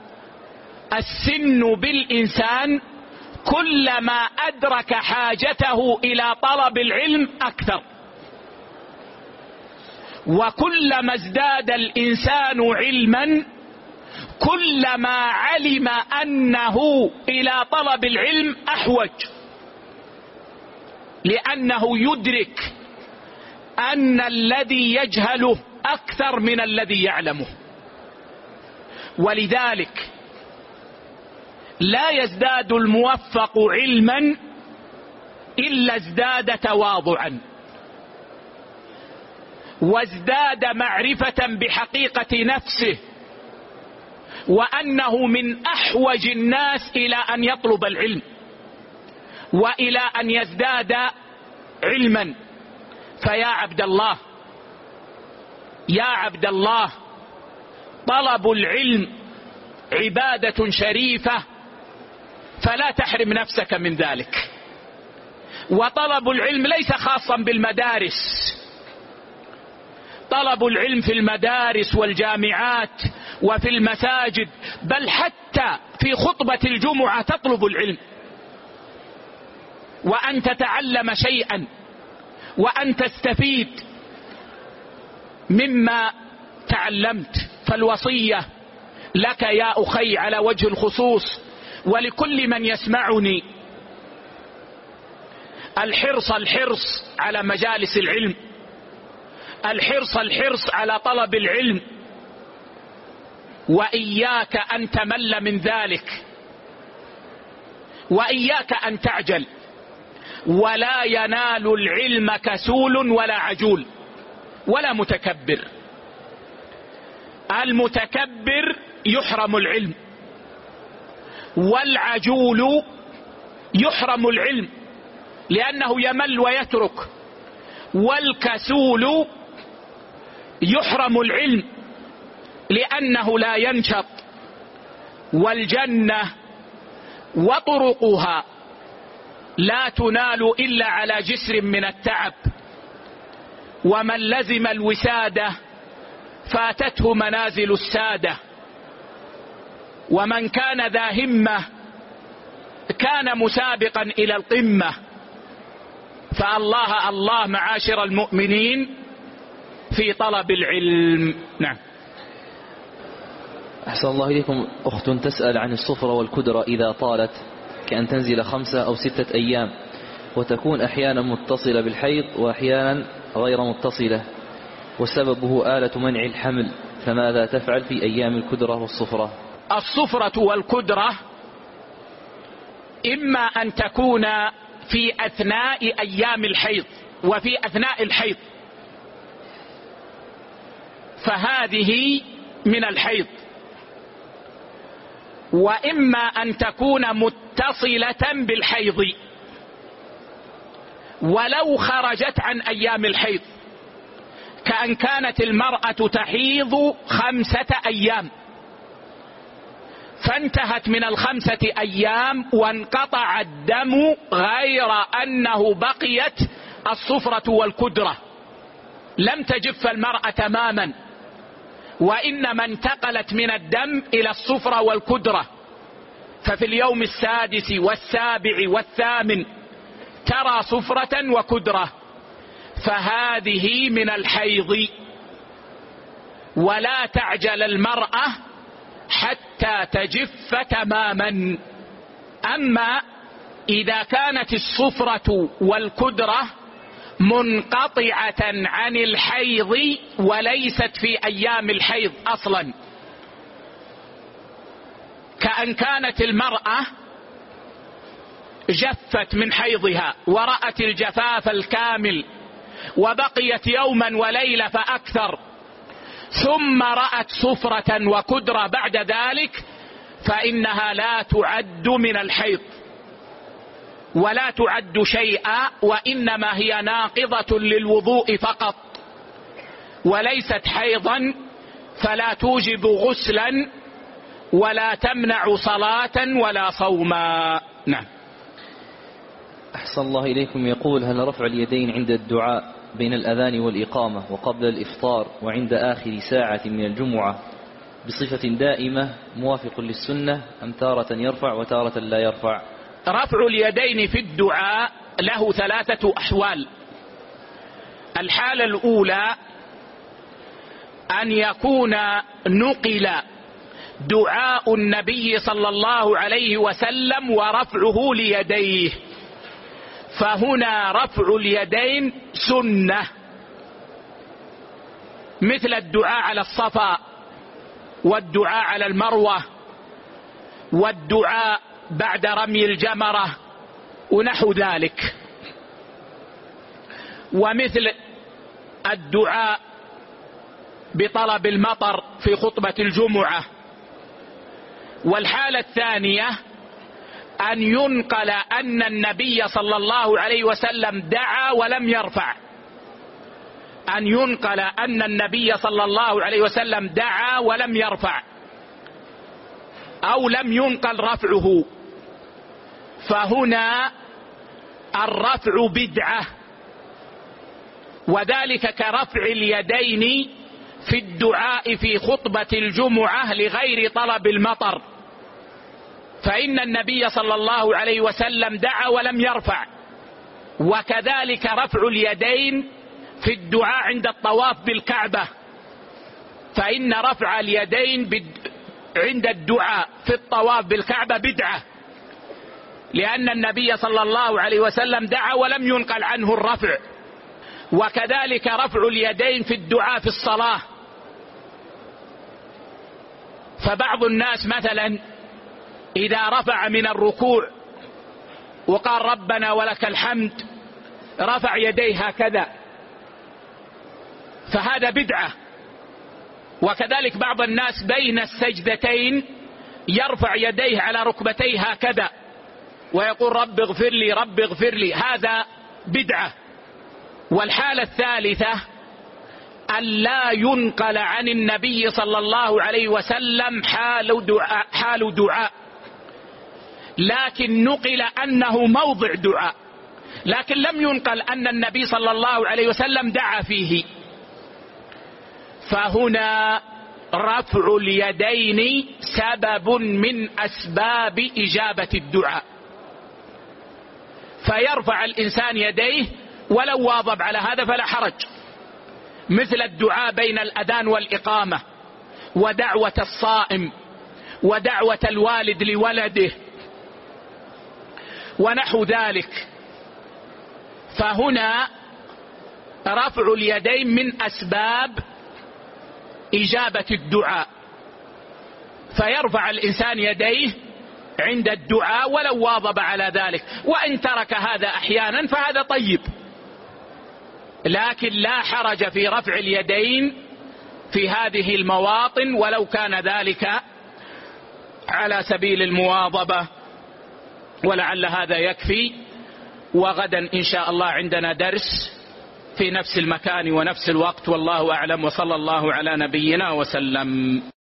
S1: السن بالإنسان كلما أدرك حاجته إلى طلب العلم أكثر، وكلما ازداد الإنسان علما كلما علم أنه إلى طلب العلم أحوج، لأنه يدرك أن الذي يجهله أكثر من الذي يعلمه. ولذلك لا يزداد الموفق علما إلا ازداد تواضعا، وازداد معرفة بحقيقة نفسه، وأنه من أحوج الناس إلى أن يطلب العلم وإلى أن يزداد علما. فيا عبد الله، يا عبد الله، طلب العلم عبادة شريفة، فلا تحرم نفسك من ذلك. وطلب العلم ليس خاصا بالمدارس، طلب العلم في المدارس والجامعات وفي المساجد، بل حتى في خطبة الجمعة تطلب العلم، وأن تتعلم شيئا، وأن تستفيد مما تعلمت. فالوصية لك يا أخي على وجه الخصوص ولكل من يسمعني الحرص على مجالس العلم، الحرص على طلب العلم، وإياك أن تمل من ذلك، وإياك أن تعجل. ولا ينال العلم كسول ولا عجول ولا متكبر. المتكبر يحرم العلم، والعجول يحرم العلم لأنه يمل ويترك، والكسول يحرم العلم لأنه لا ينشط. والجنة وطرقها لا تنال إلا على جسر من التعب، ومن لزم الوسادة فاتته منازل السادة، ومن كان ذا همة كان مسابقا إلى القمة. فالله الله معاشر المؤمنين في طلب العلم. نعم.
S2: أحسن الله إليكم. أخت تسأل عن الصفرة والكدرة إذا طالت، كأن تنزل 5 أو 6 أيام، وتكون أحيانا متصلة بالحيض وأحيانا غير متصلة، وسببه آلة منع الحمل، فماذا تفعل في أيام الكدرة والصفرة؟
S1: الصفرة والكدرة إما أن تكون في أثناء أيام الحيض وفي أثناء الحيض، فهذه من الحيض، وإما أن تكون متصلة بالحيض ولو خرجت عن أيام الحيض، كأن كانت المرأة تحيض 5 أيام فانتهت من 5 أيام وانقطع الدم، غير أنه بقيت الصفرة والكدرة، لم تجف المرأة تماما، وإنما انتقلت من الدم إلى الصفرة والكدرة، ففي اليوم 6 و7 و8 ترى صفرة وكدرة، فهذه من الحيض. ولا تعجل المرأة حتى تجف تماما. أما إذا كانت الصفرة والكدرة منقطعة عن الحيض وليست في أيام الحيض أصلا، كأن كانت المرأة جفت من حيضها ورأت الجفاف الكامل وبقيت يوما وليلة فأكثر، ثم رأت صفرة وكدرة بعد ذلك، فإنها لا تعد من الحيض ولا تعد شيئا، وإنما هي ناقضة للوضوء فقط وليست حيضا، فلا توجب غسلا ولا تمنع صلاة ولا صوما. نعم.
S2: أحسن الله إليكم. يقول: هل رفع اليدين عند الدعاء بين الأذان والإقامة وقبل الإفطار وعند آخر ساعة من الجمعة بصفة دائمة موافق للسنة، أم تارة يرفع وتارة لا يرفع؟
S1: رفع اليدين في الدعاء له 3 أحوال. الحالة الأولى أن يكون نقل دعاء النبي صلى الله عليه وسلم ورفعه ليديه، فهنا رفع اليدين سنة، مثل الدعاء على الصفا والدعاء على المروة والدعاء بعد رمي الجمرة ونحو ذلك، ومثل الدعاء بطلب المطر في خطبة الجمعة. والحالة الثانية أن ينقل أن النبي صلى الله عليه وسلم دعا ولم يرفع، أن ينقل أن النبي صلى الله عليه وسلم دعا ولم يرفع، أو لم ينقل رفعه، فهنا الرفع بدعة، وذلك كرفع اليدين في الدعاء في خطبة الجمعة لغير طلب المطر، فإن النبي صلى الله عليه وسلم دعا ولم يرفع. وكذلك رفع اليدين في الدعاء عند الطواف بالكعبة، فإن رفع اليدين عند الدعاء في الطواف بالكعبة بدعة، لأن النبي صلى الله عليه وسلم دعا ولم ينقل عنه الرفع. وكذلك رفع اليدين في الدعاء في الصلاة. فبعض الناس مثلا إذا رفع من الركوع وقال ربنا ولك الحمد رفع يديه هكذا، فهذا بدعة. وكذلك بعض الناس بين السجدتين يرفع يديه على ركبتيه هكذا ويقول رب اغفر لي رب اغفر لي، هذا بدعة. والحالة الثالثة أن لا ينقل عن النبي صلى الله عليه وسلم حال دعاء، لكن نقل أنه موضع دعاء، لكن لم ينقل أن النبي صلى الله عليه وسلم دعا فيه. فهنا رفع اليدين سبب من أسباب إجابة الدعاء، فيرفع الإنسان يديه ولو واظب على هذا فلا حرج، مثل الدعاء بين الأذان والإقامة، ودعوة الصائم، ودعوة الوالد لولده، ونحو ذلك. فهنا رفع اليدين من أسباب إجابة الدعاء، فيرفع الإنسان يديه عند الدعاء ولو واظب على ذلك، وإن ترك هذا أحيانا فهذا طيب، لكن لا حرج في رفع اليدين في هذه المواطن ولو كان ذلك على سبيل المواظبة. ولعل هذا يكفي، وغدا إن شاء الله عندنا درس في نفس المكان ونفس الوقت، والله أعلم، وصلى الله على نبينا وسلم.